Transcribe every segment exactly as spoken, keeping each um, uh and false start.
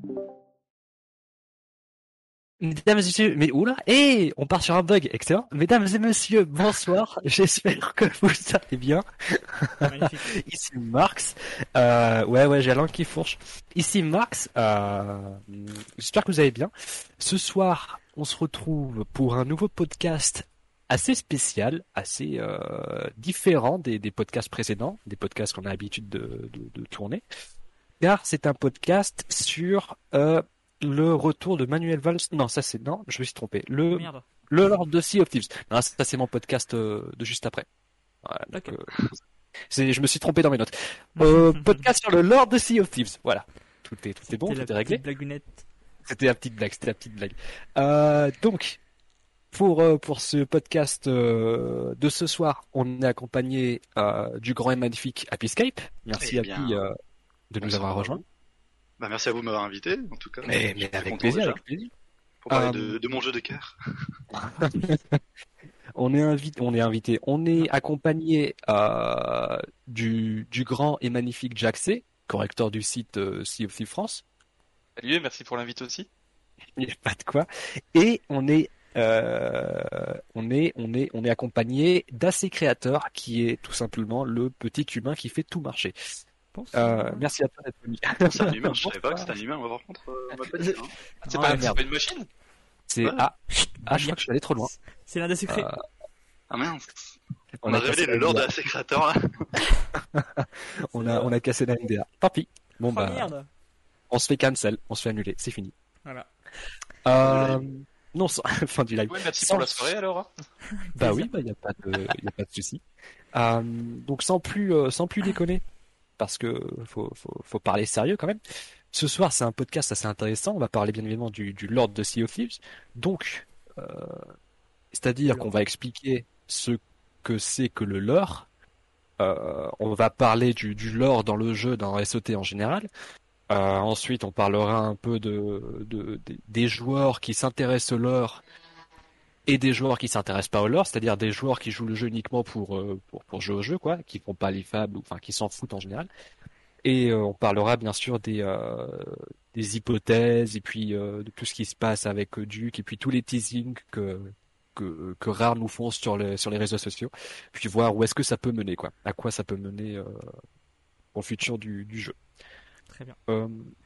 Mesdames et messieurs, mais oula, hé, on part sur un bug, excellent. Mesdames et messieurs, bonsoir, j'espère que vous allez bien. Magnifique. Ici Marx, euh, ouais ouais, j'ai la langue qui fourche. Ici Marx, euh, j'espère que vous allez bien. Ce soir, on se retrouve pour un nouveau podcast assez spécial, assez euh, différent des, des podcasts précédents, des podcasts qu'on a l'habitude de, de, de tourner, car c'est un podcast sur euh, le retour de Manuel Valls. Non, ça c'est non, je me suis trompé. Le Merde. le Lord de Sea of Thieves. Non, ça c'est mon podcast euh, de juste après. Voilà, donc, Ok. euh, c'est, je me suis trompé dans mes notes. Euh, podcast sur le Lord de Sea of Thieves. Voilà, tout est tout est bon, C'était la tout est réglé. petite blagounette. C'était la petite blague, c'était la petite blague. Euh, donc pour euh, pour ce podcast euh, de ce soir, on est accompagné euh, du grand et magnifique Happy Skype. Merci Eh Happy bien, euh, de nous bonsoir avoir à rejoints. vous. Bah, merci à vous de m'avoir invité, en tout cas. Mais, Je mais suis avec content plaisir, déjà, avec plaisir. pour parler Euh, de, de mon jeu de cœur. On est invité, on est invité, on est accompagné euh, du, du grand et magnifique Jack C, correcteur du site euh, Sea of Thieves France. Salut et merci pour l'invite aussi. Il n'y a pas de quoi. Et on est, euh, on est, on est, on est accompagné d'A C Créateur, qui est tout simplement le petit humain qui fait tout marcher. Euh, merci à toi d'être venu. C'est un humain, je savais pas que c'était un humain, moi par contre, euh, on m'a pas dit. Hein. C'est Ah, pas, merde. c'est pas une machine? C'est Ouais. ah, ah, je crois que je suis allé trop loin. C'est l'un des secrets. Euh, Ah mince, on, on, a, a cassé révélé la le lord de N D A. la sécréteur là. On a, on a cassé la N D A. Tant pis. Bon Oh, bah, merde. on se fait cancel, on se fait annuler, c'est fini. Voilà. Euh, non, sans, fin du live. Ouais, merci Sans- pour la soirée alors. Bah oui, bah y a pas de, y a pas de souci. Euh, donc sans plus, euh, sans plus déconner, parce que faut, faut, faut parler sérieux quand même. Ce soir, c'est un podcast assez intéressant. On va parler bien évidemment du, du Lord de Sea of Thieves. Donc, euh, c'est-à-dire Lord. qu'on va expliquer ce que c'est que le lore. Euh, on va parler du, du lore dans le jeu, dans S O T en général. Euh, ensuite, on parlera un peu de, de, de- des joueurs qui s'intéressent au lore et des joueurs qui s'intéressent pas au lore, c'est-à-dire des joueurs qui jouent le jeu uniquement pour euh, pour, pour jouer au jeu, quoi, qui font pas les fables ou enfin qui s'en foutent en général. Et euh, on parlera bien sûr des euh, des hypothèses et puis euh, de tout ce qui se passe avec euh, Duke et puis tous les teasings que que que Rare nous font sur les sur les réseaux sociaux, puis voir où est-ce que ça peut mener, quoi, à quoi ça peut mener euh, au futur du du jeu. Très bien. Euh,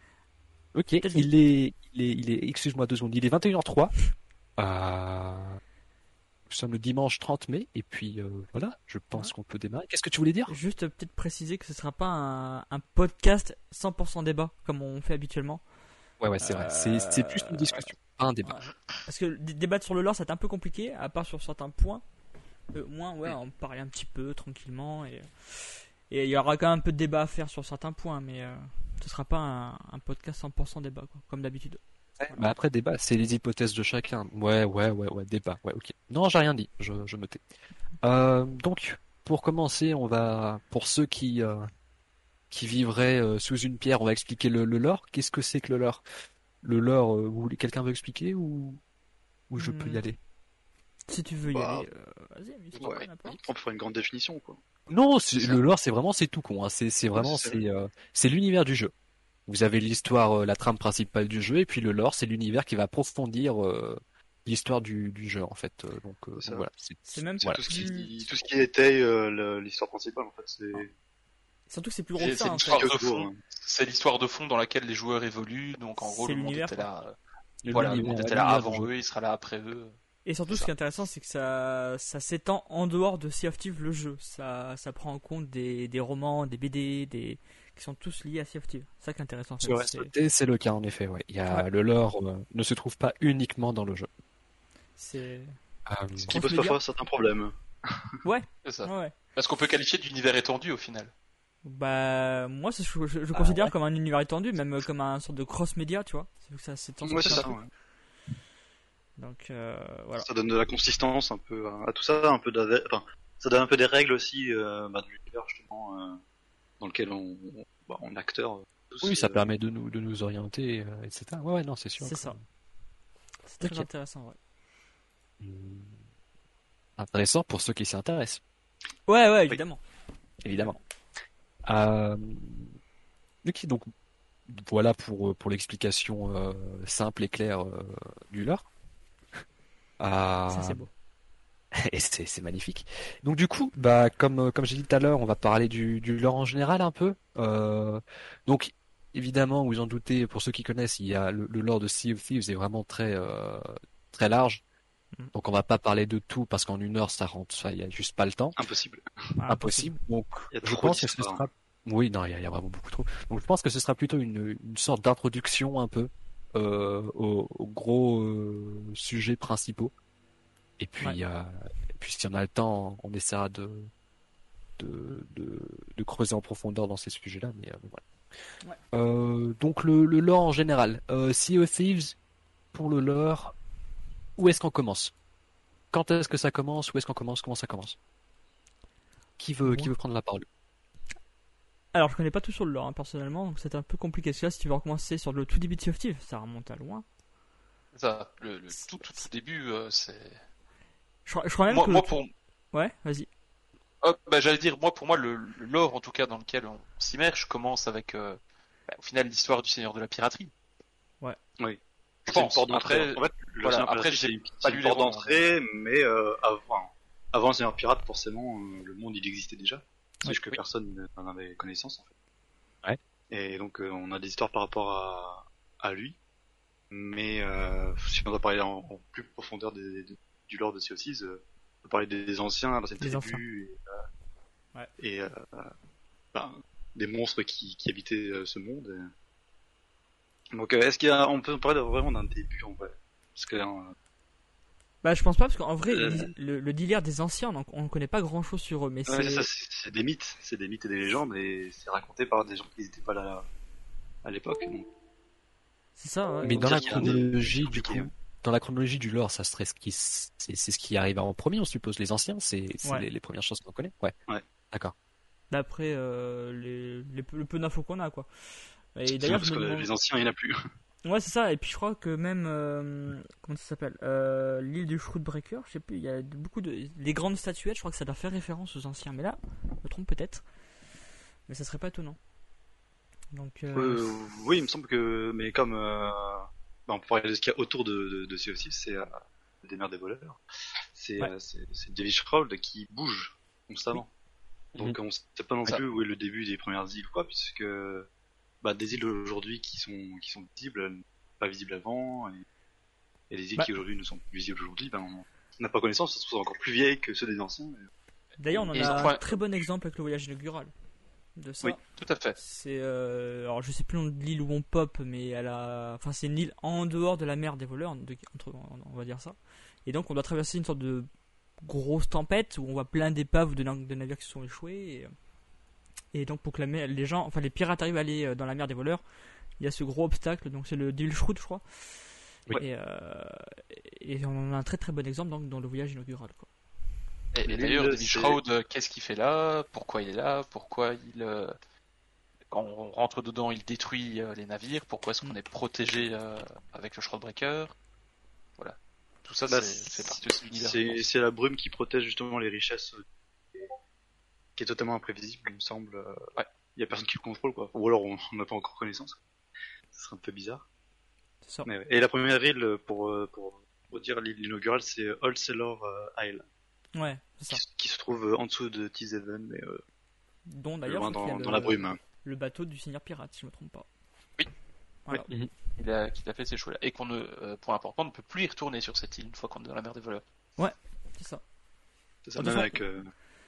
ok, Peut-être il est, il est, il est, excuse-moi deux secondes, il est vingt et une heures zéro trois. Euh, nous sommes le dimanche trente mai, et puis euh, voilà, je pense qu'on peut démarrer. Qu'est-ce que tu voulais dire? Juste euh, peut-être préciser que ce sera pas un, un podcast cent pour cent débat comme on fait habituellement. Ouais, ouais, c'est vrai. C'est, c'est plus une discussion, pas un débat. Parce que d- débattre sur le lore, c'est un peu compliqué, à part sur certains points. Euh, moins, ouais, on parler un petit peu tranquillement et et il y aura quand même un peu de débat à faire sur certains points, mais euh, ce sera pas un, un podcast cent pour cent débat, quoi, comme d'habitude. Bah après, débat, c'est les hypothèses de chacun. Ouais, ouais, ouais, ouais, débat. Ouais, ok. Non, j'ai rien dit, je, je me tais. Euh, donc, pour commencer, on va, pour ceux qui, euh, qui vivraient euh, sous une pierre, on va expliquer le, le lore. Qu'est-ce que c'est que le lore? Le lore, euh, vous voulez- quelqu'un veut expliquer ou, ou je peux y Hmm. aller? Si tu veux y Bah, aller, euh, vas-y, amuse-toi, Ouais, n'importe. on peut faire une grande définition quoi. Non, c'est- C'est ça. le lore, c'est vraiment, c'est tout con, hein. C'est, c'est vraiment, c'est ça. c'est, euh, c'est l'univers du jeu. Vous avez l'histoire, euh, la trame principale du jeu, et puis le lore, c'est l'univers qui va approfondir euh, l'histoire du, du jeu, en fait. Euh, donc, euh, C'est ça. donc voilà. C'est, C'est même C'est voilà. tout ce qui, plus- tout ce qui étaye euh, le- l'histoire principale en fait. C'est Surtout que c'est plus gros C'est que c'est ça, en fait. l'histoire que de gros, fond. hein. C'est l'histoire de fond dans laquelle les joueurs évoluent. Donc en gros, C'est le monde l'univers, était quoi. là. Le- Voilà, le l'univers, monde ouais, était là l'univers du avant jeu. eux, il sera là après eux. Et surtout, C'est ce ça. qui est intéressant, c'est que ça, ça s'étend en dehors de Sea of Thieves, le jeu. Ça, ça prend en compte des, des romans, des B D, des, qui sont tous liés à Sea of Thieves. C'est ça qui est intéressant, en fait. Sur C'est- S O T, c'est le cas, en effet, ouais. Il y a, Ouais. le lore euh, ne se trouve pas uniquement dans le jeu. C'est. Euh, Ce qui pose Cross-média. parfois certains problèmes. Ouais, C'est ça. ouais, ouais. Parce qu'on peut qualifier d'univers étendu au final. Bah, moi, c'est- je, je, je Ah, considère ouais. comme un univers étendu, même comme un sorte de cross-média, tu vois. C'est que ça s'étend sur Ouais, c'est plein de ça. trucs. Ouais. Donc, euh, voilà. Ça donne de la consistance un peu à, à tout ça, un peu d'ave- enfin, ça donne un peu des règles aussi euh, bah, de l'univers justement euh, dans lequel on, on, bah, on est acteur. euh, tous, oui, ça euh, permet de nous, de nous orienter, euh, et cetera. Ouais, ouais, non, c'est sûr. C'est que- ça. C'est très Ok. intéressant, ouais. Hum, Intéressant pour ceux qui s'y intéressent, Ouais, ouais, évidemment. évidemment. Euh, ok, donc voilà pour pour l'explication euh, simple et claire euh, du lore. Ça, Ah, c'est beau. et c'est c'est magnifique. Donc du coup, bah comme euh, comme j'ai dit tout à l'heure, on va parler du du lore en général un peu. Euh, donc évidemment, vous en doutez, pour ceux qui connaissent, il y a le, le lore de Sea of Thieves est vraiment très euh, très large. Mm. Donc on va pas parler de tout parce qu'en une heure ça rentre, ça, il y a juste pas le temps, Impossible. Ah, impossible. Donc Il y a je trop pense que ce d'histoires. sera, oui non, il y a, il y a vraiment beaucoup trop. Donc je pense que ce sera plutôt une une sorte d'introduction un peu euh, aux, aux gros euh, sujets principaux. Et puis Ouais. euh, et puis si on a le temps, on essaiera de de de, de creuser en profondeur dans ces sujets-là. Mais euh, voilà. Ouais. Euh, donc le le lore en général, euh, Sea of Thieves pour le lore, où est-ce qu'on commence? Quand est-ce que ça commence? Où est-ce qu'on commence? Comment ça commence? Qui veut, qui Moi. veut prendre la parole? Alors, je connais pas tout sur le lore, hein, personnellement, donc c'est un peu compliqué. Parce que là, si tu veux recommencer sur le tout début de Sea of Thieves, ça remonte à loin. Ça, le, le tout, tout, tout début, euh, c'est. Je, crois- je crois même Moi, que. moi le- pour. Ouais, vas-y. Hop, bah, j'allais dire, moi, pour moi, le, le lore, en tout cas, dans lequel on s'immerge, commence avec, euh, bah, au final, l'histoire du Seigneur de la Piraterie. Oui. Je C'est une pense. porte d'entrée. Après, En fait, le voilà, Seigneur après, Pirate, j'ai c'est une, pas c'est lu une les porte romans, d'entrée, mais euh, avant, avant le Seigneur Pirate, forcément, euh, le monde il existait déjà. C'est Ouais. juste que Oui. personne n'en avait connaissance en fait. Ouais. Et donc euh, on a des histoires par rapport à, à lui, mais euh, si on doit parler en, en plus profondeur des, des- du lore de Sea of Thieves, euh, on peut parler des anciens, l'ancienne Des tribu, et, euh, Ouais. et euh, ben, des monstres qui, qui habitaient euh, ce monde. et- Donc euh, est-ce qu'il y a, on peut parler de- vraiment d'un début en vrai? Parce que euh, Bah, je pense pas, parce qu'en vrai, Euh. les- le, le délire des anciens, donc, on connaît pas grand chose sur eux, mais ouais, c'est. c'est ça, c'est c'est des mythes, c'est des mythes et des légendes, et c'est raconté par des gens qui n'étaient pas là à l'époque. donc. C'est ça, ouais. Mais Donc dans dire la qu'il y a un début, chronologie, c'est du compliqué, coup, hein. dans la chronologie du lore, ça serait ce qui, s- c'est c'est ce qui arrive en premier, on suppose. Les anciens, c'est c'est Ouais. les, les premières choses qu'on connaît. Ouais. Ouais. D'accord. D'après euh, les, les peu- le peu d'infos qu'on a, quoi. Et C'est d'ailleurs, parce je que me demande- les anciens, il n'y en a plus. Ouais, c'est ça, et puis je crois que même. euh, comment ça s'appelle euh, L'île du Shroudbreaker, je sais plus, il y a de- beaucoup de. Les grandes statuettes, je crois que ça doit faire référence aux anciens, mais là, je me trompe peut-être. Mais ça serait pas étonnant. Donc. euh, Euh, oui, il me semble que, mais comme euh, bah, on peut parler de ce qu'il y a autour de, de, de Sea of Thieves, c'est euh, des mers des voleurs. C'est Ouais. euh, c'est c'est Davy Shroud qui bouge constamment. Donc on sait pas non Ça. plus où est le début des premières îles ou quoi, puisque bah, des îles aujourd'hui qui sont qui sont visibles, pas visibles avant, et, et des îles Bah. qui aujourd'hui ne sont plus visibles aujourd'hui, ben on n'a pas connaissance, elles sont encore plus vieilles que ceux des anciens. D'ailleurs, on en Et a un enfin- très bon exemple avec le voyage inaugural. De ça. Oui. Tout à fait. C'est. euh, alors, je sais plus le nom de l'île où on pop, mais elle a. Enfin, c'est une île en dehors de la mer des voleurs, de- entre, on va dire ça. Et donc, on doit traverser une sorte de grosse tempête où on voit plein d'épaves de, na- de navires qui se sont échoués. Et, et donc, pour que la mer- les gens, enfin, les pirates arrivent à aller euh, dans la mer des voleurs, il y a ce gros obstacle. Donc, c'est le Dilshroud, je crois. Oui. Et, euh, et on en a un très très bon exemple donc, dans le voyage inaugural, quoi. Et, et L'île, d'ailleurs, Davy c'est- Shroud, euh, qu'est-ce qu'il fait là? Pourquoi il est là? Pourquoi il, euh, quand on rentre dedans, il détruit euh, les navires? Pourquoi est-ce qu'on est protégé euh, avec le Shroudbreaker? Voilà. Tout ça, Bah, c'est c'est partie aussi de l'univers. je C'est pense. c'est la brume qui protège justement les richesses, euh, qui est totalement imprévisible, il me semble. euh, Ouais. Il y a personne qui le contrôle, quoi. Ou alors on n'a pas encore connaissance. Ce serait un peu bizarre. C'est ça. Mais ouais. Et la première île, pour, euh, pour, pour dire l'île inaugurale, c'est Old Sailor euh, Isle, Ouais, c'est ça. qui, qui se trouve euh, en dessous de Teaseven, mais euh, Dont plus d'ailleurs, loin je crois qu'il y dans, a dans le- la brume. le bateau du Seigneur Pirate, si je me trompe pas. Oui. Voilà. Il a, qu'il a fait ces choix-là. Et qu'on ne, euh, point important, ne peut plus y retourner sur cette île une fois qu'on est dans la mer des voleurs. C'est ça. C'est ça, De même toute avec... euh,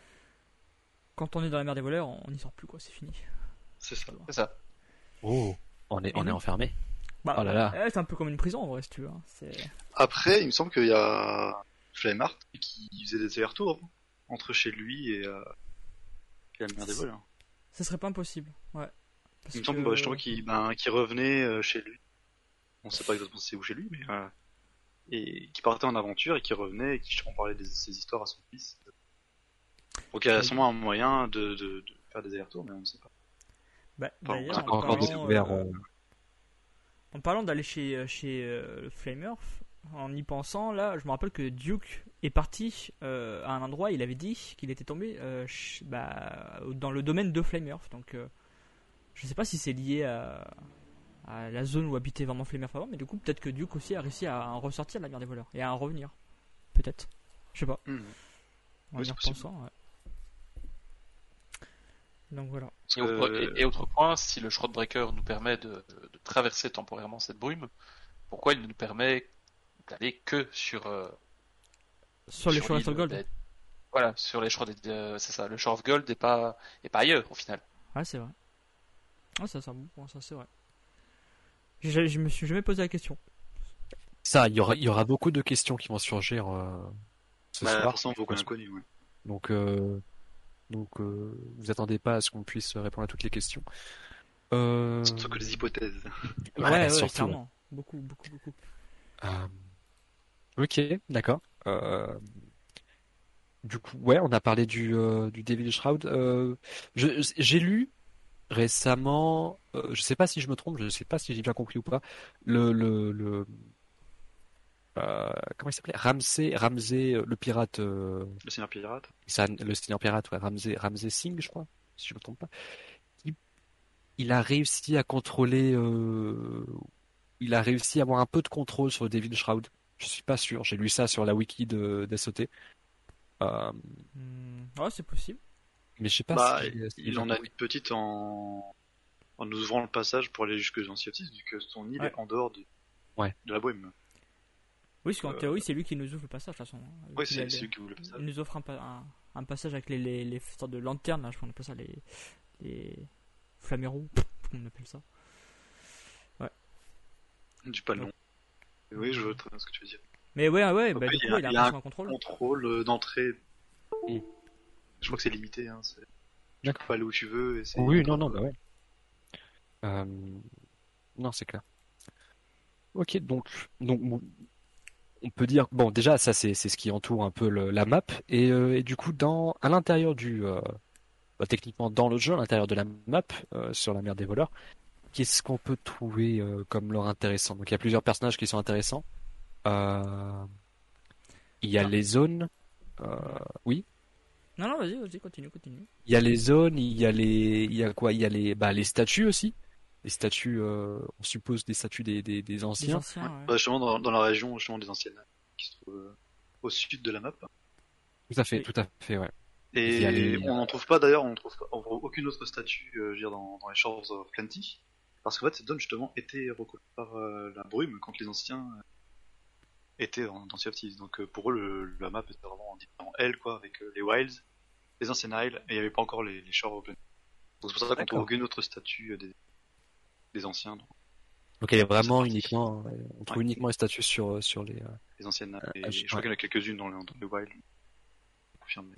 Quand on est dans la mer des voleurs, on n'y sort plus, quoi, c'est fini. c'est ça. C'est ça. Oh, on est, Et on est nous enfermé. Bah, Oh là là. ouais, c'est un peu comme une prison en vrai, si tu veux. hein. C'est... Après, il me semble qu'il y a Flameheart qui faisait des allers-retours entre chez lui et, euh, et la mer des voleurs. Ça serait pas impossible, ouais. Parce Il me semble que- bah, justement qu'il ben, qu'il revenait euh, chez lui. On sait pas exactement c'est où chez lui, mais euh, et qui partait en aventure et qui revenait et qui justement parlait de ses histoires à son fils. Donc il y a Oui. sûrement un moyen de, de, de faire des allers-retours, mais on ne sait pas. Bah, Enfin, d'ailleurs, c'est en pas Encore parlant, découvert. euh, euh, en parlant d'aller chez, chez euh, le Flamer, en y pensant, là, je me rappelle que Duke est parti euh, à un endroit, il avait dit qu'il était tombé euh, ch- bah, dans le domaine de Flamer. Donc, euh, je sais pas si c'est lié à, à la zone où habitaient vraiment Flamer avant, mais du coup peut-être que Duke aussi a réussi à en ressortir de la mer des voleurs et à en revenir. Peut-être. Je sais pas. Mhm. En Oui, y c'est possible. repensant, ouais. Donc voilà. Parce Et autre, que- et- et autre point, si le Shroudbreaker nous permet de, de- de traverser temporairement cette brume, pourquoi il ne nous permet d'aller que sur euh, Sur les sur Shores of l'île, Gold. ben, voilà, sur les Shroud, euh, c'est ça, le Shore of Gold et pas et pas ailleurs au final. Ouais, c'est vrai. Ouais, ça c'est un bon point, ça c'est vrai. Je, je me suis jamais posé la question. Ça, il y aura, il y aura beaucoup de questions qui vont surgir euh, ce Bah, soir. forcément, je beaucoup pense. d'inconnus, ouais. Donc, euh, donc euh, vous attendez pas à ce qu'on puisse répondre à toutes les questions. Euh... Surtout que les hypothèses. Ouais, Ouais, ouais, surtout, clairement. Beaucoup, beaucoup, beaucoup. Euh, Ok, d'accord. Euh, Du coup, ouais, on a parlé du, euh, du Devil Shroud. Euh, je- j'ai lu récemment, euh, je sais pas si je me trompe, je sais pas si j'ai bien compris ou pas, le, le, le euh, comment il s'appelait? Ramsey, Ramsey, euh, le pirate, euh, Le Seigneur Pirate. ça- le Seigneur pirate, ouais, Ramsey, Ramsey Singh, je crois, si je me trompe pas. Il, il a réussi à contrôler, euh, il a réussi à avoir un peu de contrôle sur le Devil Shroud. Je suis pas sûr. J'ai lu ça sur la wiki de d'S O T. Euh, Hmm, ouais, c'est possible. mais je sais pas Bah, si j'ai si j'ai il bien en a compris. une petite en... en nous ouvrant le passage pour aller jusque dans Sea of Thieves, vu que son île Ouais. est en dehors de, Ouais. de la brume. Oui, parce qu'en Euh, théorie, c'est lui qui nous ouvre le passage, de toute façon. Oui, Il c'est a- celui qui ouvre le passage. Il nous offre un, pa- un, un passage avec les, les, les sortes de lanternes, là, je crois qu'on appelle ça les, les flamérous, comment on appelle ça. Du panneau. Ouais. Oui, je vois très bien ce que tu veux dire. Mais ouais, ouais, bah, Après, du il y coup, a- il a il y a l'impression un contrôle. Contrôle euh, d'entrée. Mm. Je crois que c'est limité. Hein. c'est- Tu D'accord. peux pas aller où tu veux. Et c'est... Oui, non, non, bah ouais. Euh, non, c'est clair. Ok, donc, donc bon, on peut dire, bon, déjà, ça c'est c'est ce qui entoure un peu le- la map, et, euh, et du coup, dans à l'intérieur du, euh, bah, techniquement dans le jeu, à l'intérieur de la map, euh, sur la mer des voleurs, qu'est-ce qu'on peut trouver euh, comme lore intéressant? Donc, il y a plusieurs personnages qui sont intéressants. Euh, il y a Ah. les zones, euh, oui. Non, non, vas-y, vas-y, continue, continue. Il y a les zones, il y a les, il y a quoi? Il y a les, bah, les statues aussi. Les statues, euh, on suppose des statues des, des, des Les anciens. anciens, ouais. Bah, justement, dans, dans la région justement, des anciennes qui se trouve euh, au sud de la map. Tout à fait, Oui. tout à fait, ouais. Il y a Et les- on n'en trouve pas d'ailleurs, on ne trouve pas, on voit aucune autre statue euh, je veux dire, dans, dans les Shores of Plenty. Parce qu'en fait, cette zone justement était recouverte par euh, la brume quand les anciens euh, étaient dans, dans Sea of Thieves. Donc euh, pour eux, le, la map était vraiment en, en L, quoi, avec euh, les Wilds, les anciennes Isles, et il n'y avait pas encore les, les Shores of Plenty. Donc c'est pour ça qu'on trouve D'accord. aucune autre statue euh, des, des anciens, donc, Donc elle est vraiment parti. uniquement, euh, on trouve Ouais. uniquement les statues sur, sur les. euh, les anciennes. Ah, Et ah, je je- crois ouais. qu'il y en a quelques-unes dans, les- dans les Wilds. Confirmé.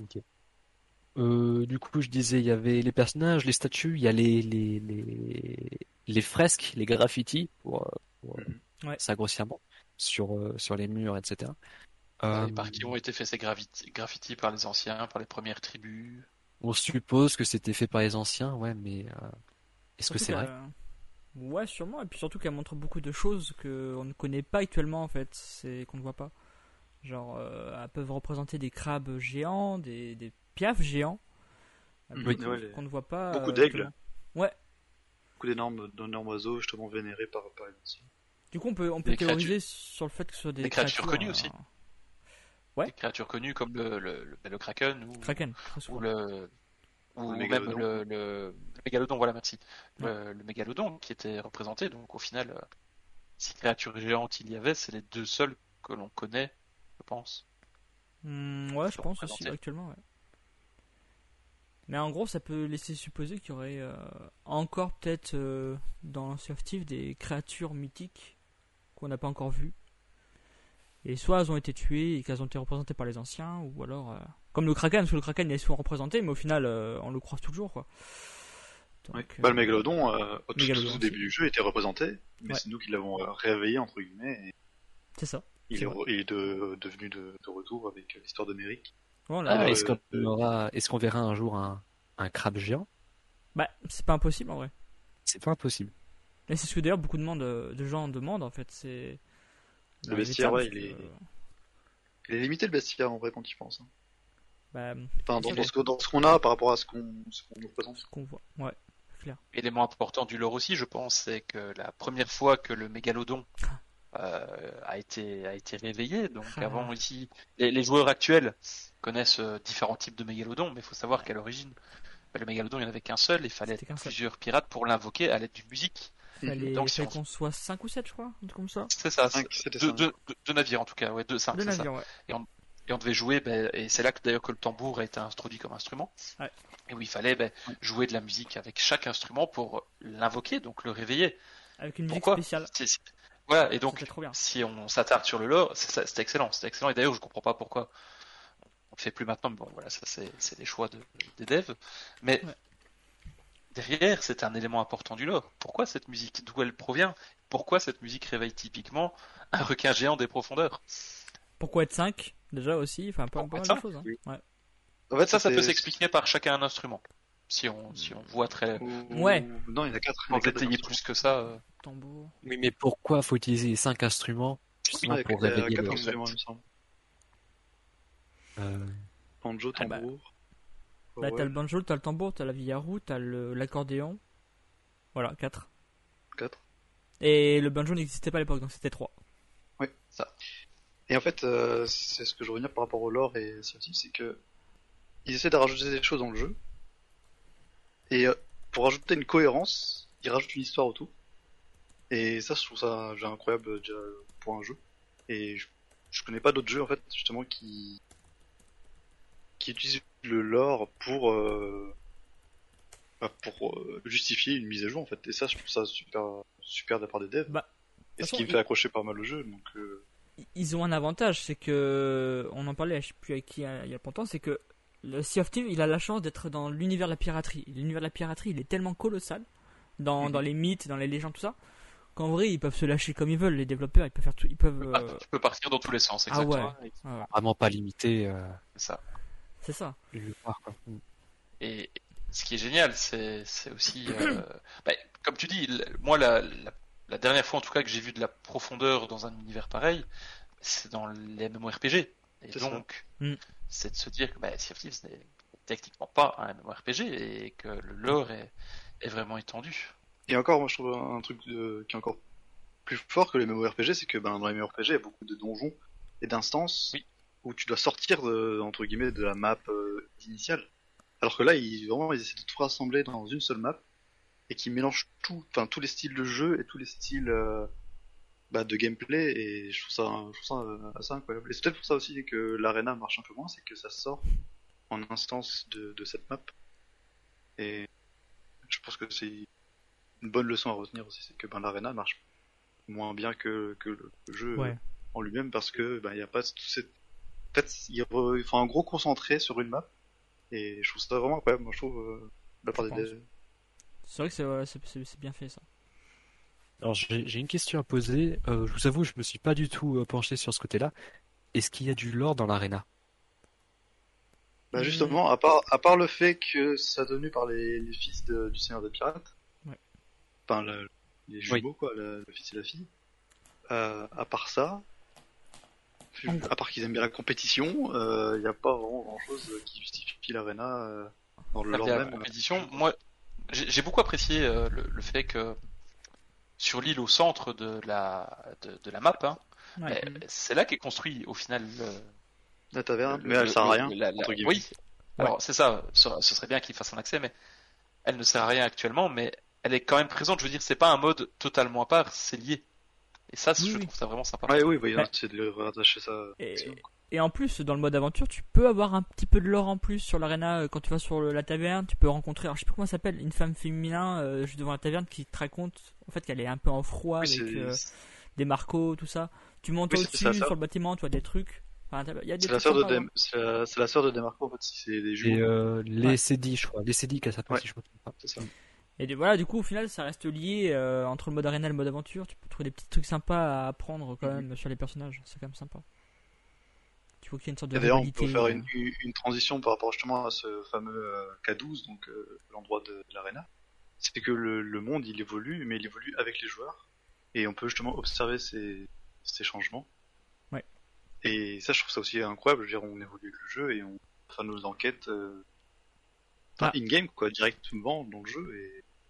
Euh, du coup, je disais, il y avait les personnages, les statues, il y a les, les, les, les fresques, les graffitis, pour, euh, pour, euh, Mhm. Ouais. ça grossièrement, sur, euh, sur les murs, et cetera. Et Euh, par qui ont été faits ces graffiti- graffitis par les anciens, par les premières tribus. on suppose que c'était fait par les anciens, ouais, mais euh, est-ce que Surtout c'est vrai? qu'elle- Ouais, sûrement. Et puis surtout qu'elle montre beaucoup de choses qu'on ne connaît pas actuellement, en fait. C'est qu'on ne voit pas. Genre, euh, elles peuvent représenter des crabes géants, des, des piafs géants. Oui, Beaucoup ouais, les- qu'on ne voit pas. beaucoup euh, d'aigles. actuellement. Ouais. Beaucoup d'énormes, d'énormes oiseaux justement vénérés par, par les anciens. Du coup, on peut, on peut Des théoriser sur le fait que ce soit des, des créatures connues euh, aussi. Ouais. Des créatures connues comme le, le, le, le Kraken ou, Kraken, très souvent. ou le ou Le même mégalodon. le, le, le mégalodon, voilà, merci. Le, le mégalodon qui était représenté, donc au final, euh, si créatures géantes il y avait, c'est les deux seuls que l'on connaît, je pense. Hmm, ouais, je Sont pense aussi, représentés. actuellement, ouais. Mais en gros, ça peut laisser supposer qu'il y aurait euh, encore peut-être euh, dans Sea of Thieves des créatures mythiques qu'on n'a pas encore vues. Et soit elles ont été tuées et qu'elles ont été représentées par les anciens, ou alors... euh, comme le Kraken, parce que le Kraken il est souvent représenté, mais au final, euh, on le croise toujours, quoi. Donc, Ouais. euh, Bah, le mégalodon, euh, au tout, Mégalodon tout au aussi. début du jeu, était représenté, mais Ouais. c'est nous qui l'avons euh, réveillé, entre guillemets, et c'est ça. il C'est est, vrai. re- il est de- devenu de, de retour avec euh, l'histoire de Merrick. Bon, Ah, là, euh, est-ce qu'on euh, aura, est-ce qu'on verra un jour un, un crabe géant? bah, c'est pas impossible, en vrai. C'est pas impossible. Et c'est ce que d'ailleurs beaucoup de, monde, de gens demandent, en fait. C'est... Le d'arriver de bestiaire, ça, ouais, parce il que, est- euh, Il est limité le bestiaire, en vrai, quand tu y penses. hein. bah, Enfin, dans, Ok. dans ce, que- dans ce qu'on a par rapport à ce qu'on, ce qu'on nous présente. ce qu'on voit. Ouais, c'est clair. Élément important du lore aussi, je pense, c'est que la première fois que le mégalodon euh, a été a été réveillé, donc Ah. avant ici, les, les joueurs actuels connaissent euh, différents types de mégalodons, mais il faut savoir qu'à l'origine, bah, le mégalodon il n'y en avait qu'un seul, il fallait C'était qu'un seul. plusieurs pirates pour l'invoquer à l'aide d'une musique. Fallait, Donc, si fallait on- qu'on soit cinq ou sept, je crois, un truc comme ça. C'est ça, Cinq, c'est- c'était deux, ça. deux- deux- deux navires en tout cas, ouais, deux, cinq, De c'est ça. navire, ouais. Et on devait jouer, ben, et c'est là que d'ailleurs que le tambour a été introduit comme instrument, Ouais. et où il fallait ben, jouer de la musique avec chaque instrument pour l'invoquer, donc le réveiller. Avec une musique Pourquoi spéciale. C'est- c'est- Voilà, et donc C'était trop bien. si on s'attarde sur le lore, c'est ça- c'était excellent, c'était excellent, et d'ailleurs je comprends pas pourquoi on le fait plus maintenant, mais bon voilà, ça c'est c'est des choix de, des devs, mais Ouais. derrière c'est un élément important du lore. Pourquoi cette musique, d'où elle provient? Pourquoi cette musique réveille typiquement un requin géant des profondeurs? Pourquoi être cinq déjà aussi, enfin pas, pas Pourquoi mal être de choses. Hein. Oui. Ouais. En fait, Ça, ça peut c'était- s'expliquer par chacun un instrument. Si on, si on voit très. Ou- Ouais. Non, il y en a quatre. il y en Sans a quatre détailler instruments. plus que ça. euh, Tambour. Oui, mais pourquoi faut utiliser cinq instruments justement Ouais, pour il y a réveiller quatre le... instruments, il me semble. Euh, Banjo, Ah bah. tambour. Bah, ouais, t'as le banjo, t'as le tambour, t'as la villarou, t'as le- l'accordéon. Voilà, quatre. quatre. Et le banjo n'existait pas à l'époque, donc c'était trois. Et en fait, euh, c'est ce que je veux dire par rapport au lore et Sea of Thieves, c'est que ils essaient de rajouter des choses dans le jeu. Et euh, pour rajouter une cohérence, ils rajoutent une histoire autour. Et ça, je trouve ça déjà incroyable euh, déjà, pour un jeu. Et je, je connais pas d'autres jeux en fait justement qui qui utilisent le lore pour euh, bah, pour euh, justifier une mise à jour en fait. Et ça, je trouve ça super super de la part des devs. Bah, et ce façon, qui me il- fait accrocher pas mal au jeu. Donc euh, Ils ont un avantage, c'est que. On en parlait, je sais plus avec qui euh, il y a pas longtemps, c'est que le Sea of Thieves, il a la chance d'être dans l'univers de la piraterie. L'univers de la piraterie, il est tellement colossal, dans, Mhm. dans les mythes, dans les légendes, tout ça, qu'en vrai, ils peuvent se lâcher comme ils veulent. Les développeurs, ils peuvent faire tout. Ils peuvent. ah, euh, Tu peux partir dans tous les sens, Ah ouais. exactement. ouais, ouais, vraiment pas limité euh, C'est ça. c'est ça. le lore, quoi. Et ce qui est génial, c'est c'est aussi. euh, bah, comme tu dis, l- moi, la, la, la dernière fois en tout cas que j'ai vu de la profondeur dans un univers pareil, c'est dans les MMORPG. Et C'est ça. donc, Mm. c'est de se dire que bah, Sea of Thieves n'est techniquement pas un MMORPG et que le lore est, est vraiment étendu. Et encore, moi je trouve un truc euh, qui est encore plus fort que les MMORPG, c'est que ben, dans les MMORPG, il y a beaucoup de donjons et d'instances Oui. où tu dois sortir de, entre guillemets de la map euh, initiale. Alors que là, ils, vraiment, ils essaient de tout rassembler dans une seule map et qui mélangent tout, enfin tous les styles de jeu et tous les styles euh, bah, de gameplay. Et je trouve ça, je trouve ça euh, assez incroyable. Et c'est peut-être pour ça aussi que l'arena marche un peu moins, c'est que ça sort en instance de, de cette map. Et je pense que c'est une bonne leçon à retenir aussi, c'est que ben, l'arena marche moins bien que, que le jeu Ouais. euh, en lui-même parce que ben, il y a pas tout cette... En fait, il re- il faut un gros concentré sur une map et je trouve ça vraiment incroyable, moi je trouve, euh, de la part Je des pense. devs. C'est vrai que c'est ouais, c'est- c'est- c'est bien fait ça. Alors j'ai j'ai une question à poser. Euh, je vous avoue, je me suis pas du tout euh, penché sur ce côté-là. Est-ce qu'il y a du lore dans l'arena? Bah Hmm. justement, à part, à part le fait que ça donné par les, les fils de- du Seigneur des Pirates, Ouais. enfin le- les jumeaux quoi, le, le fils et la fille, euh, à part ça, En- à part qu'ils aiment bien la compétition, il n'y a pas vraiment grand chose qui justifie l'arena euh, dans le Faire lore de la même. compétition, moi, j'ai j'ai beaucoup apprécié euh, le, le fait que sur l'île au centre de la de, de la map, hein, Ouais. eh, c'est là qu'est construit au final le, La taverne, le- mais elle le- sert à le- rien, la- la- entre guillemets. Oui, alors c'est ça. Ce, ce serait bien qu'il fasse un accès, mais elle ne sert à rien actuellement. Mais elle est quand même présente. Je veux dire, c'est pas un mode totalement à part, c'est lié. Et ça, Oui, je oui. trouve ça vraiment sympa. Ouais, oui, oui, Ouais. c'est de rattacher ça. Et, effectivement. et en plus, dans le mode aventure, tu peux avoir un petit peu de lore en plus sur l'arena. euh, Quand tu vas sur le- la taverne, tu peux rencontrer, alors je sais plus comment ça s'appelle, une femme féminin euh, juste devant la taverne qui te raconte en fait qu'elle est un peu en froid Oui, avec c'est euh, des marcos, tout ça. Tu montes Oui, c'est au-dessus ça, ça. sur le bâtiment, tu vois des trucs. Enfin, t'as- il y a des c'est la trucs sœur de sympas, Dem- ouais. c'est la, c'est la sœur de Demarco en fait, si c'est des Et jumeaux. euh, les Ouais. C D, je crois. Les C D qu'elle s'appelle, Ouais. si je me trompe pas. C'est ça. Et de- voilà, du coup, au final, ça reste lié euh, entre le mode arena et le mode aventure. Tu peux trouver des petits trucs sympas à apprendre quand Mhm. même sur les personnages. C'est quand même sympa. Tu vois qu'il y a une sorte de Et d'ailleurs, on rivalité. peut faire euh, une, une une transition par rapport justement à ce fameux euh, K douze, donc euh, l'endroit de, de l'arena. C'est que le, le monde il évolue, mais il évolue avec les joueurs. Et on peut justement observer ces, ces changements. Ouais. Et ça, je trouve ça aussi incroyable. Je veux dire, on évolue avec le jeu et on fait nos enquêtes euh, enfin, Ah. in-game, quoi, directement dans le jeu. Et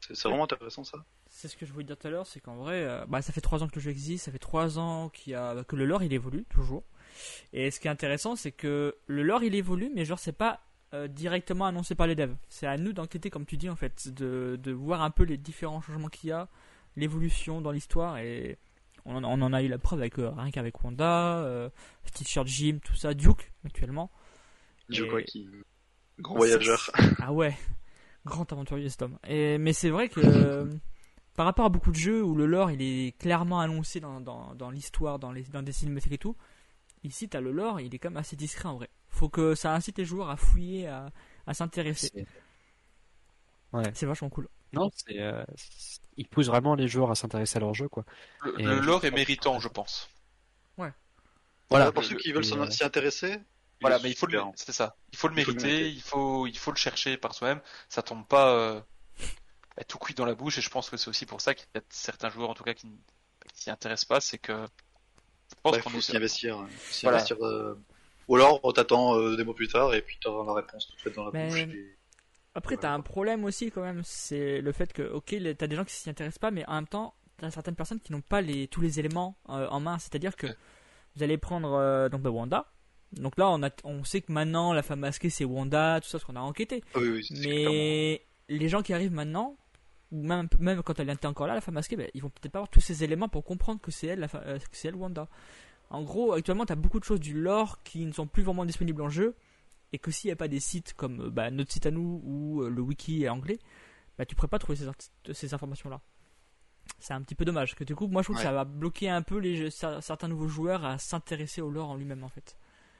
C'est, c'est vraiment intéressant ça. C'est ce que je voulais dire tout à l'heure, c'est qu'en vrai, euh, bah, ça fait trois ans que le jeu existe, ça fait trois ans qu'il y a, bah, que le lore il évolue toujours. Et ce qui est intéressant, c'est que le lore il évolue, mais genre c'est pas euh, directement annoncé par les devs. C'est à nous d'enquêter, comme tu dis en fait, de, de voir un peu les différents changements qu'il y a, l'évolution dans l'histoire. Et on en, on en a eu la preuve avec euh, rien qu'avec Wanda, euh, T-shirt Jim, tout ça, Duke actuellement. Duke, Et- ouais, qui grand voyageur. Ah ouais, grand aventurier cet homme. Et, mais c'est vrai que euh, par rapport à beaucoup de jeux où le lore il est clairement annoncé dans, dans, dans l'histoire, dans, les, dans des cinématiques et tout, ici t'as le lore, il est quand même assez discret en vrai. Faut que ça incite les joueurs à fouiller, à, à s'intéresser. C'est- Ouais. C'est vachement cool. Non, c'est, euh, c'est- ils poussent vraiment les joueurs à s'intéresser à leur jeu, quoi. Le, Et le je lore est pense- méritant, je pense. Voilà. Pour ceux qui veulent Et, s'en- euh, s'y intéresser. il Voilà, est mais il faut le, super. c'est ça. Il faut le Il faut le mériter, mériter. il faut, il faut le chercher par soi-même. Ça tombe pas euh, bah, tout cuit dans la bouche, et je pense que c'est aussi pour ça qu'il y a certains joueurs, en tout cas, qui ne qui s'y intéressent pas, c'est que je pense Bah, qu'on faut est s'y investir. hein. Faut s'y Voilà. investir. euh, Ou alors, t'attends euh, des mois plus tard et puis t'auras la réponse toute faite dans la Mais- bouche. et- Après, t'as un problème aussi quand même, c'est le fait que, ok, les- t'as des gens qui s'y intéressent pas, mais en même temps, t'as certaines personnes qui n'ont pas les, tous les éléments euh, en main. C'est-à-dire que Ouais. vous allez prendre euh, donc bah, Wanda. Donc là, on, a, on sait que maintenant, la femme masquée, c'est Wanda, tout ça, ce qu'on a enquêté. Ah oui, oui, c'est clairement- Mais les gens qui arrivent maintenant, ou même, même quand elle était encore là, la femme masquée, bah, ils vont peut-être pas avoir tous ces éléments pour comprendre que c'est elle, la fa- euh, que c'est elle Wanda. En gros, actuellement, t'as beaucoup de choses du lore qui ne sont plus vraiment disponibles en jeu, et que s'il n'y a pas des sites comme euh, bah, notre site à nous ou euh, le wiki est anglais, bah, tu pourrais pas trouver ces, art- ces informations-là. C'est un petit peu dommage. Que du coup, moi, je trouve Ouais. que ça va bloquer un peu les jeux- cer- certains nouveaux joueurs à s'intéresser au lore en lui-même, en fait.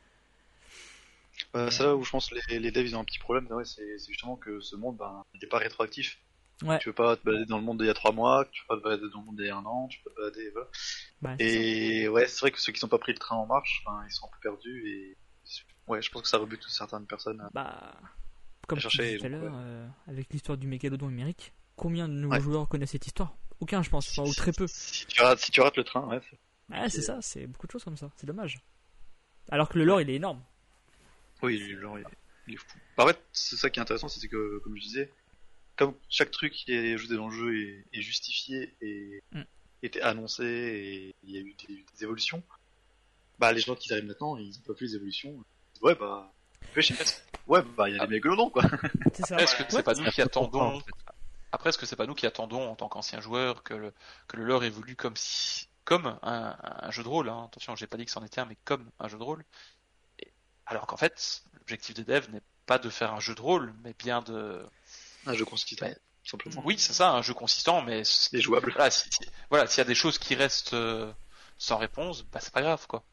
Euh, c'est là où je pense que les, les devs ils ont un petit problème, c'est vrai, c'est c'est justement que ce monde, ben, il n'est pas rétroactif. Ouais. Tu peux pas te balader dans le monde d'il y a trois mois, tu peux pas te balader dans le monde d'il y a un an, tu peux te balader, voilà. Bah, c'est ça. Et ouais, c'est vrai que ceux qui sont pas pris le train en marche, ben, ils sont un peu perdus et ouais, je pense que ça rebute certaines personnes. à- Bah, comme à tu chercher, disais tout à donc, l'heure, ouais. euh, avec l'histoire du mégalodon numérique, combien de nouveaux Ouais. joueurs connaissent cette histoire? Aucun, je pense, enfin, ou très peu. Si tu rates, si tu rates le train, ouais. c'est- Ah, c'est ça, c'est beaucoup de choses comme ça, c'est dommage. Alors que le lore, il est énorme. Oui, genre, il est, il est fou. Bah, en fait, c'est ça qui est intéressant, c'est que, comme je disais, comme chaque truc qui est ajouté dans le jeu est, est justifié et Mm. était annoncé et il y a eu des, des évolutions, bah les gens qui arrivent maintenant, ils n'ont pas plus les évolutions. Ils disent, ouais, bah, fais ouais, bah, il y a Ah. les mégalodons, quoi. C'est ça. Après, est-ce que c'est Ouais. pas nous qui Ça peut comprendre, attendons en fait. Après, est-ce que c'est pas nous qui attendons en tant qu'anciens joueurs que le, que le lore évolue comme si, comme un, un jeu de rôle, hein. Attention, j'ai pas dit que c'en était un, mais comme un jeu de rôle. Et- alors qu'en fait, l'objectif des devs n'est pas de faire un jeu de rôle, mais bien de, Un jeu consistant, Ouais. simplement. oui, c'est ça, un jeu consistant, mais Et jouable. voilà, si, si- voilà, s'il y a des choses qui restent euh, sans réponse, bah c'est pas grave, quoi.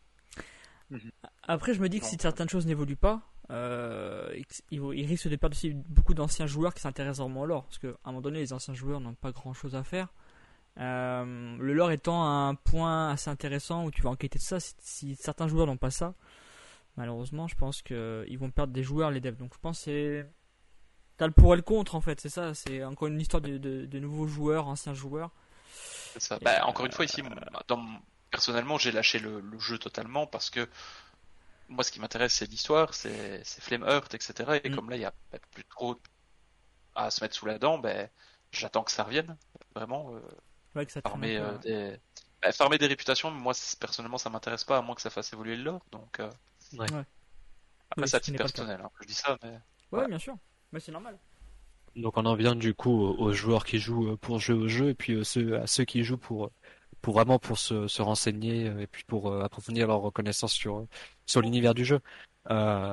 Après, je me dis que Non. si certaines choses n'évoluent pas, euh, ils, ils risquent de perdre aussi beaucoup d'anciens joueurs qui s'intéressent vraiment au lore. Parce qu'à un moment donné, les anciens joueurs n'ont pas grand chose à faire. Euh, le lore étant un point assez intéressant où tu vas enquêter de ça, si, si certains joueurs n'ont pas ça, malheureusement, je pense qu'ils vont perdre des joueurs, les devs. Donc je pense que c'est. T'as le pour et le contre en fait, c'est ça. C'est encore une histoire de, de, de nouveaux joueurs, anciens joueurs. C'est ça. Et, Bah, euh, encore une fois, ici, dans mon- personnellement, j'ai lâché le, le jeu totalement parce que moi, ce qui m'intéresse, c'est l'histoire, c'est c'est Flameheart, et cetera. Et Mm. comme là, il y a bah, plus trop à se mettre sous la dent, ben, j'attends que ça revienne, vraiment. euh, Ouais, que ça traîne farmer, un peu, euh, ouais. des... bah, farmer des réputations, moi, c- personnellement, ça m'intéresse pas, à moins que ça fasse évoluer le lore. Donc, euh, Ouais. Ouais. après, Oui, c'est à ce qui titre n'est pas le cas. personnel, hein, que je dis ça, mais. Ouais, Voilà. bien sûr. Mais c'est normal. Donc on en vient du coup aux, aux joueurs qui jouent pour jouer au jeu et puis euh, ceux, à ceux qui jouent pour, pour vraiment pour se, se renseigner euh, et puis pour euh, approfondir leur reconnaissance sur, sur l'univers du jeu. Euh,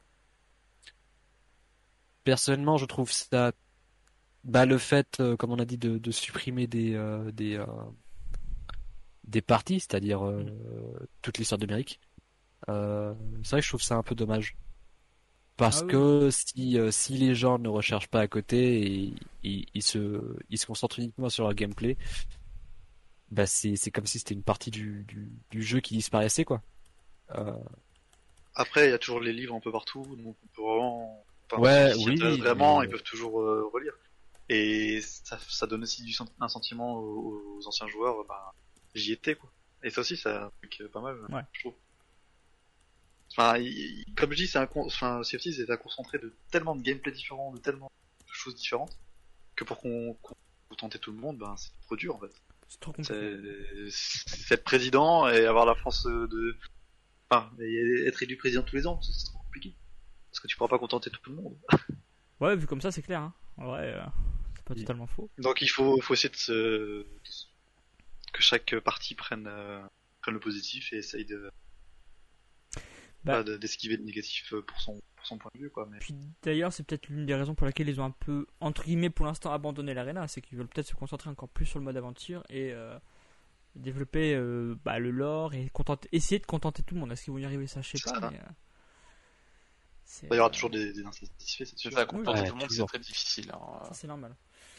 Personnellement, je trouve ça, bah, le fait, euh, comme on a dit, de, de supprimer des, euh, des, euh, des parties, c'est-à-dire euh, toute l'histoire de numérique. Euh, c'est vrai que je trouve ça un peu dommage. Parce Ah oui. que si, euh, si les gens ne recherchent pas à côté et ils, ils se, ils se concentrent uniquement sur leur gameplay, bah c'est, c'est comme si c'était une partie du, du, du jeu qui disparaissait, quoi. Euh, Après, il y a toujours les livres un peu partout, donc on peut vraiment. Enfin, Ouais, ceux qui s'y oui, intéressent vraiment, mais- ils peuvent toujours euh, relire. Et ça, ça donne aussi du, sen- un sentiment aux, aux anciens joueurs, bah, j'y étais, quoi. Et ça aussi, ça implique pas mal, Ouais. je trouve. Enfin, il- il- comme je dis, c'est un, con- enfin, Sea of Thieves est un concentré de tellement de gameplay différents, de tellement de choses différentes, que pour qu'on qu'on contenter tout le monde, ben c'est trop dur en fait. C'est trop compliqué. C'est, c'est être président et avoir la force de, enfin, et être élu président tous les ans, c'est, c'est trop compliqué. Parce que tu pourras pas contenter tout le monde. Ouais, vu comme ça, c'est clair. Hein. En vrai, euh, c'est pas totalement faux. Donc il faut, faut essayer de se, de se- que chaque parti prenne, euh, prenne le positif et essaye de, Bah. pas de- d'esquiver le négatif pour son, pour son point de vue, quoi. Mais Puis d'ailleurs, c'est peut-être l'une des raisons pour laquelle ils ont un peu, entre guillemets, pour l'instant, abandonné l'arena, c'est qu'ils veulent peut-être se concentrer encore plus sur le mode aventure et euh, développer euh, bah, le lore et contenter, essayer de contenter tout le monde. Est-ce qu'ils vont y arriver, ça, je sais C'est pas. ça. Mais, euh, c'est, il y aura euh, toujours des, des insatisfaits, c'est sûr. C'est ça, contenter Ouais, tout le monde, c'est toujours. très difficile. Hein. Ça, c'est normal.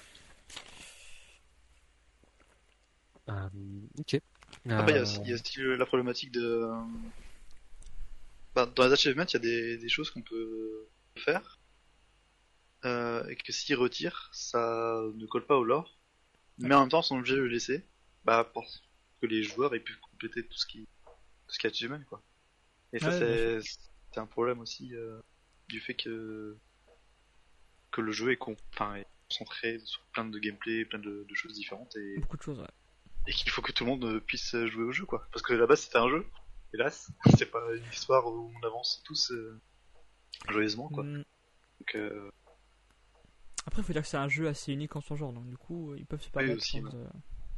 Euh, ok. Après, il y a Euh, aussi, il y a aussi le- la problématique de. euh, bah, dans les achievements, il y a des, des choses qu'on peut faire. Euh, et que s'ils retirent, ça ne colle pas au lore. Mais en même temps, ils sont obligés de le laisser. Bah, pour que les joueurs aient pu compléter tout ce qui, tout ce qui est achievement, quoi. Et ça, Ouais, c'est, c'est un problème aussi euh, du fait que que le jeu est, con... enfin, est concentré sur plein de gameplay, plein de, de choses différentes et, Beaucoup de choses, ouais. et qu'il faut que tout le monde puisse jouer au jeu, quoi. Parce que à la base, c'était un jeu. Hélas, c'est pas une histoire où on avance tous euh, joyeusement, quoi. Mm. Donc, euh, Après, il faut dire que c'est un jeu assez unique en son genre, donc du coup, ils peuvent se permettre aussi, je pense, ouais. de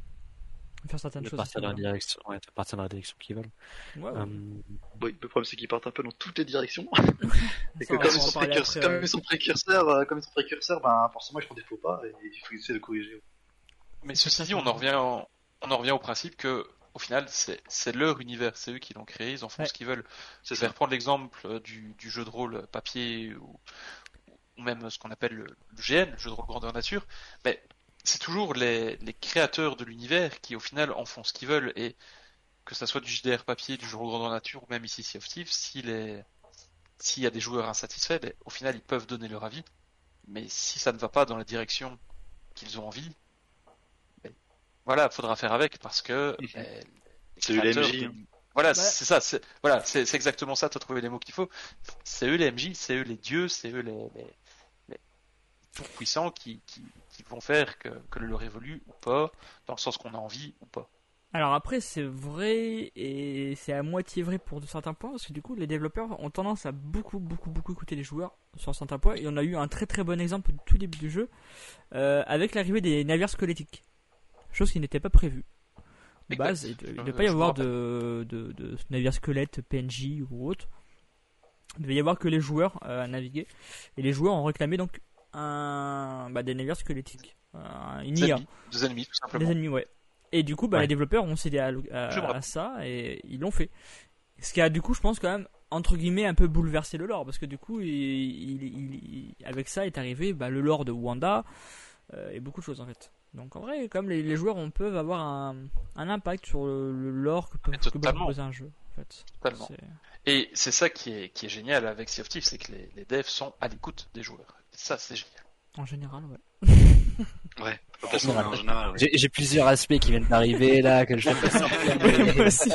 de faire certaines de choses. partir dans la assez direction, ouais, de partir dans la direction qu'ils veulent. bien. Ouais, ouais. Euh, oui, le problème c'est qu'ils partent un peu dans toutes les directions. Et Ça, que on comme va ils, en sont parler précurseurs, après, comme ouais. ils sont précurseurs, euh, comme ils sont précurseurs, ben forcément ils font des faux pas et il faut essayer de corriger. Mais ceci dit, on en revient, en- on en revient au principe que, au final, c'est c'est leur univers, c'est eux qui l'ont créé, ils en font Ouais. ce qu'ils veulent. C'est Je vais ça. reprendre l'exemple euh, du, du jeu de rôle papier ou, ou même ce qu'on appelle le, le G N, le jeu de rôle grandeur nature. Mais c'est toujours les, les créateurs de l'univers qui, au final, en font ce qu'ils veulent. Et que ça soit du J D R papier, du jeu de rôle grandeur nature ou même ici Sea of Thieves, si les- s'il y a des joueurs insatisfaits, ben, au final, ils peuvent donner leur avis. Mais si ça ne va pas dans la direction qu'ils ont envie, ben, voilà, faudra faire avec parce que Mhm. ben, les C'est eux les créateurs M J, de- hein. Voilà, Ouais. c'est ça, c'est voilà, c'est c'est exactement ça. T'as trouvé les mots qu'il faut. C'est eux les M J, c'est eux les dieux, c'est eux les, les, les tout puissants qui, qui qui vont faire que que le leur évolue ou pas, dans le sens qu'on a envie ou pas. Alors après, c'est vrai et c'est à moitié vrai pour de certains points parce que du coup, les développeurs ont tendance à beaucoup, beaucoup, beaucoup écouter les joueurs sur certains points. Et on a eu un très très bon exemple au tout début du jeu euh, avec l'arrivée des navires squelettiques, chose qui n'était pas prévue. De Exact. base, il ne Je- devait pas y je me avoir rappelle. de, de, de navires squelettes P N J ou autre. Il devait y avoir que les joueurs euh, à naviguer. Et les joueurs ont réclamé donc un, bah, des navires squelettiques, euh, une Des I A. ennemis, des ennemis tout simplement. Des ennemis, ouais. Et du coup, bah, Ouais. les développeurs ont cédé à, à- Je me rappelle. à ça et ils l'ont fait. Ce qui a du coup, je pense, quand même, entre guillemets, un peu bouleversé le lore. Parce que du coup, il, il- il- il- avec ça est arrivé bah, le lore de Wanda euh, et beaucoup de choses en fait. Donc en vrai, comme les, les joueurs on peuvent avoir un, un impact sur le, le lore que peut, Mais que peut totalement. proposer un jeu. En fait. Totalement. C'est- Et c'est ça qui est qui est génial avec Sea of Thieves, c'est que les, les devs sont à l'écoute des joueurs. Ça, c'est génial. En général, ouais. Ouais, pas parce qu'on est en général. ouais. J'ai j'ai plusieurs aspects qui viennent d'arriver là que je vais pas sortir. Ouais, moi aussi.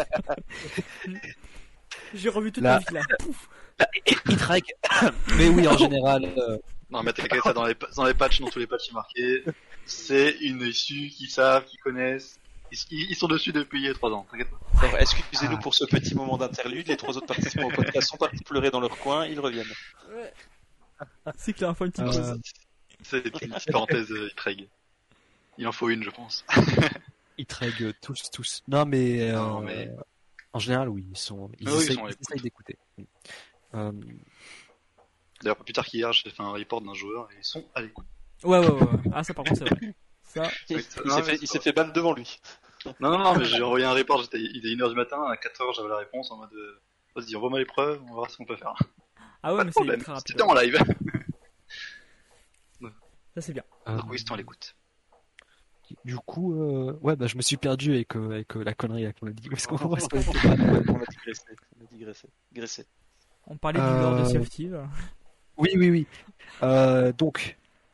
J'ai revu toute Là. ma vie là. Pouf. Itrek. Mais oui, en général. euh, Non, mais t'inquiète, ça dans les, dans les patchs, dans tous les patchs, il est marqué. C'est une issue qu'ils savent, qu'ils connaissent. Ils, ils sont dessus depuis trois ans, t'inquiète pas. Alors, excusez-nous Ah. pour ce petit moment d'interlude. Les trois autres participants au podcast sont partis pleurer dans leur coin. Ils reviennent. Ouais. C'est clair, faut une petite Euh, pause. C'est une petite parenthèse, euh, Itreg. Il en faut une, je pense. Itrek, euh, tous, tous. Non, mais, euh, Non, mais- en général, oui, ils sont, ils Ah oui, ils essayent, sont à ils l'écoute. essayent d'écouter. Euh, D'ailleurs, pas plus tard qu'hier, j'ai fait un report d'un joueur et ils sont à l'écoute. Ouais, ouais, ouais. ouais. Ah, ça par contre, c'est vrai. Ça, Il, Oui, il non, s'est mais fait, c'est il s'est pas- fait ban devant lui. Non, non, non, mais j'ai envoyé un report, j'étais, il était une heure du matin, à quatre heures, j'avais la réponse en mode, euh, vas-y, envoie-moi les preuves, on va voir ce qu'on peut faire. ah ouais, Pas mais de c'est problème, très rapide. c'était en live. Ça, c'est bien. euh, Donc oui, ils sont à l'écoute. du coup, euh, ouais, bah, je me suis perdu avec, euh, avec euh, la connerie là qu'on a dit. Parce qu'on voit ce qu'on On a digressé. On a digressé. Digressé. On parlait du lore de Euh, Sea of Thieves. Oui, oui, oui. Euh, donc,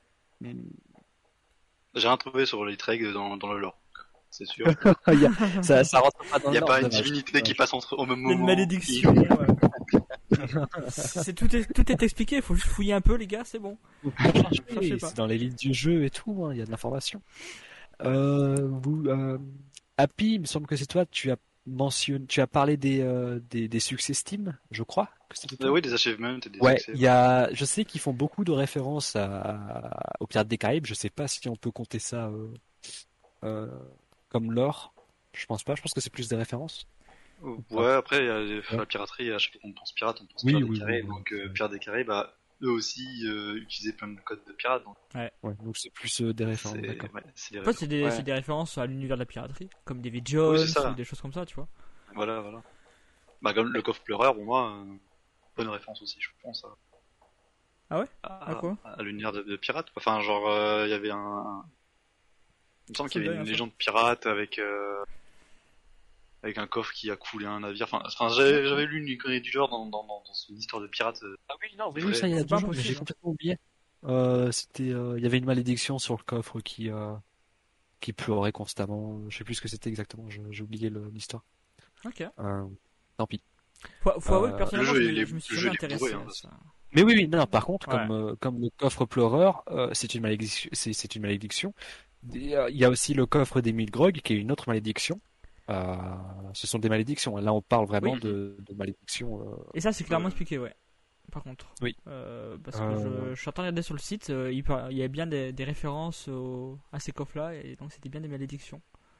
J'ai rien trouvé sur l'Itreg dans, dans le lore. C'est sûr. il y a- ça, ça rentre pas dans Il n'y le a pas lore, une dommage. divinité qui passe entre, au même Il y a moment. une malédiction. ouais. C'est tout est tout est expliqué. Il faut juste fouiller un peu, les gars. C'est bon. Oui, c'est dans les listes du jeu et tout, hein, il y a de l'information. Euh, vous, euh, Happy, il me semble que c'est toi, tu as mentionné, tu as parlé des, euh, des, des succès Steam, je crois que c'était toi. Euh, oui, des achievements et des Ouais, succès. il y a, je sais qu'ils font beaucoup de références à, aux Pirates des Caraïbes, je sais pas si on peut compter ça euh, euh, comme lore, je pense pas, je pense que c'est plus des références. Euh, pas. Ouais, après, il y a les- Ouais. la piraterie, à chaque fois qu'on pense pirate, on pense Oui, Pirates oui, des Caraïbes. oui, oui. Donc, euh, Pirates des Caraïbes, bah, eux aussi euh, utilisaient plein de codes de pirates. Donc, Ouais, donc c'est plus euh, des références, c'est d'accord. ouais, c'est des En fait, c'est des, références. c'est Ouais. des références à l'univers de la piraterie, comme David Jones Oui, c'est ça. ou des choses comme ça, tu vois. Voilà, voilà. Bah, comme le coffre pleureur, pour moi, euh, bonne référence aussi, je pense. À, Ah ouais à, À quoi à l'univers de, de pirates. Enfin, genre, euh, il y avait un. un- Il me semble qu'il y avait Ça me une dit rien, légende pirate avec. Euh... avec un coffre qui a coulé un navire. Enfin, enfin j'avais, j'avais lu une connerie du genre dans, dans, dans, dans une histoire de pirates. euh, Ah oui, non, mais vrai. oui, ça, il y a C'est pas deux jours, mais j'ai impossible, hein. complètement oublié. Euh, c'était, euh, il y avait une malédiction sur le coffre qui, euh, qui pleurait constamment. Je sais plus ce que c'était exactement. je- J'ai oublié le- l'histoire. Ok. Euh, tant pis. Faut, faut avouer que Euh, personnellement, le jeu, je, il me- est- je me suis le jamais jeu, il est intéressé bourré, hein, à ça. Mais oui, oui, non, par contre, Ouais. comme, euh, comme le coffre pleureur, euh, c'est une malédiction. C'est, c'est une malédiction. Et, euh, Il y a aussi le coffre des mille grogs, qui est une autre malédiction. Euh, ce sont des malédictions. Là, on parle vraiment Oui. de, de malédictions. euh, Et ça, c'est clairement Euh, expliqué, ouais. Par contre. Oui. Euh, parce que Euh. je, je suis en train de regarder sur le site, euh, il, par- il y a bien des, des références au- à ces coffres-là, et donc c'était bien des malédictions.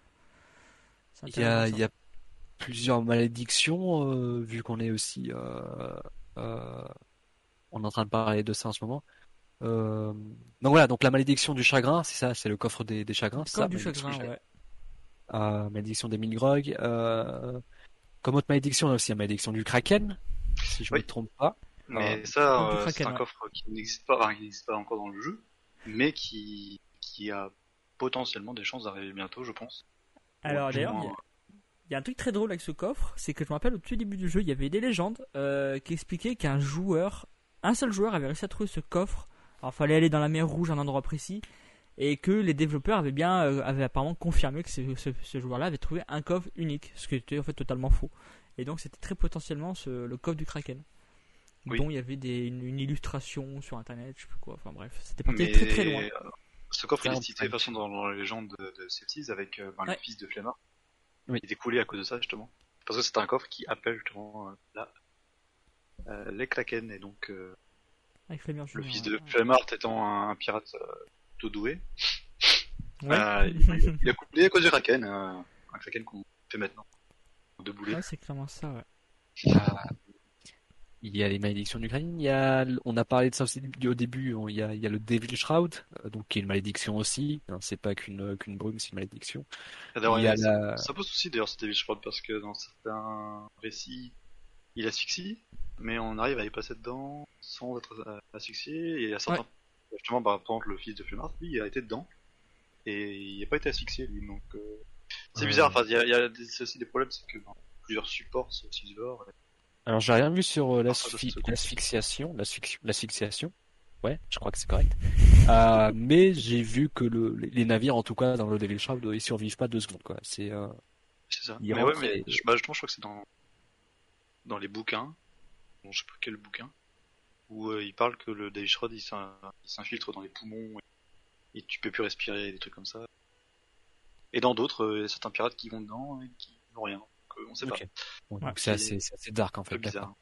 C'est Il y a, intéressant, il y a plusieurs malédictions, euh, vu qu'on est aussi, euh, euh, on est en train de parler de ça en ce moment. Euh, donc voilà, donc la malédiction du chagrin, c'est ça, c'est le coffre des, des chagrins, ça. c'est ça, Comme du malédiction chagrin, du ouais. chagrin. Euh, malédiction des mille grogs. Euh, comme autre malédiction, on a aussi la malédiction du kraken, si je ne Oui. me trompe pas. Mais Ah. ça, Comme du euh, Kraken, c'est un ouais. coffre qui n'existe pas, enfin, qui n'existe pas encore dans le jeu, mais qui, qui a potentiellement des chances d'arriver bientôt, je pense. Alors Ou du d'ailleurs, il y, moins, a- il y a un truc très drôle avec ce coffre, c'est que je me rappelle au tout début du jeu, il y avait des légendes euh, qui expliquaient qu'un joueur, un seul joueur avait réussi à trouver ce coffre. Alors il fallait aller dans la mer Rouge à un endroit précis, et que les développeurs avaient bien, euh, avaient apparemment confirmé que ce, ce- ce joueur-là avait trouvé un coffre unique, ce qui était en fait totalement faux. Et donc c'était très potentiellement ce- le coffre du Kraken. Oui. Dont il y avait des, une, une illustration sur internet, je sais plus quoi, enfin bref, c'était parti mais très très loin. euh, ce coffre, il est Quarante-cinq. cité de toute façon dans, dans la légende de, de Septis avec euh, ben, Ouais. le fils de Flemmard. Oui. Il est coulé à cause de ça, justement. Parce que c'est un coffre qui appelle justement euh, là, euh, les Kraken, et donc euh, Avec Fleming le Junior, fils ouais. de Flemmard étant un, un pirate euh, tout doué, Ouais. euh, il, il a coulé à cause du Kraken, euh, un Kraken qu'on fait maintenant. De boulet. Ouais, c'est clairement ça, ouais. Ah, il y a les malédictions du Kraken, il y a, on a parlé de ça aussi au début, on- il y a, il y a le Devil Shroud, euh, donc qui est une malédiction aussi, hein, c'est pas qu'une qu'une brume, c'est une malédiction. Et d'ailleurs, Il y a ça, la- ça pose souci d'ailleurs, c'était je crois, parce que dans certains récits, il asphyxie, mais on arrive à y passer dedans sans être euh, asphyxié, et il y a certains, justement, bah, par exemple, le fils de Flemmard, lui, il a été dedans, et il n'a pas été asphyxié, lui, donc euh, c'est Euh. bizarre, enfin, il y a, il y a des- c'est aussi des problèmes, c'est que dans plusieurs supports, c'est aussi du lore, et- Alors j'ai rien vu sur euh, Ah, ça, l'asphy- c'est cool. l'asphyxiation, l'asphyxi- l'asphyxiation. Ouais, je crois que c'est correct. Euh, mais j'ai vu que le, les navires, en tout cas dans le Devil Shroud, ils survivent pas deux secondes, quoi. C'est euh, c'est ça. Il Mais ouais, rentre mais et- je, bah, justement, je crois que c'est dans, dans les bouquins, bon, je sais pas quel bouquin, où euh, il parle que le David Shroud, il s'in- il s'infiltre dans les poumons, et, et tu peux plus respirer, des trucs comme ça. Et dans d'autres, euh, il y a certains pirates qui vont dedans et qui n'ont rien. Donc, euh, on sait ok. pas. Bon, Ouais. donc c'est assez, c'est assez dark en Un fait. peu bizarre. d'accord.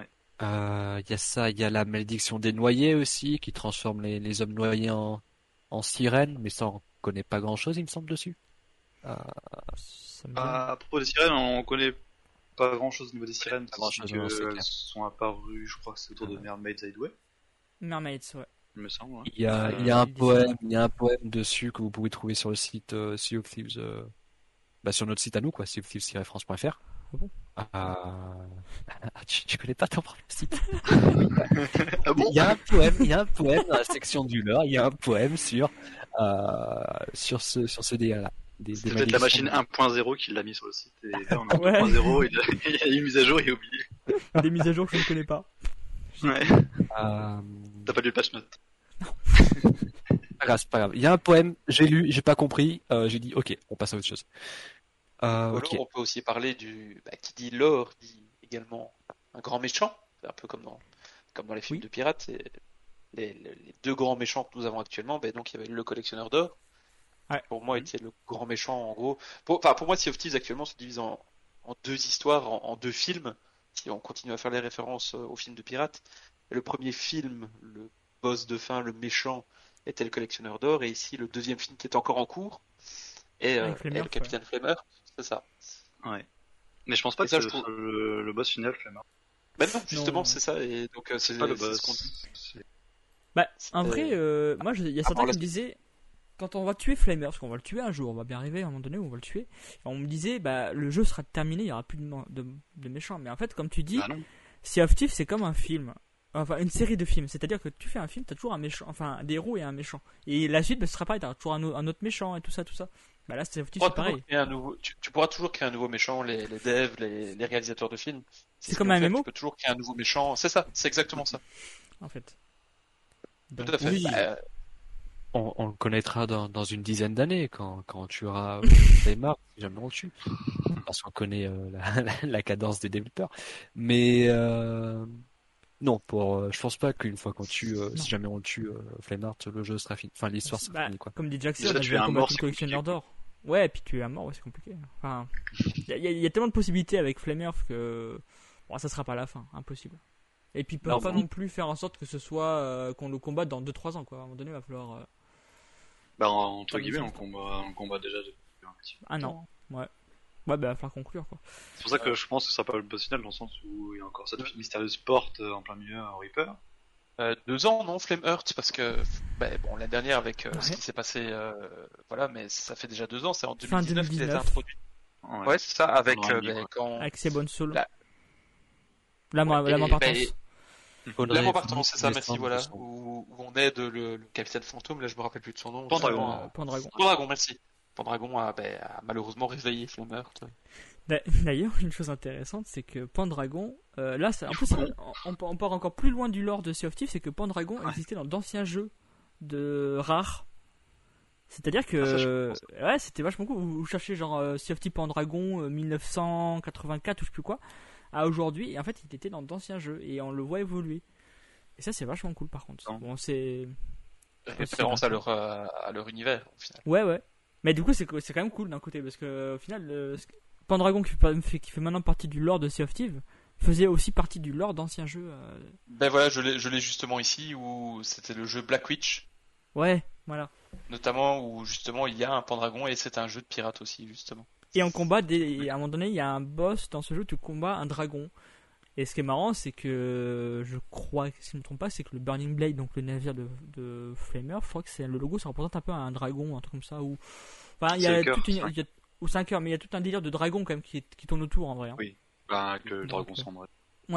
Euh, Il y a ça, il y a la malédiction des noyés aussi, qui transforme les, les hommes noyés en, en sirènes, mais ça on connaît pas grand chose, il me semble, dessus. Euh, Ça me dit- Ah, à propos des sirènes, on connaît pas grand chose au niveau des sirènes, pas parce grand-chose, que non, c'est elles clair. sont apparues, je crois que c'est autour de Ouais. Mermaid's Hideaway, Mermaids, ouais. il me semble. hein. Il y a, Euh, il y a un il dit ça. poème, il y a un poème dessus que vous pouvez trouver sur le site euh, Sea of Thieves, euh, bah, sur notre site à nous, quoi, sea of thieves france point f r. Ah bon Ah, tu, tu connais pas ton propre site? Ah bon? Il y a un poème, il y a un poème dans la section du lore, il y a un poème sur, euh, sur ce, sur ce dégât-là. Des, des C'était peut-être la malédictions. machine un point zéro qui l'a mis sur le site, et là on a Ouais. deux point zéro, il, a- il a eu une mise à jour et oublié. Des mises à jour que je ne connais pas. Ouais. Euh, T'as pas lu le patch note. pas grave, c'est pas grave. Il y a un poème, j'ai lu, j'ai pas compris, euh, j'ai dit ok, on passe à autre chose. Euh, Ou ok. alors on peut aussi parler du. Bah, qui dit lore dit également un grand méchant. un peu comme dans, comme dans les films Oui. de pirates. Et les, les, les deux grands méchants que nous avons actuellement, ben, donc il y avait le collectionneur d'or. Ouais. Pour moi, était le grand méchant en gros. Pour, enfin, pour moi, Sea of Thieves actuellement se divise en, en deux histoires, en, en deux films. Si on continue à faire les références aux films de pirates. Le premier film, le boss de fin, le méchant, était le collectionneur d'or. Et ici, le deuxième film qui est encore en cours. Et, euh, Avec et Flammer, le capitaine Flammer, c'est ça. Ouais. Mais je pense pas Et que ça, c'est je le, trouve- le, le boss final, Flammer. Ben non, justement, Non. c'est ça. Et donc, euh, c'est C'est pas le c'est boss. ce qu'on dit. C'est- Bah, en C'était- vrai, euh, moi, je- il y a Avant certains la qui me suite. disaient, quand on va tuer Flamer, parce qu'on va le tuer un jour, on va bien arriver à un moment donné où on va le tuer, et on me disait, bah, le jeu sera terminé, il y aura plus de, man- de, de méchants. Mais en fait, comme tu dis, Ah non. Sea of Thieves, c'est comme un film. Enfin, une série de films. C'est-à-dire que tu fais un film, t'as toujours un méchant, enfin, des héros et un méchant. Et la suite, bah, ce sera pareil, t'auras toujours un, o- un autre méchant et tout ça, tout ça. Bah là, Sea of Tu Thieves, pourras c'est toujours pareil. créer un nouveau- tu, tu pourras toujours créer un nouveau méchant, les, les devs, les, les réalisateurs de films. C'est ce comme qu'ils un ont fait, M M O? Tu peux toujours créer un nouveau méchant. C'est ça, c'est exactement ça. En fait. Tout Donc, à fait. oui. Bah, On, on le connaîtra dans, dans une dizaine d'années quand, quand tu auras Neymar, si jamais on le tue. Parce qu'on connaît euh, la, la, la cadence des développeurs. Mais euh, non, pour, euh, je pense pas qu'une fois qu'on tue, euh, Non. si jamais on le tue, euh, Flameheart, le jeu sera fini. Enfin, l'histoire sera bah, finie, quoi. comme dit Jackson, Déjà, on a tuer déjà un combattu mort, le c'est collectionneur compliqué, d'or. Ouais, et puis tuer un mort, ouais, c'est compliqué. Enfin, il y, a- y a- y a tellement de possibilités avec Flamer que bon, ça sera pas la fin, impossible. Et puis ils peuvent Non, pas bon. non plus faire en sorte que ce soit euh, qu'on le combatte dans deux trois ans, quoi. À un moment donné, il va falloir euh, Bah, entre Pas guillemets, on besoin. combat, on combat déjà depuis un petit peu. un an. Ouais. Ouais, bah, il va falloir conclure, quoi. C'est pour ça que je pense que ça sera pas le boss final, dans le sens où il y a encore cette mystérieuse porte euh, en plein milieu à Reaper. euh, deux ans, non, Flameheart, parce que bah, bon, l'année dernière avec euh, ce Ouais. qui s'est passé, euh, voilà, mais ça fait déjà deux ans, c'est en Fin deux mille dix-neuf qu'il a été deux mille dix-neuf. introduit. Ouais. Ouais, c'est ça, avec On l'aura euh, mis, bah, quoi. quand Avec ses bonnes solos. La- La main Ouais, la et- main bah, partance. et- Faudrait Là, partant, vraiment c'est ça, merci, descendre voilà, de son- où, où on aide le, le capitaine fantôme, là je me rappelle plus de son nom. Pendragon. justement, euh, Pendragon. Pendragon, merci. Pendragon a, bah, a malheureusement réveillé Flameheart. D'a- D'ailleurs, une chose intéressante, c'est que Pendragon, euh, là, c'est- en plus, Bon. on, on part encore plus loin du lore de Sea of Thieves, c'est que Pendragon Ouais. existait dans d'anciens jeux de Rare. C'est-à-dire que, Ah, ça, je pense. ouais, c'était vachement cool. Vous, vous cherchez genre euh, Sea of Thieves Pendragon euh, mille neuf cent quatre-vingt-quatre ou je sais plus quoi, à aujourd'hui, et en fait, il était dans d'anciens jeux et on le voit évoluer. Et ça, c'est vachement cool par contre. Non. Bon, c'est. Référence à leur, euh, à leur univers, au final. Ouais, ouais. Mais du coup, c'est c'est quand même cool d'un côté parce que au final, le... Pendragon qui fait, qui fait maintenant partie du lore de Sea of Thieves faisait aussi partie du lore d'anciens jeux. euh, Ben voilà, je l'ai je l'ai justement ici, où c'était le jeu Black Witch, Ouais, voilà. notamment, où justement il y a un Pendragon, et c'est un jeu de pirate aussi, justement. Et on combat des... et à un moment donné, il y a un boss dans ce jeu, tu combats un dragon. Et ce qui est marrant, c'est que je crois, si je ne me trompe pas, c'est que le Burning Blade, donc le navire de, de Flamer, je crois que c'est le logo, ça représente un peu un dragon, un truc comme ça. Ou enfin, il y a C'est le cœur, toute une, cinq. il y a- ou cinq heures, mais il y a tout un délire de dragon quand même qui, qui tourne autour en vrai. hein. Oui. Bah, avec le Donc, dragon euh, cendre.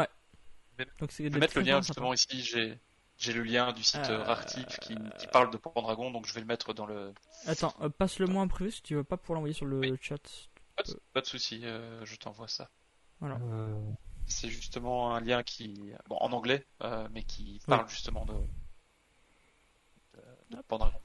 Donc c'est Je de vais mettre très le lien bien, justement ici, j'ai j'ai le lien du site Euh, euh, Rartif qui, qui parle de Pendragon, donc je vais le mettre dans le... sympa. Attends, euh, passe-le moi en privé si tu veux pas pouvoir l'envoyer sur le Oui. chat. Pas de, pas de souci, euh, je t'envoie ça. Euh, C'est justement un lien qui, bon, en anglais, euh, mais qui parle justement de, de, de Pendragon.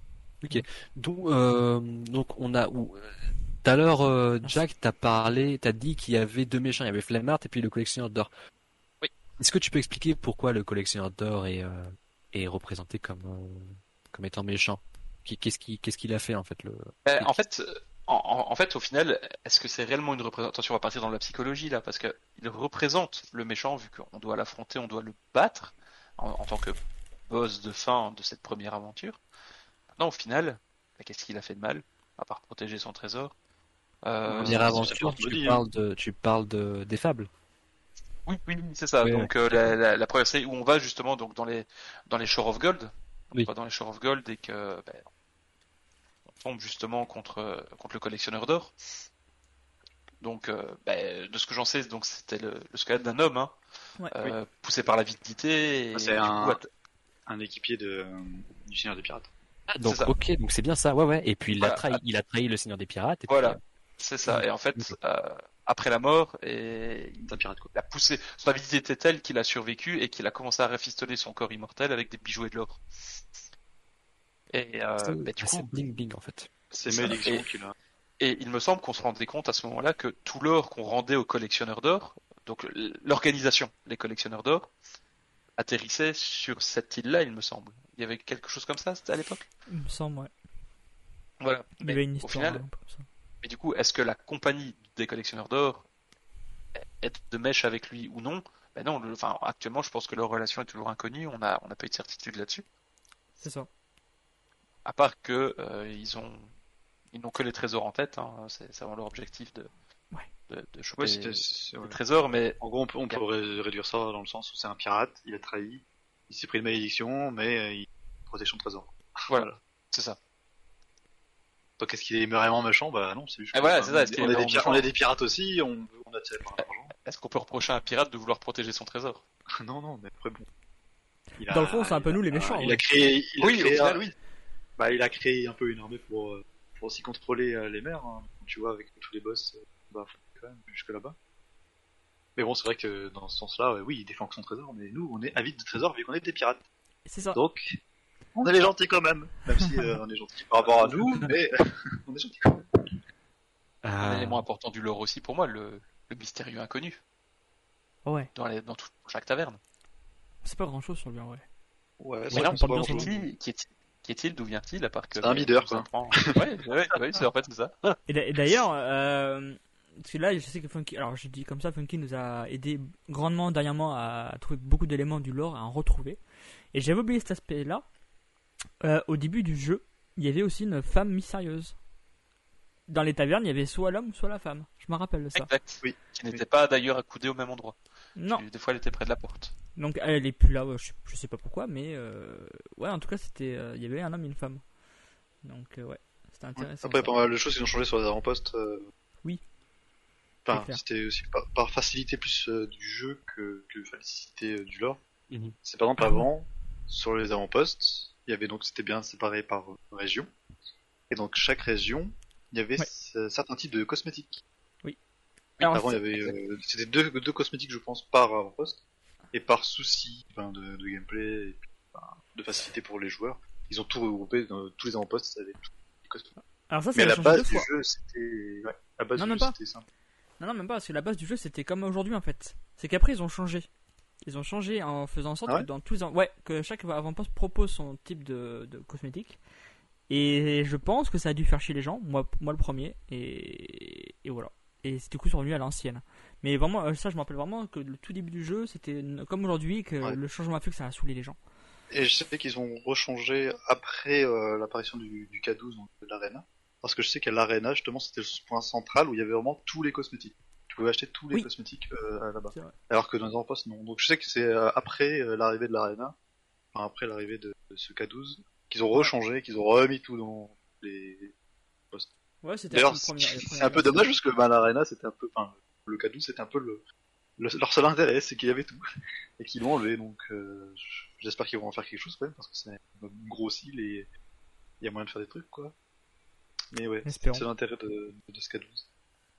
Donc, euh, donc on a où tout à l'heure, euh, Jack, t'as parlé, t'as dit qu'il y avait deux méchants, il y avait Flameheart et puis le collectionneur d'or. Oui. Est-ce que tu peux expliquer pourquoi le collectionneur d'or est, euh, est représenté comme euh, comme étant méchant? Qui- Qu'est-ce qu'il qu'est-ce qu'il a fait en fait le Euh, en fait, euh, en, en- en fait, au final, est-ce que c'est réellement une représentation? On va partir dans la psychologie là, parce que il représente le méchant, vu qu'on doit l'affronter, on doit le battre en, en tant que boss de fin de cette première aventure. Maintenant, au final, bah, qu'est-ce qu'il a fait de mal, à part protéger son trésor? Euh, première c'est aventure? c'est Tu Molly, parles de tu parles de des fables. Oui, oui, oui, c'est ça. Ouais, donc euh, la, la, la première série où on va justement donc dans les dans les Shore of Gold, Oui. on va dans les Shore of Gold et que ben, on tombe justement contre contre le collectionneur d'or. Donc euh, ben, de ce que j'en sais, donc c'était le, le squelette d'un homme, hein, Ouais. euh, poussé par l'avidité. Et Ah, c'est du un- coup, att- Un équipier de, du Seigneur des Pirates. Donc ça. ok, donc c'est bien ça, ouais ouais. Et puis il a Voilà. trahi, il a trahi le Seigneur des Pirates. Et puis, Voilà. euh, c'est ça. Et en fait, euh, après la mort, et C'est un pirate, quoi. il a poussé. Son avidité était telle qu'il a survécu et qu'il a commencé à rafistoler son corps immortel avec des bijoux et de l'or. Et euh, c'est bah, du assez coup, bling bling en fait. C'est ça. Malédiction Et- qu'il a. et il me semble qu'on se rendait compte à ce moment-là que tout l'or qu'on rendait au collectionneur d'or, donc l'organisation des collectionneurs d'or atterrissait sur cette île-là, il me semble. Il y avait quelque chose comme ça, c'était à l'époque. Il me semble, ouais. Voilà. Il y Mais avait une au histoire final, hein, comme ça. mais du coup, est-ce que la compagnie des collectionneurs d'or est de mèche avec lui ou non? Ben non. Le, enfin, actuellement, je pense que leur relation est toujours inconnue. On a, on n'a pas eu de certitude là-dessus. C'est ça. À part que euh, ils ont, ils n'ont que les trésors en tête. Hein. C'est, c'est vraiment leur objectif de, Ouais. de, de choper Ouais, c'était, c'est- les ouais. trésors. Mais En gros, on peut, on peut ré- réduire ça dans le sens où c'est un pirate, il a trahi, il s'est pris une malédiction, mais euh, il protège son trésor. voilà, c'est ça. Donc est-ce qu'il est vraiment méchant? Bah non, c'est juste. Ah, voilà, que, c'est bah, ça, est-ce on, qu'il est on est des vraiment pirates, méchant on est des pirates aussi, on, on est attiré par l'argent. Est-ce qu'on peut reprocher à un pirate de vouloir protéger son trésor? non, non, mais après bon. Il Dans le fond, c'est un peu il nous, a- les méchants, Il ouais. a créé, il a Oui, au créé, final, un- oui. bah, il a créé un peu une armée pour, euh, pour aussi contrôler euh, les mers. Hein. Tu vois, avec tous les boss, euh, bah, faut quand même jusque là-bas. Mais bon, c'est vrai que dans ce sens-là, ouais, oui, il défend que son trésor, mais nous, on est avides de trésors vu qu'on est des pirates. C'est ça. Donc, on est les gentils quand même, même si euh, on est gentils par rapport à nous, mais on est gentils quand même. Un Euh, élément important du lore aussi pour moi, le, le mystérieux inconnu Ouais. dans, les, dans tout, chaque taverne. C'est pas grand chose sur lui, en vrai. Ouais, Mais c'est non, on parle bien qui sur est-il, qui est-il, qui est-il, d'où vient-il, à part que... C'est un leader, ça quoi. prend- ouais, ouais, ouais, c'est en fait c'est ça. Et d'a- et d'ailleurs, euh, parce que là, je sais que Funky, alors je dis comme ça, Funky nous a aidé grandement dernièrement à trouver beaucoup d'éléments du lore, à en retrouver. Et j'avais oublié cet aspect-là. Euh, au début du jeu, il y avait aussi une femme mystérieuse. Dans les tavernes, il y avait soit l'homme, soit la femme. Je me rappelle de ça. Exact. Oui. Qui n'était pas d'ailleurs accoudée au même endroit. Non. Des fois, elle était près de la porte. Donc elle est plus là, ouais, je, je sais pas pourquoi, mais euh, ouais, en tout cas, c'était, euh, il y avait un homme et une femme. Donc euh, ouais, c'était intéressant. Après, ça. pas mal de choses qui ont changé sur les avant-postes. Euh... Oui. Enfin, C'est clair. c'était aussi par, par facilité plus euh, du jeu que, que facilité euh, du lore. Mhm. C'est par exemple Ah avant, sur les avant-postes, il y avait donc c'était bien séparé par euh, région. Et donc chaque région, il y avait Ouais. c- certains types de cosmétiques. Alors, Avant, il y c'est- avait euh, c'était deux, deux cosmétiques, je pense, par avant-poste. Et par souci enfin, de, de gameplay et puis, enfin, de facilité pour les joueurs, ils ont tout regroupé dans tous les avant-postes avec tous les cosmétiques. alors ça, ça Mais a la changé base deux du fois. jeu, c'était ouais, la base Non, du même jeu, pas. c'était simple. Non, non, même pas, parce que la base du jeu c'était comme aujourd'hui en fait. C'est qu'après ils ont changé. Ils ont changé en faisant en sorte Ah ouais que dans tous les. Ouais, que chaque avant-poste propose son type de, de cosmétique. Et je pense que ça a dû faire chier les gens, moi, moi le premier, et, et voilà. Et c'est du coup revenu à l'ancienne. Mais vraiment, euh, ça je me rappelle vraiment que le tout début du jeu c'était une- comme aujourd'hui, que Ouais. le changement a fait que ça a saoulé les gens. Et je sais qu'ils ont rechangé après euh, l'apparition du, du K douze, donc de l'Arena. Parce que je sais qu'à l'Arena, justement, c'était le point central où il y avait vraiment tous les cosmétiques. Tu pouvais acheter tous les Oui. cosmétiques euh, là-bas. C'est vrai. Alors que dans les avant-postes, non. Donc je sais que c'est euh, après euh, l'arrivée de l'Arena, enfin après l'arrivée de, de ce K douze, qu'ils ont rechangé, qu'ils ont remis tout dans les postes. Ouais, c'était D'ailleurs, la c'est première- la c'est première un peu version. dommage parce que bah, l'Arena, c'était un peu, enfin, le K douze, c'était un peu le, le- leur seul intérêt, c'est qu'il y avait tout. Et qu'ils l'ont enlevé, donc euh, j'espère qu'ils vont en faire quelque chose quand même, parce que c'est une grosse île et il y a moyen de faire des trucs, quoi. Mais ouais, Espérons. c'est l'intérêt de, de ce K douze.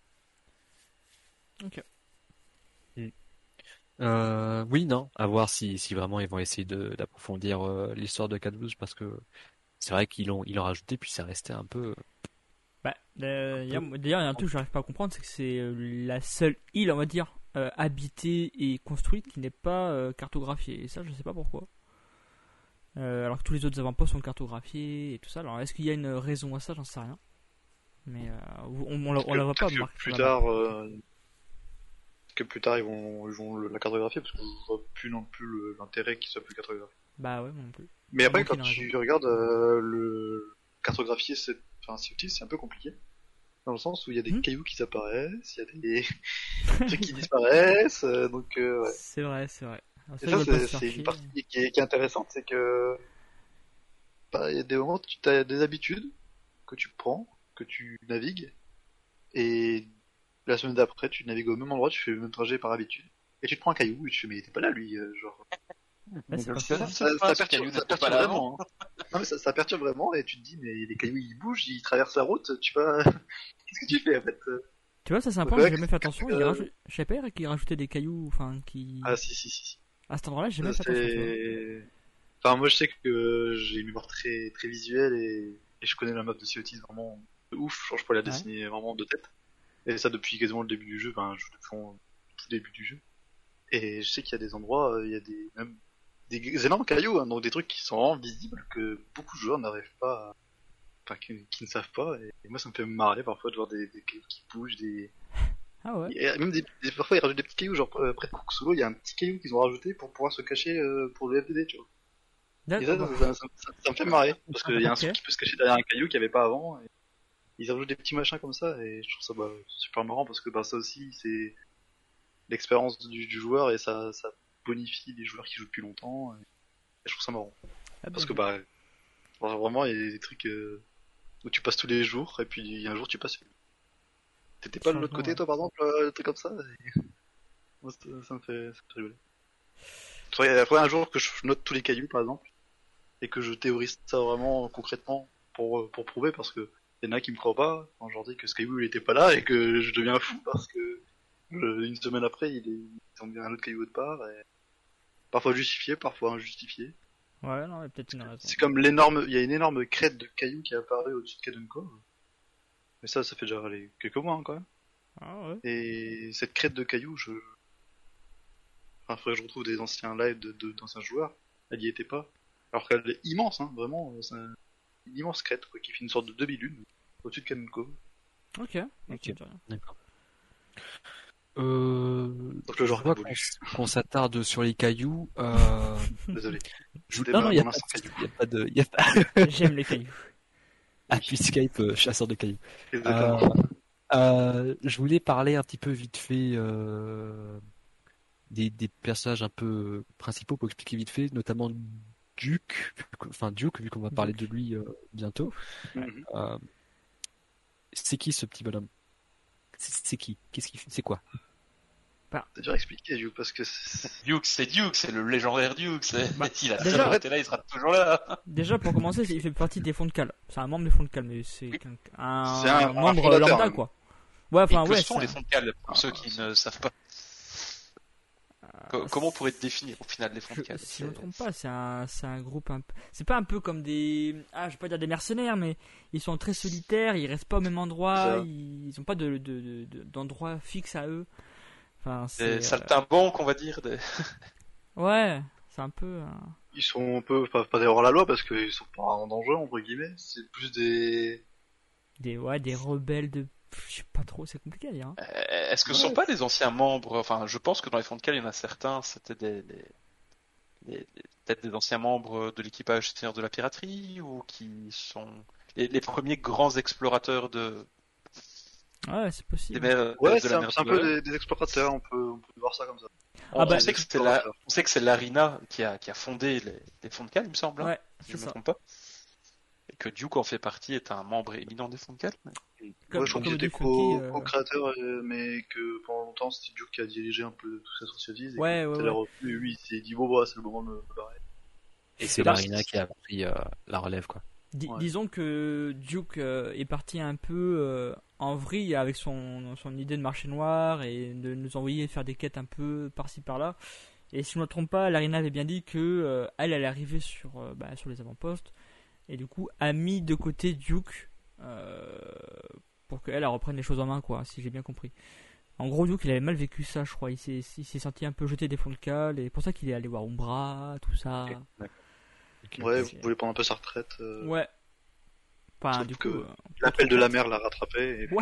Euh, oui, non, à voir si, si vraiment ils vont essayer de, d'approfondir euh, l'histoire de K douze parce que c'est vrai qu'ils l'ont, ils l'ont rajouté puis ça restait un peu. Bah, euh, y a- d'ailleurs, il y a un truc que j'arrive pas à comprendre, c'est que c'est euh, la seule île, on va dire, euh, habitée et construite qui n'est pas euh, cartographiée. Et ça, je sais pas pourquoi. Euh, alors que tous les autres avant-postes sont cartographiés et tout ça. Alors, est-ce qu'il y a une raison à ça? J'en sais rien. Mais euh, on, on, la- on la voit pas. Parce que marquée plus sur la map. tard, euh, que plus tard ils vont, ils vont le- la cartographier parce que je vois plus non plus le- l'intérêt qu'il soit plus cartographié. Bah ouais, moi non plus. Mais après, Donc, quand il a tu raison. regardes euh, le cartographier, c'est, enfin, c'est utile, c'est un peu compliqué. Dans le sens où il y a des Hmm. cailloux qui apparaissent, il y a des trucs qui disparaissent, euh, donc euh, ouais. C'est vrai, c'est vrai. Alors, Et ça, ça, ils veulent pas c'est, se faire c'est chier. une partie qui est, qui est intéressante, c'est que bah, il y a des moments où tu as des habitudes que tu prends, que tu navigues, et la semaine d'après, tu navigues au même endroit, tu fais le même trajet par habitude, et tu te prends un caillou, et tu fais mais il était pas là lui, euh, genre. Ouais, c'est Je pas le ça. sais, Ça, ce ça prince, perturbe, Caillou ça n'était pas perturbe là vraiment. hein. Non mais ça, ça perturbe vraiment, et tu te dis mais les cailloux ils bougent, ils traversent la route, tu vas, qu'est-ce que tu fais en fait? Tu vois, ça c'est un point Ouais, que j'ai jamais fait attention. Il euh, rajoute... Je savais pas Eric, qu'il rajoutait des cailloux, enfin, qui. Ah si si si. si. À cet endroit-là, j'ai jamais Ça, fait attention. tu vois. c'est... Enfin, moi, je sais que j'ai une mémoire très, très visuelle et, et je connais la map de Sea of Thieves vraiment de ouf. Genre, je peux la dessiner vraiment de tête. Et ça, depuis quasiment le début du jeu, ben, je le fais tout début du jeu. Et je sais qu'il y a des endroits, il y a des même des énormes cailloux, hein, donc des trucs qui sont vraiment visibles que beaucoup de joueurs n'arrivent pas, à... enfin qui, qui ne savent pas. Et, et moi, ça me fait marrer parfois de voir des, des cailloux qui bougent, des Ah ouais. et même des, des- parfois ils rajoutent des petits cailloux, genre euh, près de Kurksolo, il y a un petit caillou qu'ils ont rajouté pour pouvoir se cacher euh, pour le F D D, tu vois. Et ça, D'accord. ça, ça- ça- ça me fait marrer parce qu'il y a un Ok. truc qui peut se cacher derrière un caillou qu'il n'y avait pas avant. Et ils rajoutent des petits machins comme ça et je trouve ça bah, super marrant parce que bah, ça aussi c'est l'expérience du, du joueur et ça, ça bonifie les joueurs qui jouent depuis longtemps. Et je trouve ça marrant Ah, parce bah, que bah vraiment il y a des trucs euh, où tu passes tous les jours et puis un jour tu passes. T'étais pas de l'autre Changement, côté ouais. toi par exemple, euh, des trucs comme ça. Et... Moi, ça, ça me fait, ça me fait rigoler. Tu vois, il y a un jour que je note tous les cailloux par exemple et que je théorise ça vraiment concrètement pour pour prouver parce que il y en a qui me croient pas quand je leur dis que ce caillou il était pas là et que je deviens fou parce que je- une semaine après il est ils ont mis un autre caillou autre part et parfois justifié, parfois injustifié. Ouais, non, il y a peut-être une raison. C'est comme l'énorme, il y a une énorme crête de cailloux qui apparaît au-dessus de Cadon Cove. Mais ça, ça fait déjà allez, quelques mois hein, quand même. Ah ouais. Et cette crête de cailloux, je, enfin, faudrait que je retrouve des anciens lives de, de- d'anciens joueurs. Elle y était pas. Alors qu'elle est immense, hein, vraiment. C'est un- une immense crête, quoi, qui fait une sorte de demi-lune au-dessus de Cadon Cove. Ok. Ok. Ok. ça me dit rien. D'accord. Euh, Donc le genre je vois évolue. qu'on s- qu'on s'attarde sur les cailloux. Euh, Désolé. je... C'était Non, ma- non, il y a mon pas de instant souci, caillou. il y a pas de, il y a pas. J'aime les cailloux. Appui Skype, euh, chasseur de cailloux. Exactement. Euh, euh, je voulais parler un petit peu vite fait euh, des, des personnages un peu principaux pour expliquer vite fait, notamment Duke, vu que- enfin Duke, vu qu'on va parler de lui euh, bientôt. Mhm. Euh, c'est qui ce petit bonhomme? C'est c'est qui? Qu'est-ce qu'il fait? C'est quoi? C'est dur à expliquer, du coup, parce que c'est... Duke, c'est Duke, c'est le légendaire Duke. C'est... Bah, il a déjà- toujours été là, il sera toujours là. Déjà, pour commencer, c'est- il fait partie des fonds de cale. C'est un membre des fonds de cale, mais c'est Oui. qu'un- un, C'est un- un membre fondateur, lambda, hein. quoi. Ouais, enfin, Et que ouais. sont c'est les un- fonds de cale, pour Ah, ceux qui c'est- ne savent pas. Co- Comment on pourrait définir au final les fonds de Je- cale? si je me C'est- trompe pas, c'est un, c'est un groupe un peu. C'est pas un peu comme des. Ah, je vais pas dire des mercenaires, mais ils sont très solitaires, ils restent pas au même endroit, Ça. ils, ils ont pas de, de, de- de- d'endroit fixe à eux. Enfin, Des c'est. euh, saltimbanques, on va dire. Des... Ouais, c'est un peu. euh, Ils sont un peu, pas, pas des hors-la-loi parce qu'ils sont pas en danger, entre guillemets. C'est plus des... Des, ouais, des rebelles de. Je sais pas trop, c'est compliqué à dire. hein. Euh, Est-ce que ce Ouais. sont pas les anciens membres? Enfin, je pense que dans les fonds de cale, il y en a certains, c'était des, des- des- des- peut-être des anciens membres de l'équipage Seigneur de la Piraterie ou qui sont les, les premiers grands explorateurs de Ouais, c'est des possible. mers, Ouais, de c'est la un, mer c'est un de peu l'Ouest. des, des explorateurs, on peut, on peut voir ça comme ça. Ah bah, on sait que c'est la, on sait que c'est Larina qui a, qui a fondé les, les fonds de cale, il me semble, hein, Ouais, si c'est je me ça. trompe pas. Et que Duke en fait partie, est un membre éminent des fonds de cale. mais- Comme, Ouais, je crois comme qu'ils étaient dit Funky, euh, co-créateurs, euh, mais que pendant longtemps c'était Duke qui a dirigé un peu tout ça sur Cities. Et Ouais, que ouais, quand elle est revenue, lui, il s'est dit, bon, bah, c'est le moment de me barrer. Et c'est Bah, Larina qui a pris euh, la relève, quoi. Di- Ouais. Disons que Duke euh, est parti un peu euh, en vrille avec son, son idée de marché noir et de nous envoyer faire des quêtes un peu par-ci par-là. Et si je ne me trompe pas, Larina avait bien dit que euh, elle allait arriver sur, euh, bah, sur les avant-postes et du coup a mis de côté Duke euh, pour qu'elle elle reprenne les choses en main, quoi, si j'ai bien compris. En gros, Duke il avait mal vécu ça, je crois. Il s'est, il s'est senti un peu jeté des fonds de cale et c'est pour ça qu'il est allé voir Umbra, tout ça. Ok. Ouais, c'est- vous voulez prendre un peu sa retraite. euh, Ouais. Enfin, Sauf du que coup. euh, L'appel de la mer l'a rattrapé. Et... Ouais.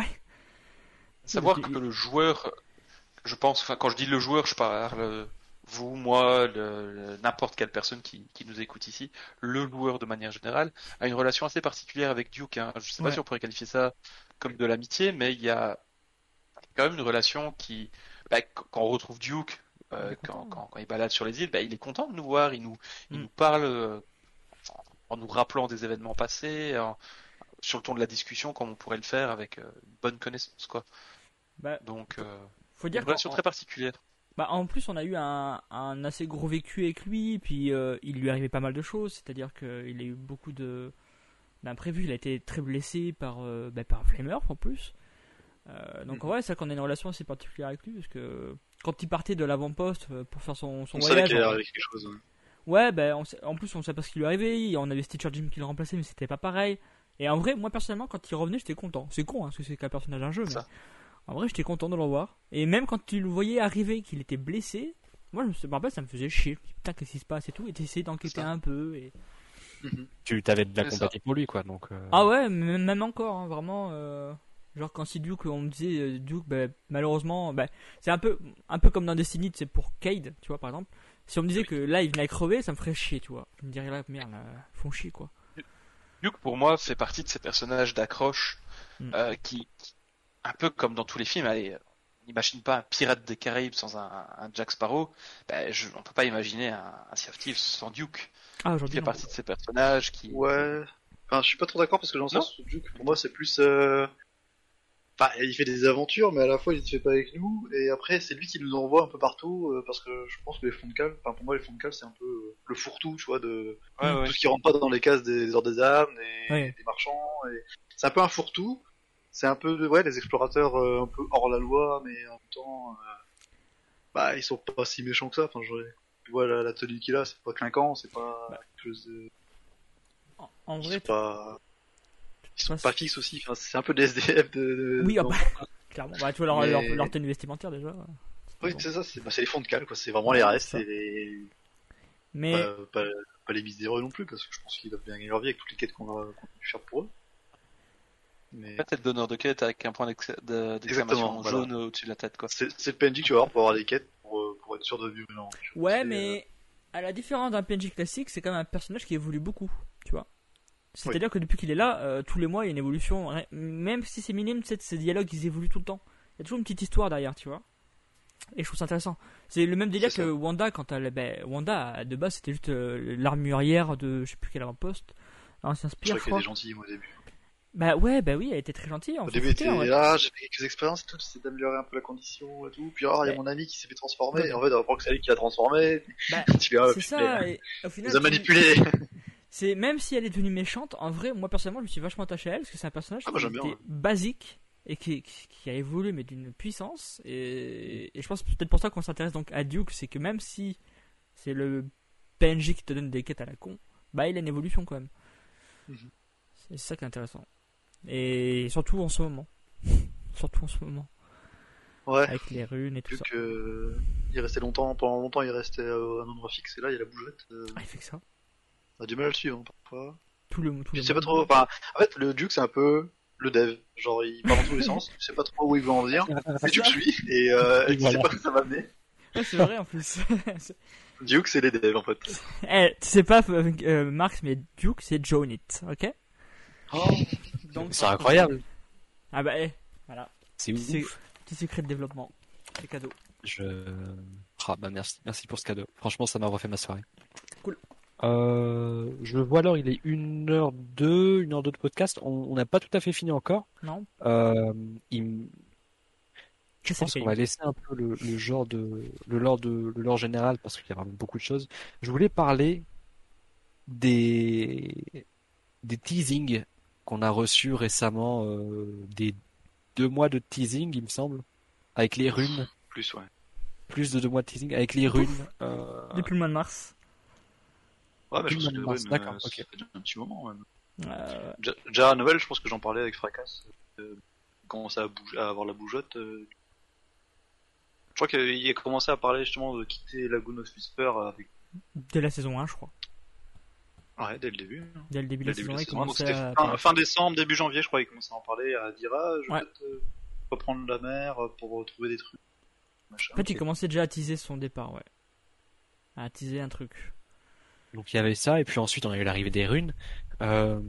Savoir il- que le joueur, je pense, enfin, quand je dis le joueur, je parle euh, vous, moi, le- le- n'importe quelle personne qui, qui nous écoute ici, le joueur de manière générale, a une relation assez particulière avec Duke. Hein. Je sais pas Ouais. si on pourrait qualifier ça comme de l'amitié, mais il y a quand même une relation qui, bah, qu- quand on retrouve Duke, euh, Il est quand, content. quand, quand il balade sur les îles, bah, il est content de nous voir, il nous, il Mm. nous parle euh, en nous rappelant des événements passés, en- sur le ton de la discussion, comme on pourrait le faire avec euh, une bonne connaissance, quoi. Bah, Donc, euh, faut une dire qu'en relation très particulière. bah, en plus, on a eu un, un assez gros vécu avec lui, puis euh, il lui arrivait pas mal de choses, c'est-à-dire qu'il a eu beaucoup de d'imprévus. Il a été très blessé par, euh, bah, par Flamer en plus. Euh, donc, Mhm. ouais, c'est vrai qu'on a une relation assez particulière avec lui, parce que quand il partait de l'avant-poste euh, pour faire son, son On savait voyage, qu'il allait on- arriver quelque chose. hein. ouais, bah, on sait- en plus, on savait pas ce qui lui arrivait. On avait Stitcher Jim qui le remplaçait, mais c'était pas pareil. Et en vrai, moi personnellement, quand il revenait, j'étais content. C'est con, hein, parce que c'est qu'un personnage d'un jeu, mais Ça. En vrai, j'étais content de le revoir. Et même quand tu le voyais arriver, qu'il était blessé, moi, je me rappelle, ça me faisait chier. Je me dis, putain, qu'est-ce qui se passe et tout. Et t'essayais d'enquêter Ça. un peu. Et... Tu t'avais de la C'est ça. compagnie pour lui, quoi. Donc, euh, Ah ouais, même, même encore, hein, vraiment. euh, Genre, quand c'est Duke, on me disait, euh, Duke, bah, malheureusement, bah, c'est un peu, un peu comme dans Destiny, c'est pour Cade, tu vois, par exemple. Si on me disait que là, il venait à crever, ça me ferait chier, tu vois. Je me dirais là, merde, là, ils font chier, quoi. Duke, pour moi, fait partie de ces personnages d'accroche Mm. euh, qui, qui- un peu comme dans tous les films, allez, on n'imagine pas un pirate des Caraïbes sans un, un Jack Sparrow. Ben, je, on peut pas imaginer un, un Sea of Thieves sans Duke. Ah, Il aujourd'hui, fait non. partie de ces personnages qui. Ouais. Enfin, je suis pas trop d'accord parce que dans le Non. sens où Duke, pour moi, c'est plus. euh, Enfin, il fait des aventures, mais à la fois, il ne fait pas avec nous. Et après, c'est lui qui nous envoie un peu partout euh, parce que je pense que les fonds de cale, enfin, pour moi, les fonds de cale, c'est un peu euh, le fourre-tout, tu vois, de Ouais, ouais. tout ce qui rentre pas dans les cases des ordres des âmes, et Ouais. des marchands. Et... C'est un peu un fourre-tout. C'est un peu, ouais, les explorateurs euh, un peu hors la loi, mais en même temps, euh, bah, ils sont pas si méchants que ça. Enfin, je... tu vois la, la tenue qu'il a, c'est pas clinquant, c'est pas Bah. quelque chose de... En, en vrai, c'est pas... Ils sont Ouais, pas fixes aussi, enfin, c'est un peu des S D F de... de- oui, ah de- bah, clairement. Bah, tu vois leur, Mais- leur, leur tenue vestimentaire déjà. Oui, c'est ça, c'est bah, c'est les fonds de cale, quoi. C'est vraiment les Ouais, restes, c'est ça. et les... Mais, Pas, pas, pas les miséreux non plus, parce que je pense qu'ils doivent bien gagner leur vie avec toutes les quêtes qu'on a, qu'on a pu faire pour eux. Mais Pas tête d'honneur de quête avec un point d'ex- de- d'exclamation Exactement, voilà. jaune au-dessus de la tête, quoi. c'est c'est le P N J que tu vas avoir pour avoir des quêtes, pour, euh, pour être sûr de vivre. Non, ouais, C'est, mais, à la différence d'un P N J classique, c'est quand même un personnage qui évolue beaucoup, tu vois. C'est-à-dire que depuis qu'il est là, euh, tous les mois, il y a une évolution. Ré- Même si c'est minime, tu sais, ces dialogues, ils évoluent tout le temps. Il y a toujours une petite histoire derrière, tu vois. Et je trouve ça intéressant. C'est le même délire C'est que ça. Wanda, quand elle. Ben, Wanda, de base, c'était juste euh, l'armurière de je sais plus quel avant-poste. L'ancien Je Spire, crois je qu'elle crois. était gentille, moi, au début. Bah ouais, bah oui, elle était très gentille. On Au s'en début, foutait, elle en était vrai. là, j'ai fait quelques expériences et tout, j'essaie d'améliorer un peu la condition et tout. Puis, alors, il y a Ouais. mon ami qui s'est fait transformer, Ouais. et en fait, on apprend que c'est elle qui l'a transformé. Bah, Tu fais, ah, c'est putain, ça. elle Et au final, nous a tu- manipulés. c'est même si elle est devenue méchante, en vrai, moi personnellement, je me suis vachement attaché à elle parce que c'est un personnage Ah, moi, qui j'aime bien, était ouais. basique et qui, qui, qui a évolué mais d'une puissance. Et, et je pense que c'est peut-être pour ça qu'on s'intéresse donc à Duke, c'est que même si c'est le P N J qui te donne des quêtes à la con, bah il a une évolution quand même. Mhm. C'est ça qui est intéressant. Et surtout en ce moment. Surtout en ce moment. Ouais. Avec les runes et tout Vu ça. que, euh, il restait longtemps, pendant longtemps, il restait euh, un endroit fixe, et là, il y a la bougette. Euh, Ah, il fait que ça. on a du mal à le suivre, hein, parfois. Tout le, tout Je le sais pas monde. trop, enfin, en fait, le Duke, c'est un peu le dev. Genre, il part dans tous les sens, tu sais pas trop où il veut en venir, mais tu le suis, et euh, Et tu sais voilà. pas où ça va mener. Ouais, c'est vrai en plus. Duke, c'est les devs, en fait. Eh, tu sais pas, euh, euh, Marx, mais Duke, c'est Joan It, ok? Donc, c'est incroyable. Ah bah, eh, voilà. C'est ouf. C'est petit secret de développement. C'est cadeau. Je... Ah, bah merci, merci pour ce cadeau. Franchement, ça m'a refait ma soirée. Cool. Euh, je vois alors, il est une heure deux, une heure deux de podcast. On on n'a pas tout à fait fini encore. Non? Euh, il m- Je Qu'est-ce que pense ça qu'on fait va laisser un peu le, le genre de le lore de le lore général parce qu'il y a vraiment beaucoup de choses. Je voulais parler des des teasings qu'on a reçus récemment, euh, des deux mois de teasing, il me semble, avec les runes, Plus, ouais. plus de deux mois de teasing avec les runes. Euh, Depuis le mois de mars. Ouais, mais je Plus pense que de ouais, mars, mais, d'accord, euh, ok. ça fait déjà un petit moment, même. Euh, Déjà, déjà à Noël, je pense que j'en parlais avec Fracas. Euh, commençait à, bouger, à avoir la bougeotte. Euh... Je crois qu'il a commencé à parler justement de quitter Lagoon of Whisper avec... dès la saison un, je crois. Ouais, dès le début. hein. Dès le début de Dès la le début saison un, de il la saison un, donc commençait c'était à. fin, parler. fin décembre, début janvier, je crois, il commençait à en parler, à dire ah, je vais Ouais. peut-être euh, reprendre la mer pour retrouver des trucs. Machin. En fait, il Ok. commençait déjà à teaser son départ, ouais. À teaser un truc. Donc il y avait ça, et puis ensuite on a eu l'arrivée des runes. Euh,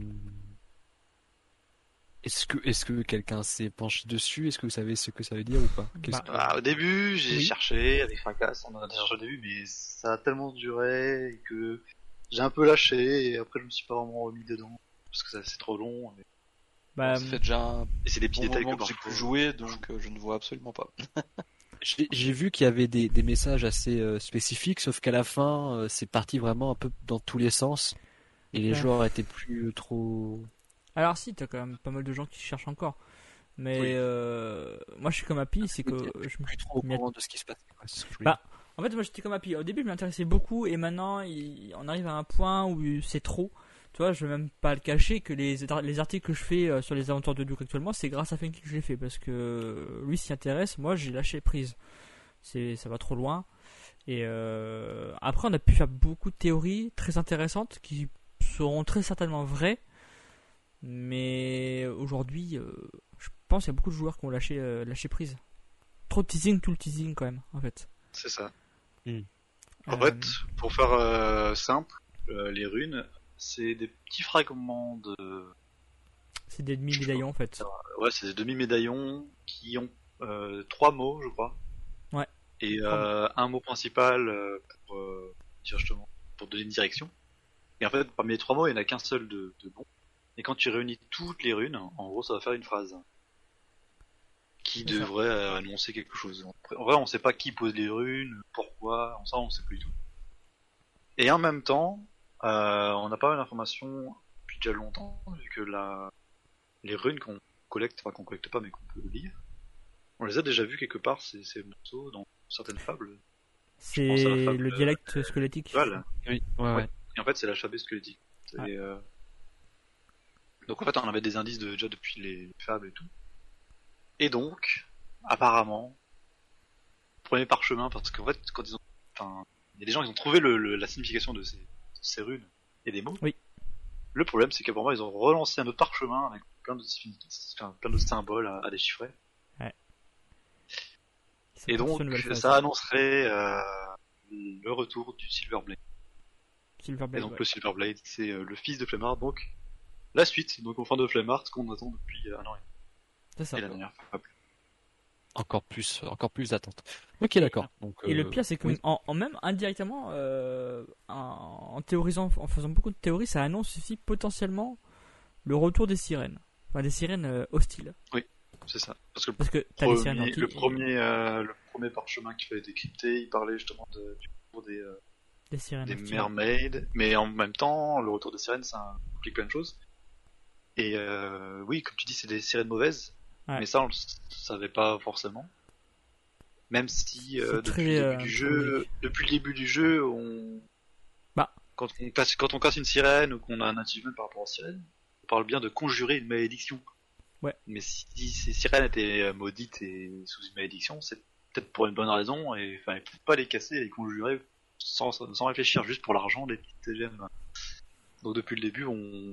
Est-ce que, est-ce que quelqu'un s'est penché dessus? Est-ce que vous savez ce que ça veut dire ou pas? Qu'est-ce Bah, que- Ah, au début, j'ai Oui. cherché avec Fracas, on en a cherché au début, mais ça a tellement duré que j'ai un peu lâché et après je me suis pas vraiment remis dedans parce que ça, c'est trop long et, bah, Ça fait déjà un et c'est des petits bon détails moment que que j'ai parfois- pu jouer, donc euh, je ne vois absolument pas. J'ai j'ai vu qu'il y avait des, des messages assez euh, spécifiques, sauf qu'à la fin, euh, c'est parti vraiment un peu dans tous les sens, et les Ouais. joueurs étaient plus trop... alors si, t'as quand même pas mal de gens qui cherchent encore. Mais Oui. euh, moi, je suis comme Happy, c'est que T'étais je me plus trop au m'y att- courant de ce qui se passait, quoi, c'est ce que je voulais Bah, en fait, moi j'étais comme Happy. Au début, je m'intéressais beaucoup et maintenant, il- on arrive à un point où c'est trop. tu vois, je vais même pas le cacher que les, les articles que je fais euh, sur les aventures de Duke actuellement, c'est grâce à Funky que je les fais parce que euh, lui s'y intéresse, moi j'ai lâché prise. C'est, ça va trop loin. Et euh, après, on a pu faire beaucoup de théories très intéressantes qui seront très certainement vraies. Mais aujourd'hui, euh, je pense qu'il y a beaucoup de joueurs qui ont lâché, euh, lâché prise. Trop de teasing, tout le teasing quand même, en fait. C'est ça. Mm. En Euh, fait, pour faire euh, simple, euh, les runes, c'est des petits fragments de. C'est des demi-médaillons en fait. Ouais, c'est des demi-médaillons qui ont euh, trois mots, je crois. Ouais. Et euh, un mot principal euh, pour euh, dire justement pour donner une direction. Et en fait, parmi les trois mots, il n'y en a qu'un seul de, de bon. Et quand tu réunis toutes les runes, en gros, ça va faire une phrase qui C'est ça. devrait euh, annoncer quelque chose. En vrai, on sait pas qui pose les runes, pourquoi, ça, on sait plus du tout. Et en même temps, euh, on n'a pas mal d'informations depuis déjà longtemps, vu que la... les runes qu'on collecte, enfin qu'on collecte pas, mais qu'on peut lire, on les a déjà vues quelque part, ces, ces morceaux, dans certaines fables. C'est pense à la fable, le dialecte squelettique. Voilà. Oui, ouais, ouais. Et en fait, c'est l'alphabet squelettique. C'est, Ouais. euh... Donc en fait, on avait des indices de, déjà depuis les fables et tout. Et donc, apparemment, premier parchemin, parce qu'en fait, quand ils ont, enfin, il y a des gens qui ont trouvé le, le- la signification de ces, de ces runes et des mots. Oui. Le problème, c'est qu'apparemment, ils ont relancé un autre parchemin avec plein d'autres, enfin, plein d'autres symboles à, à déchiffrer. Et donc, ça annoncerait euh, le retour du Silverblade. Silverblade, Et donc ouais. le Silverblade, c'est euh, le fils de Flemmard, donc la suite, donc enfin de Flemmard, ce qu'on attend depuis un an C'est ça. et la dernière fable. Encore plus, encore plus d'attente. Ok, d'accord. Donc, Et le euh, pire, c'est que oui. en, en même indirectement, euh, en, en théorisant, en faisant beaucoup de théories, ça annonce aussi potentiellement le retour des sirènes, enfin des sirènes euh, hostiles. C'est ça. Parce que le Parce que t'as des sirènes premier, gentilles le et premier, euh, le premier parchemin qui avait été décrypté, il parlait justement de, du retour des, euh, des sirènes des hostiles. mermaids, mais en même temps, le retour des sirènes, ça implique plein de choses. Et euh, oui, comme tu dis, c'est des sirènes mauvaises, Ouais. mais ça, on le savait pas forcément. Même si euh, C'est depuis, très, le euh, début du très jeu, logique. depuis le début du jeu, on Bah. quand on casse, quand on casse une sirène ou qu'on a un achievement par rapport aux sirènes, on parle bien de conjurer une malédiction. Ouais. Mais si ces sirènes étaient maudites et sous une malédiction, c'est peut-être pour une bonne raison, et enfin, il faut pas les casser et les conjurer sans, sans réfléchir, juste pour l'argent des petites T G M. Donc depuis le début, on,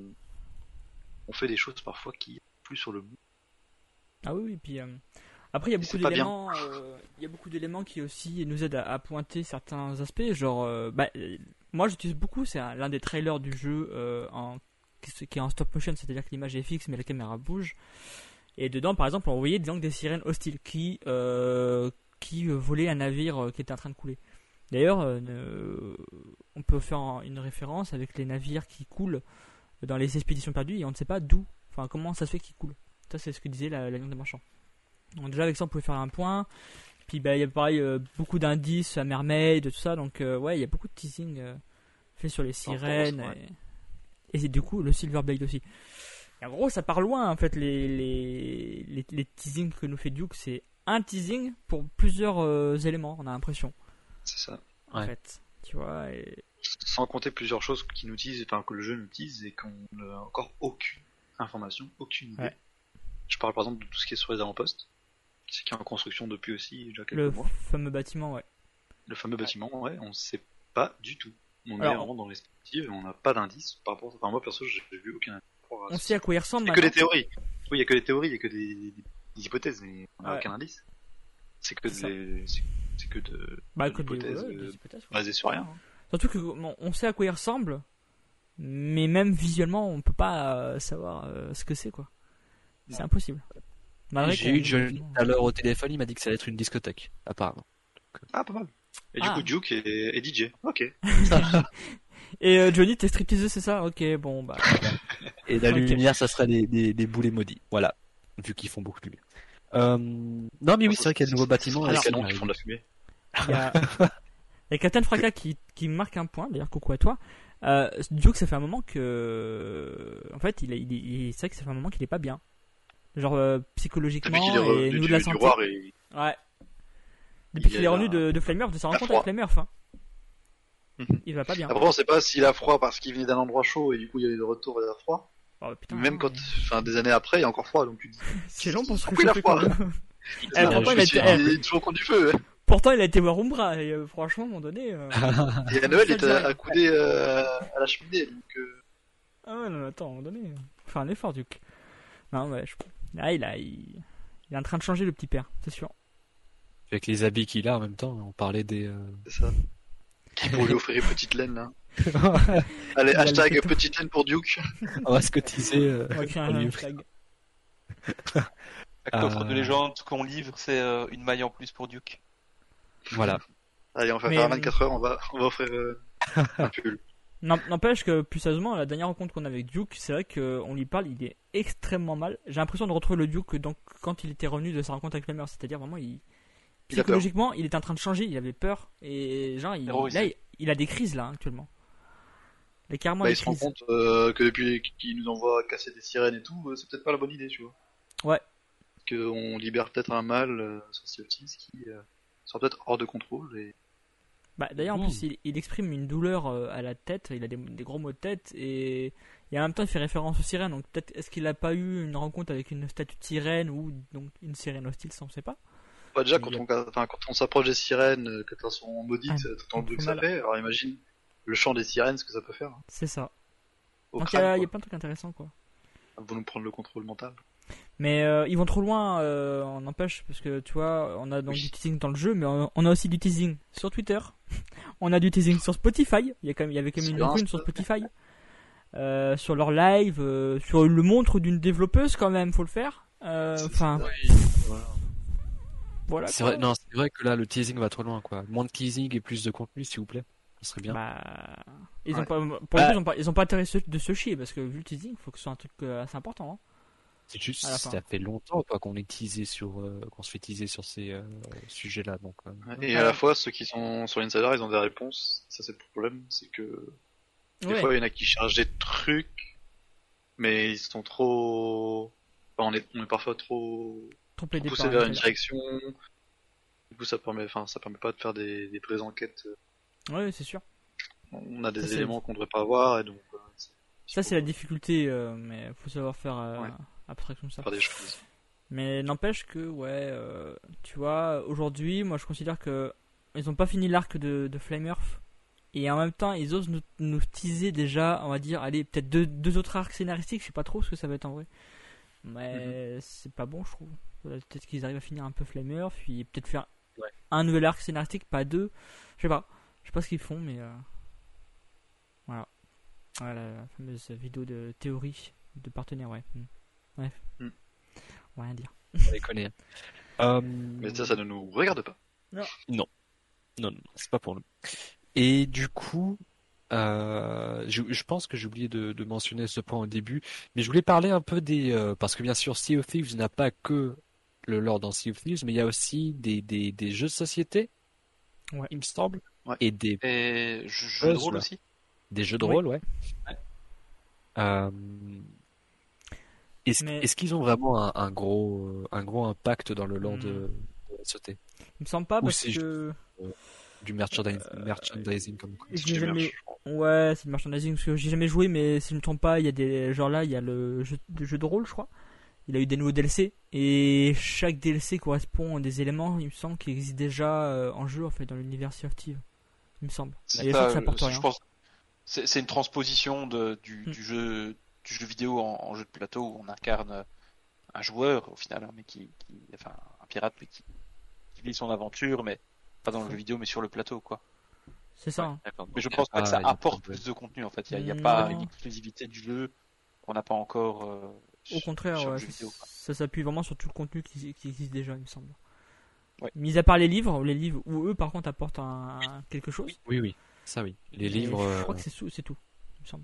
on fait des choses parfois qui plus sur le bout. Ah oui, oui, puis euh, après il y a Et beaucoup c'est pas bien. d'éléments, euh, il y a beaucoup d'éléments qui aussi nous aident à, à pointer certains aspects. Genre, euh, bah, euh, moi j'utilise beaucoup, c'est un- l'un des trailers du jeu euh, en qui qui est en stop motion, c'est-à-dire que l'image est fixe mais la caméra bouge. Et dedans, par exemple, on voyait donc des sirènes hostiles qui euh, qui euh, volaient un navire euh, qui était en train de couler. D'ailleurs, euh, ne- on peut faire en- une référence avec les navires qui coulent dans les expéditions perdues et on ne sait pas d'où, enfin comment ça se fait qu'ils coulent. Ça, c'est ce que disait la, la ligne des marchands. Donc déjà avec ça, on pouvait faire un point. Puis bah il y a pareil euh, beaucoup d'indices à Mermaid, tout ça. Donc euh, ouais, il y a beaucoup de teasing euh, fait sur les sirènes force, et, et c'est du coup le Silverblade aussi. Et en gros, ça part loin en fait les les les, les teasings que nous fait Duke, c'est un teasing pour plusieurs euh, éléments. On a l'impression C'est ça. en Ouais. fait, tu vois. Et... Sans compter plusieurs choses qui nous disent, enfin que le jeu nous dise et qu'on n'a encore aucune information, aucune idée. Ouais. Je parle par exemple de tout ce qui est sur les avant-postes, c'est qui est en construction depuis aussi déjà quelques Le mois. fameux bâtiment, ouais. Le fameux bâtiment, ouais, on sait pas du tout. On est Alors, vraiment dans les perspectives et on n'a pas d'indice par rapport. Enfin moi perso, j'ai vu aucun indice. par rapport à On ce- sait à quoi il ressemble Il y a que des maintenant. théories. Oui, il y a que des théories, il y a que des, des- des hypothèses, mais on n'a Ouais. aucun indice. C'est que C'est ça. des, c'est c'est que de, Bah, de que des- l'hypothèse ouais, euh, des hypothèses, ouais. basée sur rien. hein. Surtout que bon, on sait à quoi il ressemble, mais même visuellement, on peut pas euh, savoir euh, ce que c'est quoi. C'est Non. impossible. Malgré J'ai qu'on- eu Johnny tout à l'heure au téléphone, il m'a dit que ça allait être une discothèque, apparemment. Ah, pas mal. Et Ah. du coup, Duke est, est D J. Ok. Et euh, Johnny, t'es stripteaseuse, c'est ça? Ok, bon bah. Et la Ok. lumière, ça serait des, des, des boulets maudits. Voilà. Vu qu'ils font beaucoup de lumière. Euh... Non, mais oui, c'est vrai qu'il y a de nouveaux bâtiments. Les avec- canons qui font de la fumée. Il y a, il y a Captain Fracas qui, qui marque un point, d'ailleurs coucou à toi. Euh, Duke, ça fait un moment que. En fait, il est, il est- il est- c'est vrai que ça fait un moment qu'il est pas bien. Genre euh, psychologiquement Depuis qu'il est et revenu nous du, de la du santé. roi et Ouais. Depuis Il qu'il est est revenu là- de, de Flammeurf, de sa il a rencontre froid. avec Flammeurf. Hein. Mhm. Il va pas bien. Après, on sait pas s'il a froid parce qu'il venait d'un endroit chaud et du coup il y avait de retour vers froid. Oh, putain, Même non, quand, mais- enfin, des années après, il y a encore froid, donc tu te dis. C'est long pour se Pourquoi il a réchauffer froid quand même. Il Eh, a pourtant, il je a me suis été- dit, toujours au coin du feu. Pourtant, il a été voir Umbra et euh, franchement, à un moment donné. euh, Et à Noël, il Ça, était je dirais. accoudé euh, à la cheminée, donc. Euh... Ah ouais, non, mais attends, à un moment donné. euh, Faut faire un effort, Duke. Non, ouais, je. Là, il, a, il... il est en train de changer, le petit père, c'est sûr. Avec les habits qu'il a en même temps, on parlait des. euh, C'est ça. Qui pour lui offrir une petite laine là. Allez, Il a hashtag le photo. petite laine pour Duke. On va se cotiser. euh, On va créer pour un lui. hashtag. La coffre de Euh, légende qu'on livre, c'est euh, une maille en plus pour Duke. Voilà. Allez, on va Mais, faire euh, vingt-quatre heures, on va, on va offrir euh, un pull. Non- N'empêche que, plus sérieusement, la dernière rencontre qu'on a avec Duke, c'est vrai qu'on lui parle, il est extrêmement mal. J'ai l'impression de retrouver le Duke donc, quand il était revenu de sa rencontre avec Flamer, c'est-à-dire vraiment, il... Il a peur. psychologiquement, il était en train de changer, il avait peur, et genre, il, Terrorisé. là, il, il a des crises là, actuellement. Il a carrément Bah, des il se rend crises. compte euh, que depuis qu'il nous envoie casser des sirènes et tout, euh, c'est peut-être pas la bonne idée, tu vois. Ouais. Qu'on libère peut-être un mal euh, sur Sea of Thieves qui euh, sera peut-être hors de contrôle et. Bah, d'ailleurs, en Mmh. plus, il, il exprime une douleur euh, à la tête, il a des, des gros maux de tête, et, et en même temps, il fait référence aux sirènes. Donc, peut-être, est-ce qu'il a pas eu une rencontre avec une statue de sirène ou donc une sirène hostile, ça on sait pas. Bah, déjà, Il quand y a- on, enfin, quand on s'approche des sirènes, euh, quand elles sont maudites, Ah, euh, tout en bruit que trop ça mal. fait, alors imagine le chant des sirènes, ce que ça peut faire. hein, C'est ça. Au Donc, il y, a- crâne, il y a quoi. plein de trucs intéressants, quoi. Elles vont nous prendre le contrôle mental. Mais euh, ils vont trop loin, euh, on empêche, parce que tu vois, on a donc Oui. du teasing dans le jeu, mais on, on a aussi du teasing sur Twitter, on a du teasing sur Spotify, il y, a quand même, il y avait quand même une Sur rune Insta. sur Spotify, euh, sur leur live, euh, sur le montre d'une développeuse quand même, faut le faire. Euh, Enfin, Voilà. voilà. C'est quoi. vrai, non, c'est vrai que là, le teasing va trop loin, quoi. Moins de teasing et plus de contenu, s'il vous plaît. Ça serait bien. Bah, ils ont Ouais. pas, pour Bah. le coup, ils ont pas, ils ont pas intérêt se- de se chier, parce que vu le teasing, il faut que ce soit un truc euh, assez important. Hein. C'est juste, à la fin. ça fait longtemps, quoi, qu'on est teasé sur, euh, qu'on se fait teaser sur ces euh, sujets-là, donc. euh, Ouais, Et à la fois, ceux qui sont sur l'Insider, ils ont des réponses. Ça, c'est le problème, c'est que des Ouais. fois, il y en a qui chargent des trucs, mais ils sont trop. Enfin, on est, on est parfois trop, Trop trop plaidé poussé par vers les une trailers. direction. Du coup, ça permet, enfin, ça permet pas de faire des, des vraies enquêtes. Ouais, c'est sûr. On a des Ça, c'est- éléments qu'on devrait pas avoir, et donc. euh, c'est- Ça, c'est la difficulté, euh, mais faut savoir faire euh, Ouais. abstraction de ça. faire des choses. Mais n'empêche que, ouais, euh, tu vois, aujourd'hui, moi je considère que ils ont pas fini l'arc de, de Flame Earth. Et en même temps, ils osent nous, nous teaser déjà, on va dire, allez, peut-être deux, deux autres arcs scénaristiques, je sais pas trop ce que ça va être en vrai. Mais c'est pas bon, je trouve. Faudrait Peut-être qu'ils arrivent à finir un peu Flame Earth, puis peut-être faire Ouais. un nouvel arc scénaristique, pas deux. Je sais pas. Je sais pas ce qu'ils font, mais. euh, Voilà. Voilà la fameuse vidéo de théorie de partenaire, ouais. Hmm. Bref. Hmm. On va rien dire. on les connaît. Euh, Mais ça, ça ne nous regarde pas. Non, non, non, c'est pas pour nous. Et du coup, euh, je, je pense que j'ai oublié de, de mentionner ce point au début, mais je voulais parler un peu des, euh, parce que bien sûr, Sea of Thieves n'a pas que le lore dans Sea of Thieves, mais il y a aussi des, des, des jeux de société, Ouais. il me semble, Ouais. et des, Et jeu jeu de Buzz, rôle là. aussi. des jeux de Oui. rôle, ouais. Ouais. Euh, est-ce, Mais- est-ce qu'ils ont vraiment un, un gros, euh, un gros impact dans le lore Hmm. de, de S O T, Il me semble pas Ou parce c'est que. du merchandising, merchandising comme quoi. Je C'est l'ai du jamais. merch, je crois. Ouais, c'est le merchandising parce que j'ai jamais joué, mais si je me trompe pas, il y a des. Genre là, il y a le jeu, le jeu de rôle, je crois. Il a eu des nouveaux D L C et chaque D L C correspond à des éléments, il me semble, qui existent déjà euh, en jeu en fait dans l'univers Sea of Thieves. Il me semble. C'est Et ça, ça, ça apporte je rien. pense. C'est c'est une transposition de, du, Hmm. du jeu du jeu vidéo en, en jeu de plateau où on incarne un joueur au final, hein, mais qui, qui, enfin, un pirate, mais qui, qui vit son aventure, mais pas dans le jeu vidéo, mais sur le plateau, quoi. C'est ça. hein. D'accord. Mais je Donc, pense pas ah, que ça il y a apporte pas de- plus de contenu en fait. Il n'y a, il y a pas Non. une exclusivité du jeu qu'on n'a pas encore. euh, Au sur- contraire, sur le ouais, jeu ça, vidéo, quoi. ça s'appuie vraiment sur tout le contenu qui, qui existe déjà, il me semble. Ouais. Mis à part les livres, les livres où eux par contre apportent un, un- quelque chose. Oui, oui, ça oui. Les Mais livres, Je crois euh, que c'est sou- c'est tout, il me semble.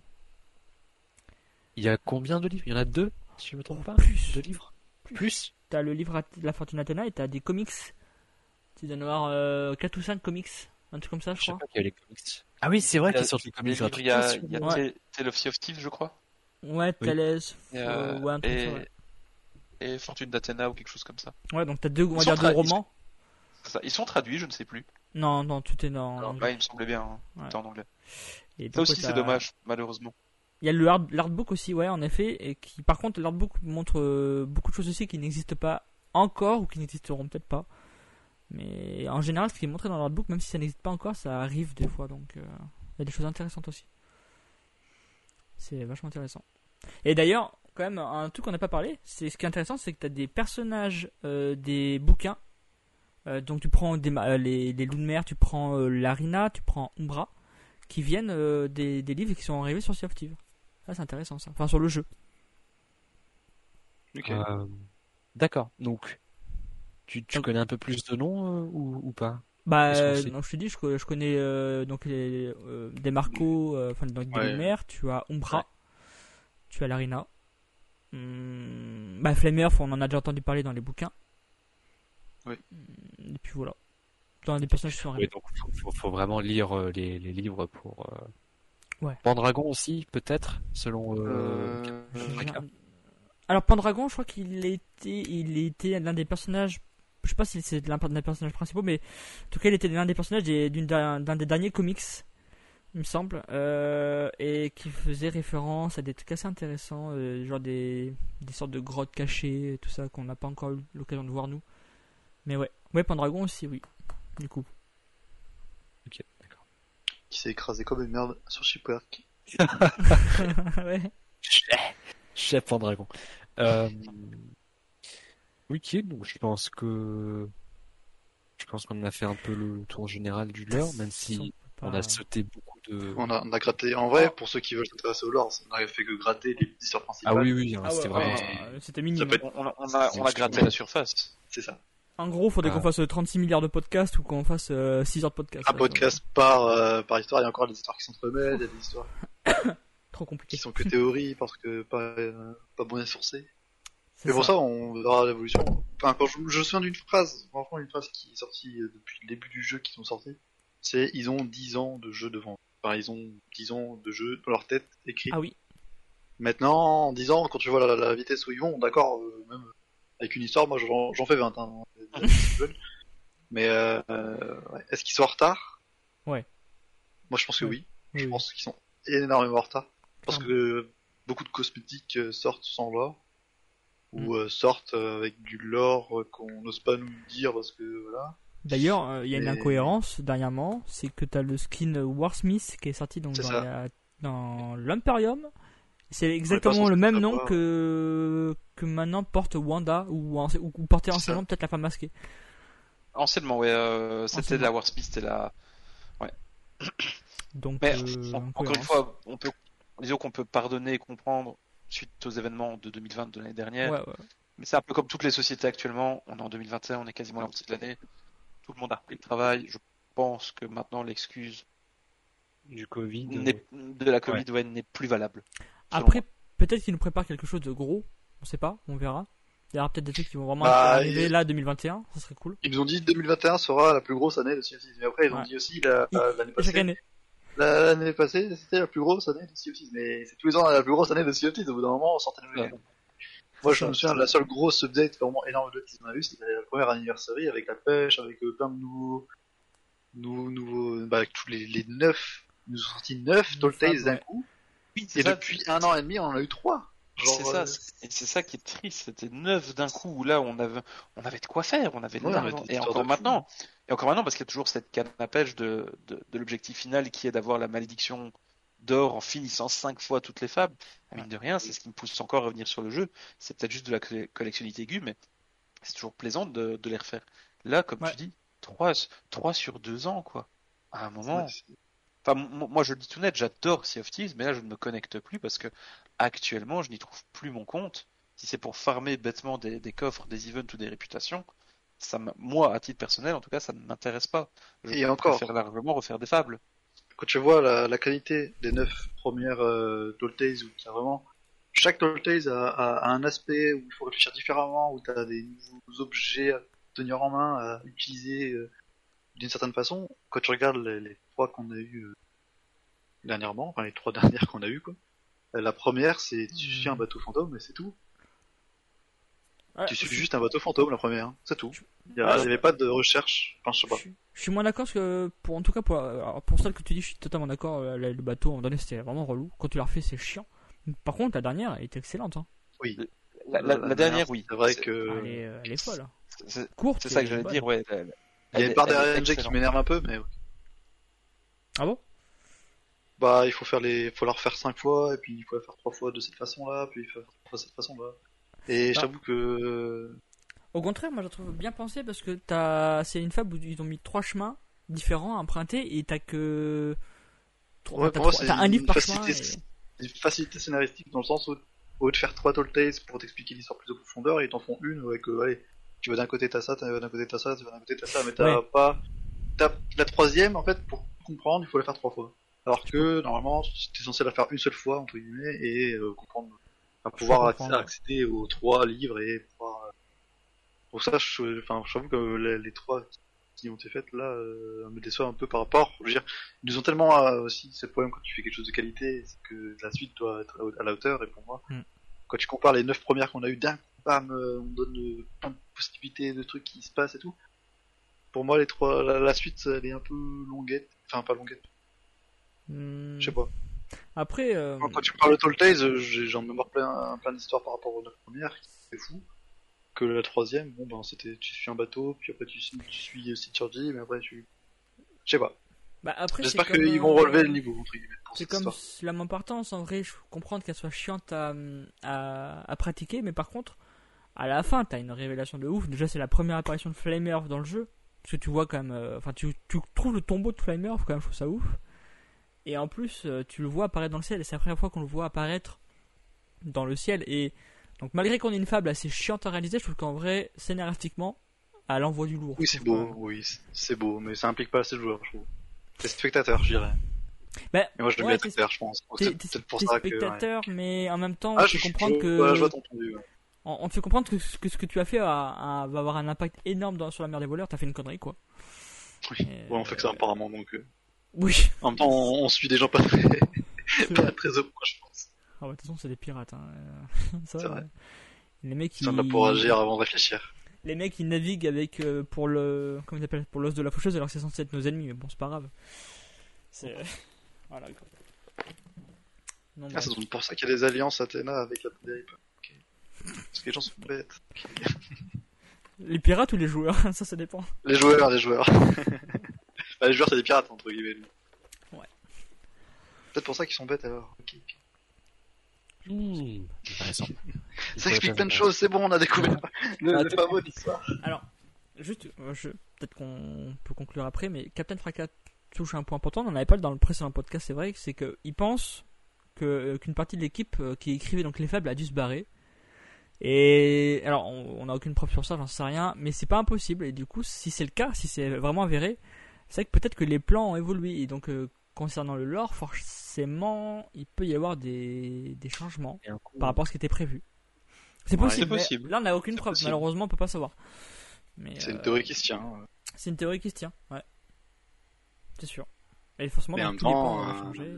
il y a combien de livres? Il y en a deux, si je me trompe pas? Plus. Deux livres? Plus? T'as le livre At- La Fortune Athena et t'as des comics. Tu dois en avoir euh, quatre ou cinq comics, un truc comme ça, je Je sais crois. pas qu'il y a les comics. Ah oui, c'est vrai Il y a- qu'ils sortent les Les comics livres, il y a, il y a Ouais. Tale- Tale of Sea of Thieves, je crois. Ouais, Oui. Thales, Et, euh, euh, ouais, un truc et, comme ça, ouais. et Fortune d'Athéna ou quelque chose comme ça. Ouais, donc t'as deux, on va Ils dire sont deux tra- romans. C'est ça. Ils sont traduits, je ne sais plus. Non, non, tout est dans Alors, l'anglais. là, il me semblait bien, hein. Ouais. C'était en anglais. Et du Ça coup, aussi, t'as- c'est dommage, malheureusement. Il y a le hard- l'artbook aussi, ouais, en effet, et qui, par contre, l'artbook montre euh, beaucoup de choses aussi qui n'existent pas encore ou qui n'existeront peut-être pas. Mais en général, ce qui est montré dans l'artbook, même si ça n'existe pas encore, ça arrive des fois, donc euh, il y a des choses intéressantes aussi. C'est vachement intéressant. Et d'ailleurs, quand même, un truc qu'on n'a pas parlé, c'est ce qui est intéressant, c'est que tu as des personnages euh, des bouquins. Euh, donc tu prends des, ma- euh, les, les loups de mer, tu prends euh, Larina, tu prends Umbra, qui viennent euh, des, des livres qui sont arrivés sur Sea of Thieves. Ça, c'est intéressant, ça. Enfin, sur le jeu. Ok. Euh, D'accord. Donc, tu, tu Donc- connais un peu plus de noms euh, ou, ou pas? Bah, Qu'est-ce qu'on euh, sait non, je te dis, je, co- je connais euh, donc les, euh, des Marco, euh, enfin, donc des Ouais. loups de mer, tu as Umbra, Ouais. tu as Larina. Hum, bah, Flameurf, on en a déjà entendu parler dans les bouquins. Oui. Et puis voilà. Dans des personnages qui sont Oui, arrivés. donc faut, faut, faut vraiment lire euh, les, les livres pour. Euh... Ouais. Pendragon aussi, peut-être, selon. Euh... Euh, J'ai Captain un- Alors Pendragon, je crois qu'il était, il était l'un des personnages. Je sais pas si c'est l'un des personnages principaux, mais en tout cas, il était l'un des personnages des- d'une- d'un d'un des derniers comics, il me semble, euh, et qui faisait référence à des trucs assez intéressants, euh, genre des, des sortes de grottes cachées, et tout ça qu'on n'a pas encore eu l'occasion de voir nous. Mais ouais, ouais, Pendragon aussi, oui. Du coup, Ok, d'accord. Qui s'est écrasé comme une merde sur Shipwreck. ouais. Chef Pendragon. Euh... Ok, donc je pense que. Je pense qu'on a fait un peu le tour général du lore, même si Pas- on a sauté beaucoup de. On a, on a gratté. En vrai, pour ceux qui veulent s'intéresser au lore, on n'a fait que gratter les histoires principales. Ah oui, oui, hein, Ah ouais, c'était ouais, vraiment. ouais, c'était Ça minime. peut être- On, on a, on a, on a gratté la surface. C'est ça. En gros, faudrait Ah. qu'on fasse trente-six milliards de podcasts ou qu'on fasse euh, six heures de podcast. Un Ouais, podcast par, euh, par histoire, il y a encore des histoires qui s'entremêlent, il y a des histoires c'est trop compliqué. qui sont que théories parce que pas, euh, pas bien sourcées. C'est Mais pour ça, on verra l'évolution. Enfin, quand je, je me souviens d'une phrase, franchement, une phrase qui est sortie euh, depuis le début du jeu, qui sont sortis, c'est ils ont dix ans de jeu devant eux. Enfin, ils ont dix ans de jeu dans leur tête écrit. Ah oui. Maintenant, en dix ans, quand tu vois la, la vitesse où ils vont, d'accord, euh, même avec une histoire, moi j'en j'en fais vingt, hein, mais euh, euh, ouais. Est-ce qu'ils sont en retard? Ouais. Moi je pense que Ouais. oui. Oui, Je oui. pense qu'ils sont énormément en retard. Parce Clairement. que beaucoup de cosmétiques euh, sortent sans lore, Mm. ou euh, sortent euh, avec du lore euh, qu'on n'ose pas nous dire parce que voilà. D'ailleurs, euh, il y a une Et- incohérence dernièrement, c'est que t'as le skin Warsmith qui est sorti donc C'est dans, ça. la- dans l'Imperium. C'est pas exactement censé le même savoir. nom que que maintenant porte Wanda ou, en- ou, ou portait C'est anciennement ça. peut-être la femme masquée. Anciennement, ouais, euh, c'était Anciennement. la Warsmith, c'était la. Donc, Mais euh, en- encore une incohérence. fois, on peut, disons qu'on peut pardonner et comprendre suite aux événements de deux mille vingt de l'année dernière. Ouais, ouais. Mais c'est un peu comme toutes les sociétés actuellement. On est en deux mille vingt et un, on est quasiment à la moitié de l'année. Tout le monde a repris le travail. Je pense que maintenant l'excuse Du Covid. euh, n'est- de la Covid ouais, n'est plus valable. selon Après, moi. peut-être qu'ils nous préparent quelque chose de gros. On sait pas, on verra. Il y aura peut-être des trucs qui vont vraiment Bah, arriver il- là deux mille vingt et un, ça serait cool. Ils nous ont dit deux mille vingt et un sera la plus grosse année de Sea of Thieves. Mais après, ils ont Ouais. dit aussi la- euh, l'année Chaque passée. année. la- L'année passée, c'était la plus grosse année de Sea of Thieves. Mais c'est tous les ans la plus grosse année de Sea of Thieves. Au bout d'un moment, on sortait de Ouais. Moi, C'est je ça, me souviens, c'est la seule grosse update vraiment énorme de qu'ils ont a eu, c'était la première anniversary avec la pêche, avec euh, plein de nouveaux, nouveaux, nouveaux, bah, avec tous les, les neuf, ils nous ont sorti neuf Tall Tales d'un ouais. coup. Oui, Et c'est ça. depuis un an et demi, on en a eu trois. Genre, C'est ça, euh, c'est- et c'est ça qui est triste. C'était neuf d'un coup où là on avait, on avait de quoi faire, on avait de Ouais, on l'argent. avait des Et histoires encore de maintenant, et encore maintenant parce qu'il y a toujours cette canne à pêche de, de, de l'objectif final qui est d'avoir la malédiction d'or en finissant cinq fois toutes les fables. Ah, mine de rien, c'est ce qui me pousse encore à revenir sur le jeu. C'est peut-être juste de la coll- collectionnite aiguë, mais c'est toujours plaisant de, de les refaire. Là, comme Ouais. tu dis, trois, trois sur deux ans, quoi. À un moment. ouais, c'est- Enfin, m- moi, je le dis tout net, j'adore Sea of Thieves, mais là, je ne me connecte plus parce que actuellement, je n'y trouve plus mon compte. Si c'est pour farmer bêtement des, des coffres, des events ou des réputations, ça m'a- moi, à titre personnel, en tout cas, ça ne m'intéresse pas. Je Et encore. préfère largement refaire des fables. Quand tu vois la, la qualité des neuf premières euh, Tall Tales, où t'as vraiment, chaque Tall Tales a, a, a un aspect où il faut réfléchir différemment, où t'as des nouveaux objets à tenir en main, à utiliser euh, d'une certaine façon. Quand tu regardes les, les trois qu'on a eu euh, dernièrement, enfin les trois dernières qu'on a eu quoi. Euh, La première, c'est tu suis un bateau fantôme et c'est tout. Ouais, tu suis je- juste un bateau fantôme la première, hein, c'est tout. Il y, Ouais, a- je- il y avait pas de recherche. Enfin, je sais Je pas. suis, Je suis moins d'accord parce que, pour, en tout cas, pour, alors, pour celle que tu dis, je suis totalement d'accord. euh, Le, le bateau, à un moment donné, c'était vraiment relou. Quand tu l'as refait, c'est chiant. Par contre, la dernière, elle était excellente. Hein. Oui. La, la- la dernière, oui. C'est vrai C'est- que. Ah, elle, est, euh, elle est folle. C'est c'est- Courte. c'est ça que et j'allais bonne. dire, ouais. elle- Il y a elle une est- part des elle est R N G qui excellente. m'énerve un peu, mais Ah bon? bah il faut faire les, faut la refaire cinq fois, et puis il faut la faire trois fois de cette façon-là, puis il faut la faire trois fois de cette façon-là. Et Ah. j'avoue que Au contraire, moi je la trouve bien pensée parce que t'as... c'est une fable où ils ont mis trois chemins différents à emprunter et t'as que. Trois- ouais, t'as pour moi trois- c'est t'as un livre une par chemin. facilité, et- une facilité scénaristique dans le sens où au lieu de faire trois Tall Tales pour t'expliquer l'histoire plus en profondeur, ils t'en font une avec euh, allez, tu vas d'un côté t'as ça, tu vas d'un côté t'as ça, tu vas d'un côté t'as ça, mais t'as Ouais. pas t'as la troisième en fait pour comprendre il faut la faire trois fois. Alors que normalement t'es censé la faire une seule fois entre guillemets et euh, comprendre, enfin, pouvoir acc- comprendre. accéder aux trois livres et pouvoir. euh, Pour ça, je, enfin, j'avoue que les, les trois qui ont été faites là euh, me déçoivent un peu par rapport. Je veux dire, ils nous ont tellement euh, aussi ce problème quand tu fais quelque chose de qualité, c'est que la suite doit être à, à la hauteur. Et pour moi, Mm. quand tu compares les neuf premières qu'on a eu d'un coup, bam, euh, on donne euh, plein de possibilités de trucs qui se passent et tout. Pour moi, les trois, la, la suite, elle est un peu longuette. Enfin, pas longuette. Hmm. Je sais pas. Après, euh, Quand, quand tu parles de Tall Tales, euh, j'ai j'en mémoire plein, plein d'histoires par rapport aux neuf premières, c'est fou. Que la troisième, bon ben c'était, tu suis un bateau, puis après tu, suis- tu suis aussi Churgy, mais après tu, je sais pas. bah après J'espère c'est comme, qu'ils vont euh, relever le niveau entre guillemets pour C'est cette comme histoire. la main partance, en vrai, je peux comprendre qu'elle soit chiante à, à, à pratiquer, mais par contre, à la fin, t'as une révélation de ouf. Déjà, c'est la première apparition de Flamer dans le jeu, parce que tu vois quand même, euh, enfin, tu, tu trouves le tombeau de Flamer, quand même, je trouve ça ouf. Et en plus, euh, tu le vois apparaître dans le ciel, et c'est la première fois qu'on le voit apparaître dans le ciel. Et donc, malgré qu'on ait une fable assez chiante à réaliser, je trouve qu'en vrai, scénaristiquement, elle envoie du lourd. Oui je c'est trouve, beau, quand même. oui c'est- c'est beau, mais ça implique pas assez de joueurs, je trouve. C'est spectateur, je dirais. Bah, Mais moi je l'aime ouais, bien t'es- spectateur, je pense. Donc, T'es C'est t'es- peut-être pour t'es ça que. ouais. spectateur, mais en même temps, Ah, on je, te je, comprendre je, que. voilà, je vois ton point de vue. ouais. On, on te fait comprendre que, ce- que ce que tu as fait a- a- va avoir un impact énorme dans, sur la mer des voleurs. T'as fait une connerie, quoi. Oui. Et- Ouais, on fait que ça apparemment, donc. euh, Oui. En même temps, on, on suit des gens pas très, C'est pas vrai. très au point, je pense. Ah ouais, de toute façon, c'est des pirates. Hein. Euh, ça, C'est vrai. euh, Les mecs, Ils sont là ils... pour agir avant de réfléchir. les mecs, ils naviguent avec euh, pour le, comment ils appellent, pour l'os de la faucheuse, alors que c'est censé être nos ennemis. Mais bon, c'est pas grave. C'est voilà. Quoi. Non, Ah, bref. c'est donc pour ça qu'il y a des alliances Athéna avec la Poderipe. Ok. Parce que les gens sont bêtes. Ok. Les pirates ou les joueurs, ça, ça dépend. Les joueurs, les joueurs. Bah, les joueurs, c'est des pirates, entre guillemets. Ouais. Peut-être pour ça qu'ils sont bêtes alors. Ok, ok. Hmm, intéressant. Ça explique plein de choses, c'est bon, on a découvert le, Ah, le t'es- fameux d'histoire. Alors, juste, euh, je... peut-être qu'on peut conclure après, mais Captain Fracas touche un point important. On en avait pas dans le précédent podcast, c'est vrai, c'est qu'il pense que euh, qu'une partie de l'équipe euh, qui écrivait donc les fables a dû se barrer. Et alors, on on n'a aucune preuve sur ça, j'en sais rien, mais c'est pas impossible. Et du coup, si c'est le cas, si c'est vraiment avéré, c'est vrai que peut-être que les plans ont évolué. Et donc, euh, concernant le lore, forcément, il peut y avoir des, des changements Et un coup, par rapport à ce qui était prévu. C'est Ouais, possible. c'est mais possible. Là, on n'a aucune C'est preuve. possible. Malheureusement, on peut pas savoir. Mais, C'est une euh, théorie qui se tient. ouais. c'est une théorie qui se tient, ouais. C'est sûr. Et forcément, Mais en donc, même tous les temps, plans ont euh, changé.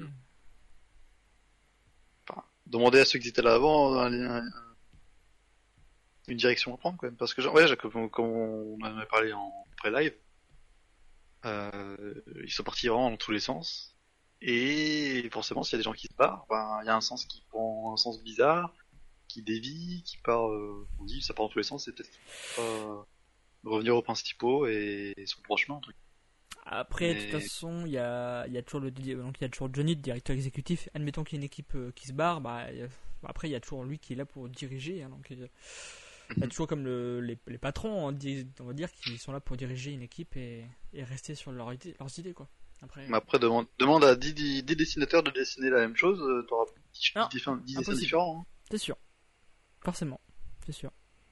Enfin, demandez à ceux qui étaient là avant un- un- une direction à prendre quand même. Parce que, genre, ouais, comme, comme on en avait parlé en pré-live, euh, ils sont partis vraiment dans tous les sens. Et forcément, s'il y a des gens qui se barrent, ben, il y a un sens qui prend un sens bizarre, qui dévie, qui part, euh, on dit, ça part dans tous les sens, c'est peut-être qu'il faut pas revenir aux principaux et sur le droit chemin, un truc. Après, de mais- toute façon, il y a, il y a toujours le, donc il y a toujours Johnny, le directeur exécutif. Admettons qu'il y ait une équipe euh, qui se barre, bah, il y a- après, il y a toujours lui qui est là pour diriger. Hein, donc, il y a- il y a toujours comme le, les, les patrons, on, dit- on va dire, qui sont là pour diriger une équipe et, et rester sur leur idée, leurs idées, quoi. Après, Mais après, demande, demande à dix dessinateurs de dessiner la même chose, euh, t'auras dix Non, dix dessins impossible. différents. hein. c'est sûr. Forcément, c'est sûr.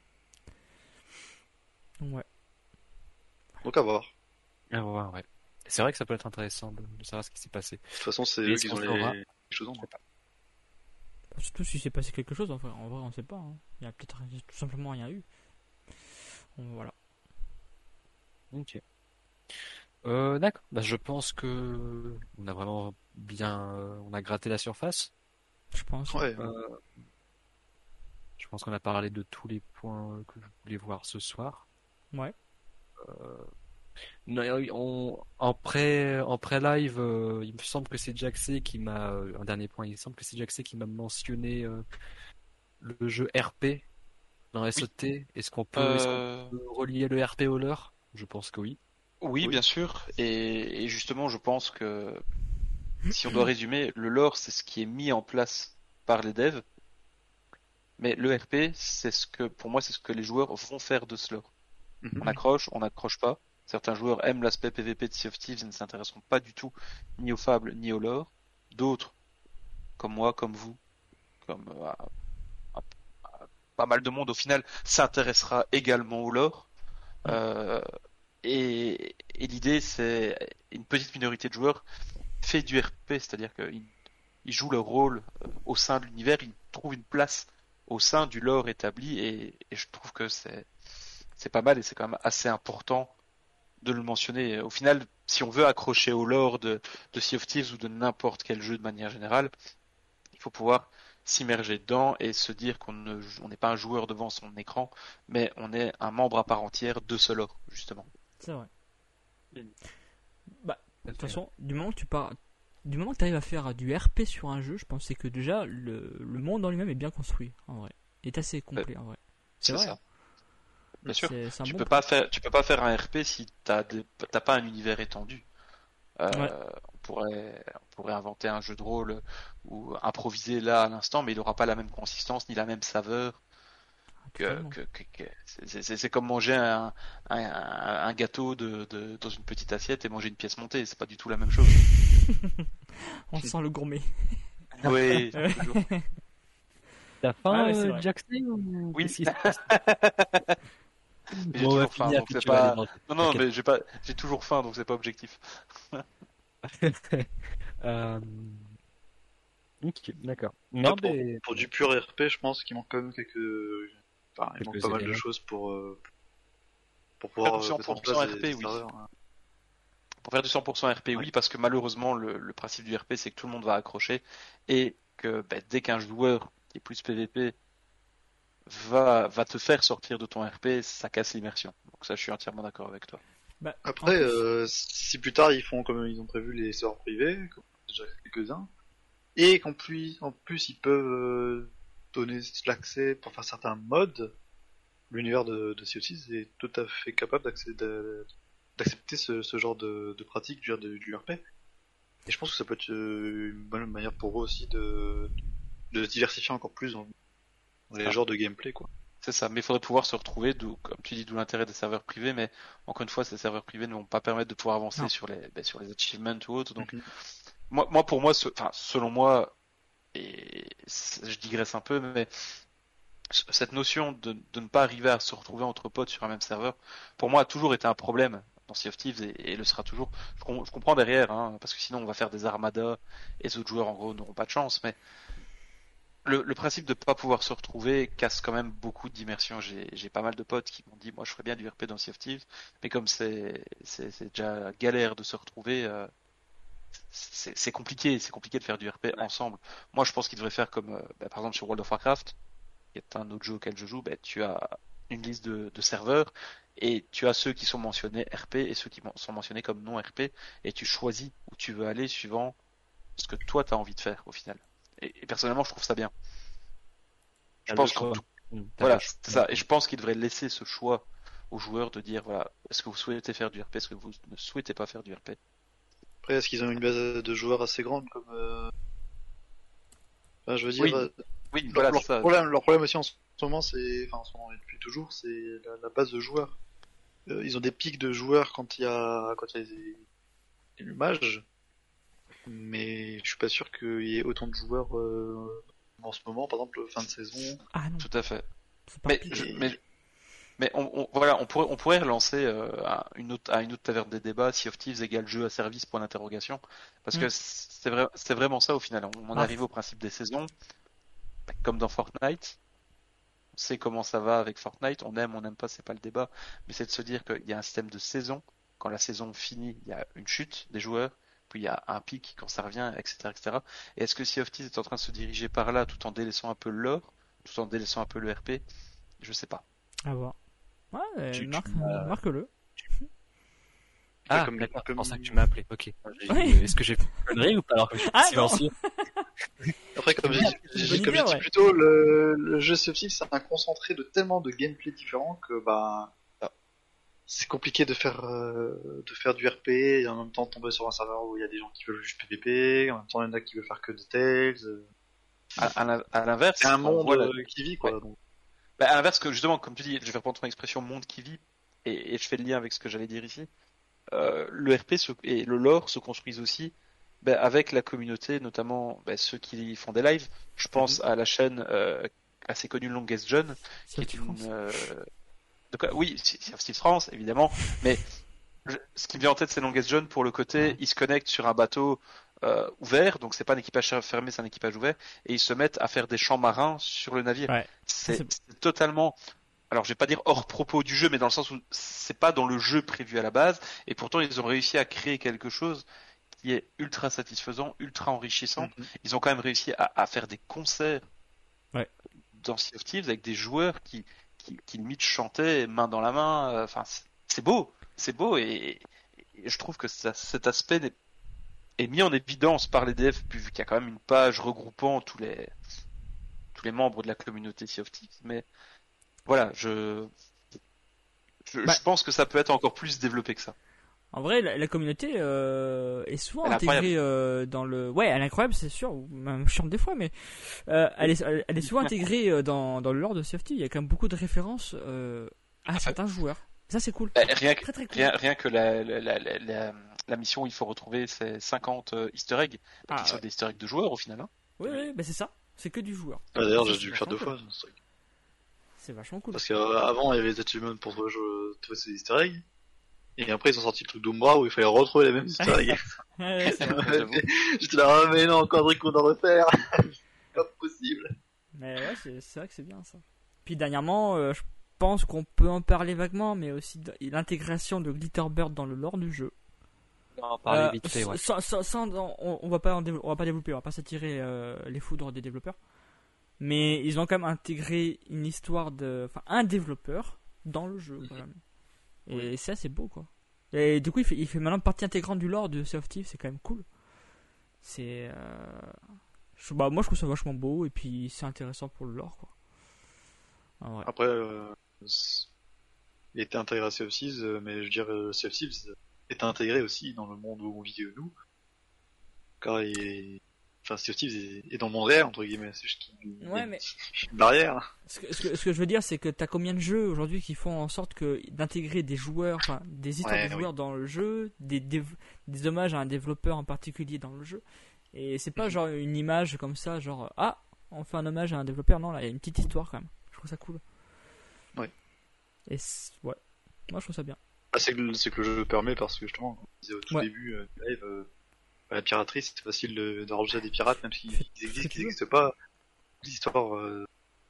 Donc, ouais. Donc à voir. à voir, ouais. C'est vrai que ça peut être intéressant de, de savoir ce qui s'est passé. De toute façon, c'est Et eux est-ce qui qu'on ont les, saura les choses en main. Surtout si s'est passé quelque chose, en vrai, en vrai on sait pas. Hein. Il y a peut-être tout simplement rien eu. Bon, voilà. Ok. Euh, d'accord. Bah, je pense que on a vraiment bien, euh, on a gratté la surface. Je pense. Ouais. Euh, je pense qu'on a parlé de tous les points que je voulais voir ce soir. Ouais. Euh, Non, on, en pré, en pré-live, euh, il me semble que c'est Jaxé qui m'a, euh, un dernier point, il me semble que c'est Jaxé qui m'a mentionné euh, le jeu R P dans Oui. S O T. Est-ce qu'on peut, est-ce qu'on Euh, peut relier le R P au lore? Je pense que oui. Oui, Oui. bien sûr. Et, et justement, je pense que si on doit résumer, le lore, c'est ce qui est mis en place par les devs, mais le R P, c'est ce que, pour moi, c'est ce que les joueurs vont faire de ce lore. On Mhm. accroche, on n'accroche pas. Certains joueurs aiment l'aspect P V P de Sea of Thieves et ne s'intéresseront pas du tout ni aux fables ni au lore. D'autres, comme moi, comme vous, comme euh, un- un- pas mal de monde au final, s'intéressera également au lore. Mm. Euh, et et l'idée, c'est une petite minorité de joueurs fait du R P, c'est-à-dire qu'ils ils jouent leur rôle euh, au sein de l'univers, ils trouvent une place au sein du lore établi, et, et je trouve que c'est c'est pas mal et c'est quand même assez important de le mentionner. Au final, si on veut accrocher au lore de, de Sea of Thieves ou de n'importe quel jeu de manière générale, il faut pouvoir s'immerger dedans et se dire qu'on ne, on n'est pas un joueur devant son écran, mais on est un membre à part entière de ce lore, justement. C'est vrai. Mm. Bah, Tout à de toute fait. façon, du moment que tu pars, du moment que tu arrives à faire du R P sur un jeu, je pensais que déjà le, le monde en lui-même est bien construit, en vrai. Il est assez complet, en vrai. C'est C'est vrai. ça, hein. bien sûr. C'est c'est un Tu bon peux point. pas faire, tu peux pas faire un R P si t'as des- t'as pas un univers étendu. Ouais, Euh, on pourrait, on pourrait inventer un jeu de rôle ou improviser là à l'instant, mais il n'aura pas la même consistance ni la même saveur que, totalement. que, que- que- c'est c'est- c'est comme manger un, un, un gâteau de, de- dans une petite assiette et manger une pièce montée, c'est pas du tout la même chose. On sent le gourmet. Oui, Ouais. toujours. T'as Ah, faim, mais c'est euh, vrai. Jackson, ou Oui, qu'est-ce qui se passe? mais j'ai Bon, on va toujours faim, finir, donc puis c'est tu vas aller pas. manger. Non, non, T'inquiète mais j'ai pas, j'ai toujours faim, donc c'est pas objectif. pas. Euh, Ok, d'accord. Après, Non, pour, mais pour du pur R P, je pense qu'il manque quand même quelques. Enfin, il manque quelques pas mal de éléments. choses pour, euh, pour Faire pouvoir du euh, mettre en place cent pour cent des, R P, des oui. serveurs. hein. Pour faire du cent pour cent R P, Ouais. oui, parce que malheureusement, le, le principe du R P, c'est que tout le monde va accrocher et que ben, dès qu'un joueur qui est plus P V P va, va te faire sortir de ton R P, ça casse l'immersion. Donc ça, je suis entièrement d'accord avec toi. Bah, en Après, plus, euh, si plus tard ils font comme ils ont prévu les serveurs privés, comme déjà quelques-uns, et qu'en plus, en plus ils peuvent euh, donner l'accès pour faire certains modes, l'univers de, de Sea of Thieves est tout à fait capable d'accé- de- d'accepter ce, ce genre de, de pratique du, du, du R P. Et je pense que ça peut être euh, une bonne manière pour eux aussi de, de se diversifier encore plus dans, dans les Ah, genres de gameplay, quoi. c'est ça, mais il faudrait pouvoir se retrouver, d'où, comme tu dis, d'où l'intérêt des serveurs privés, mais encore une fois, ces serveurs privés ne vont pas permettre de pouvoir avancer non. sur les, ben, sur les achievements ou autres. Donc, Mhm. moi, moi pour moi, ce- enfin, selon moi, et c- je digresse un peu, mais c- cette notion de, de ne pas arriver à se retrouver entre potes sur un même serveur, pour moi, a toujours été un problème dans Sea of Thieves et, et le sera toujours. Je, com- je comprends derrière, hein, parce que sinon on va faire des armadas et les autres joueurs en gros n'auront pas de chance, mais le, le principe de pas pouvoir se retrouver casse quand même beaucoup d'immersion. J'ai, j'ai pas mal de potes qui m'ont dit, moi je ferais bien du R P dans Sea of Thieves, mais comme c'est, c'est, c'est déjà galère de se retrouver, euh, c'est, c'est compliqué, c'est compliqué de faire du R P ensemble. Moi je pense qu'ils devraient faire comme, euh, bah, par exemple sur World of Warcraft, qui est un autre jeu auquel je joue, bah, tu as une liste de, de serveurs et tu as ceux qui sont mentionnés R P et ceux qui sont mentionnés comme non R P et tu choisis où tu veux aller suivant ce que toi tu as envie de faire au final. Et, et personnellement je trouve ça bien. Je T'as le pense qu'en choix. tout Mm, T'as le voilà, choix. c'est ça. Et je pense qu'il devrait laisser ce choix aux joueurs de dire, voilà, est-ce que vous souhaitez faire du R P, est-ce que vous ne souhaitez pas faire du R P? Après, est-ce qu'ils ont une base de joueurs assez grande comme euh... enfin, je veux dire, Oui, euh, oui, leur, voilà, leur c'est ça. problème, leur problème aussi en ce moment, c'est, enfin, en ce moment et depuis toujours, c'est la, la base de joueurs. Euh, ils ont des pics de joueurs quand il y a, quand il y a des, des mages, mais je suis pas sûr qu'il y ait autant de joueurs euh, en ce moment, par exemple, fin de saison. Ah non, Tout à fait. c'est pas Mais, pire. je, Et... mais, mais on, on- voilà, on pourrait, on pourrait relancer euh, à une autre, à une autre taverne des débats, Sea of Thieves égale jeu à service, point d'interrogation. Parce Mm. que c'est vrai, c'est vraiment ça au final. On en est Bah, arrivé au principe des saisons, comme dans Fortnite. On sait comment ça va avec Fortnite, on aime, on n'aime pas, c'est pas le débat, mais c'est de se dire qu'il y a un système de saison. Quand la saison finit, il y a une chute des joueurs, puis il y a un pic quand ça revient, et cetera, et cetera. Et est-ce que Sea of Thieves est en train de se diriger par là, tout en délaissant un peu le lore, tout en délaissant un peu le R P? Je sais pas. à voir. Ouais, Tu, tu marque, m'as marque-le. Ah, comme- d'accord, comme- c'est pour ça que tu m'as appelé. Ok. J'ai- Oui. Est-ce que j'ai fait une connerie ou pas alors que je suis Ah, silencieux? Après, comme Ouais, j'ai c'est une j'ai- bonne comme idée, j'ai dit ouais. plus tôt, le, le jeu Sea of Thieves, c'est un concentré de tellement de gameplay différents que bah c'est compliqué de faire euh, de faire du R P et en même temps tomber sur un serveur où il y a des gens qui veulent juste P V P, en même temps il y en a qui veulent faire que de Tales. euh. À, à l'in- à l'inverse, C'est un on monde voit la- euh, qui vit quoi. Ouais. Donc. Bah, à l'inverse, que justement, comme tu dis, je vais reprendre ton expression monde qui vit, et, et je fais le lien avec ce que j'allais dire ici. Euh, le R P se- et le lore se construisent aussi bah, avec la communauté, notamment bah, ceux qui font des lives. Je pense à la chaîne euh, assez connue Longest John, qui est une. euh, de quoi- Oui, c'est Steve France, évidemment, mais je- ce qui me vient en tête, c'est Longest John pour le côté, ils se connectent sur un bateau euh, ouvert, donc c'est pas un équipage fermé, c'est un équipage ouvert, et ils se mettent à faire des champs marins sur le navire. Ouais. C'est Ça, c'est- c'est totalement, alors je vais pas dire hors propos du jeu, mais dans le sens où c'est pas dans le jeu prévu à la base, et pourtant ils ont réussi à créer quelque chose qui est ultra satisfaisant, ultra enrichissant. Mhm. Ils ont quand même réussi à, à faire des concerts Ouais. dans Sea of Thieves avec des joueurs qui, qui, qui limite chantaient main dans la main. euh, Enfin, c'est- c'est beau, c'est beau, et, et je trouve que ça- cet aspect n'est- est mis en évidence par les devs, vu qu'il y a quand même une page regroupant tous les tous les membres de la communauté Sea of Thieves. Mais voilà, je je, Bah. je pense que ça peut être encore plus développé que ça. En vrai, la, la communauté euh, est souvent Elle est intégrée euh, dans le. Ouais, elle est incroyable, c'est sûr, ou même chiante des fois, mais euh, elle, est, elle, elle est souvent intégrée euh, dans, dans le lore de Sea of Thieves. Il y a quand même beaucoup de références euh, à certains joueurs. Ça, c'est cool. Eh, Rien que, Très très cool. rien, rien que la, la, la, la, la- la mission où il faut retrouver ces cinquante euh, easter eggs, Ah, qui sont ouais. des easter eggs de joueurs au final. Hein. Oui, oui, bah c'est ça. C'est que du joueur. Ah, D'ailleurs, Ça, j'ai c'est dû le faire deux vachement fois. ce truc. C'est vachement cool. Parce qu'avant, il y avait les achievements pour trouver, trouver ces easter eggs. Et après, ils ont sorti le truc d'Umbra où il fallait retrouver les mêmes easter eggs. Ouais, c'est vrai. J'avoue. J'étais là, ah, mais non, encore un truc qu'on doit refaire. C'est pas possible. Mais ouais, c'est c'est vrai que c'est bien ça. Puis dernièrement, euh, je pense qu'on peut en parler vaguement, mais aussi de- l'intégration de Glitterbird dans le lore du jeu. On va en parler Euh, vite fait, ouais. sans- sans- sans- on, on va pas en dév- on va pas développer, on va pas s'attirer euh, les foudres des développeurs. Mais ils ont quand même intégré une histoire de, enfin un développeur dans le jeu quand même. Et ça c'est beau quoi. Et du coup il fait, il fait maintenant partie intégrante du lore de Sea of Thieves, c'est quand même cool. C'est, euh... je- bah moi je trouve ça vachement beau et puis c'est intéressant pour le lore quoi. Ah, ouais. Après, euh, c'est- il était intégré à Sea of Thieves, euh, mais je veux dire, euh, Sea of Thieves est intégré aussi dans le monde où on vit euh, nous. Car il est... Enfin, Sea of Thieves est, est dans le monde réel, entre guillemets. C'est juste qu'il y a Ouais, une- mais- une barrière. Ce que, ce, que, ce que je veux dire, c'est que t'as combien de jeux aujourd'hui qui font en sorte que d'intégrer des joueurs, enfin des histoires Ouais, de oui. joueurs dans le jeu, des, des, des hommages à un développeur en particulier dans le jeu. Et c'est pas genre une image comme ça, genre ah, on fait un hommage à un développeur. Non, là, il y a une petite histoire quand même. Je trouve ça cool. Ouais. Et c'est- ouais, moi je trouve ça bien. Ah, c'est que, le- c'est que le jeu permet parce que justement, comme on disait au tout Ouais. début euh, du live, euh, la piraterie, c'est facile de, de rajouter des pirates, même s'ils Fais- ils fais ce que existent, tu qu'ils veux. n'existent pas. L'histoire, euh,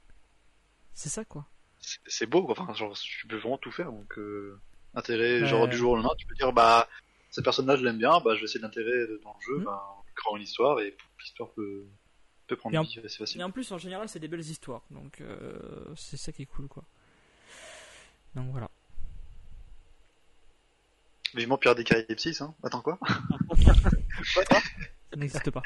C'est ça quoi. c'est c'est beau, quoi. Enfin, genre, tu peux vraiment tout faire. Donc, euh, intérêt, Ouais. genre du jour au lendemain, tu peux dire, bah, ce personnage, je l'aime bien, bah, je vais essayer de l'intégrer dans le jeu, Mhm. bah, en créant une histoire, et l'histoire peut, peut prendre Et en- vie assez Et facilement. en plus, en général, c'est des belles histoires. Donc euh, c'est ça qui est cool quoi. Donc voilà. Vivement Pirates des Caraïbes six, hein. Attends, quoi? Ça n'existe pas.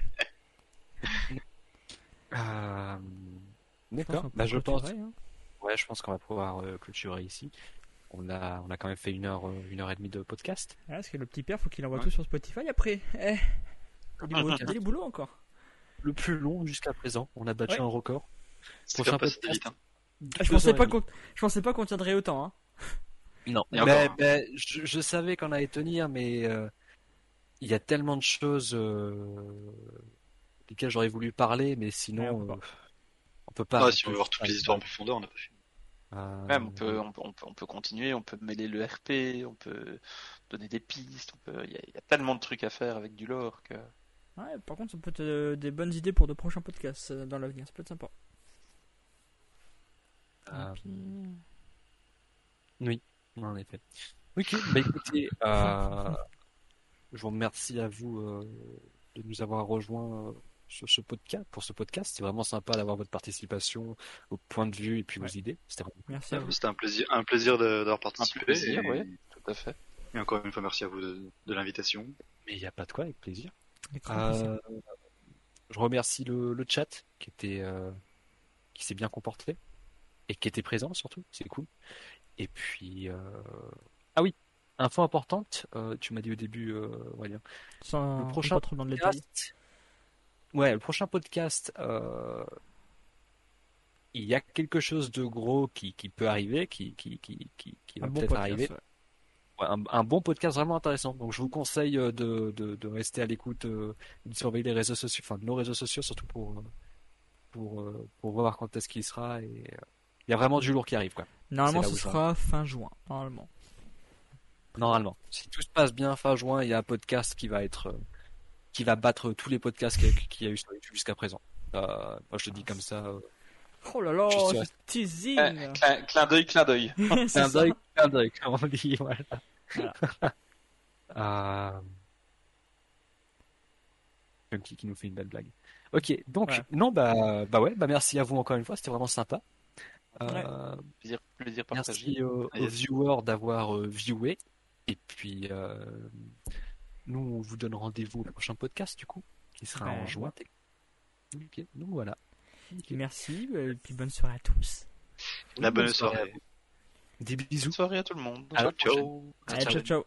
Euh, Je pense D'accord. qu'on peut Bah, je pense. clôturer, hein. Ouais, je pense qu'on va pouvoir euh, clôturer ici. On a, on a quand même fait une heure, euh, une heure et demie de podcast. Ouais, parce que le petit père, faut qu'il envoie Ouais. tout sur Spotify après. Eh. Il y a du boulot- il y a du boulot encore. Le plus long jusqu'à présent. On a battu Ouais. un record. C'est Prochain quand même passé podcast. vite, hein. Ah, je Deux pensais heures et pas demie. qu'on, je pensais pas qu'on tiendrait autant. Hein. Non, Et mais, encore, hein. mais je, je savais qu'on allait tenir, mais euh, il y a tellement de choses euh, desquelles j'aurais voulu parler, mais Ouais, sinon on peut euh, pas. on peut pas. Ah, on si on peut veut voir toutes pas. les histoires en profondeur, on n'a pas fini. Euh, Même on peut, on, peut, on, peut, on peut continuer, on peut mêler le R P, on peut donner des pistes, on peut, il y, a- il y a tellement de trucs à faire avec du lore que. Ouais, par contre, ça peut être euh, des bonnes idées pour de prochains podcasts euh, dans l'avenir. Ça peut être sympa. euh, Et puis- Oui, en effet. Ok, bah écoutez, euh, je vous remercie à vous euh, de nous avoir rejoints euh, sur ce podcast, pour ce podcast. C'est vraiment sympa d'avoir votre participation, vos points de vue et puis Ouais. vos idées. C'était vraiment Merci à vous. C'était un plaisir, un plaisir de- d'avoir Un participé. plaisir, et- oui, tout à fait. Et encore une fois, merci à vous de, de l'invitation. Mais il n'y a pas de quoi, avec plaisir. Avec grand plaisir. Euh, je remercie le, le chat qui était, euh, qui s'est bien comporté et qui était présent surtout, c'est cool. Et puis, euh... ah oui, info importante, euh, tu m'as dit au début, euh, Aurélien. Sans Le prochain pas trop dans le détail. podcast, ouais, le prochain podcast, euh, il y a quelque chose de gros qui, qui peut arriver, qui, qui, qui, qui, qui va Un bon peut-être podcast. arriver. Ouais. Ouais, un, un bon podcast vraiment intéressant. Donc je vous conseille euh, de, de, de rester à l'écoute, euh, de surveiller les réseaux sociaux, enfin nos réseaux sociaux surtout pour, euh, pour, euh, pour voir quand est-ce qu'il sera. Et euh, il y a vraiment du lourd qui arrive, quoi. Normalement, C'est là ce où j'en- sera fin juin. Normalement. Normalement, si tout se passe bien, fin juin, il y a un podcast qui va être, euh, qui va battre tous les podcasts qu'il y a, qu'il y a eu sur YouTube jusqu'à présent. Euh, moi, je te dis comme ça. euh, Oh là là, Je suis ce resté- teasing. Euh, clin, clin d'œil, clin d'œil. C'est Clin ça. d'œil, clin d'œil, comme on dit, voilà. Voilà. Euh, Funky qui nous fait une belle blague. Ok, donc Ouais. non bah bah ouais, bah merci à vous encore une fois, c'était vraiment sympa. Ouais. Euh, Plaisir, plaisir partagé. Merci aux, Ah, aux yes. viewers d'avoir euh, viewé. Et puis euh, nous on vous donne rendez-vous au prochain podcast du coup, qui sera Ben, en juin. Ok, donc voilà. Ok. Merci, et puis bonne soirée à tous. La bonne Bonne soirée à soirée. Des Bonne bisous. soirée à tout le monde. À la Ciao, prochaine. ciao. Allez, ciao, ciao.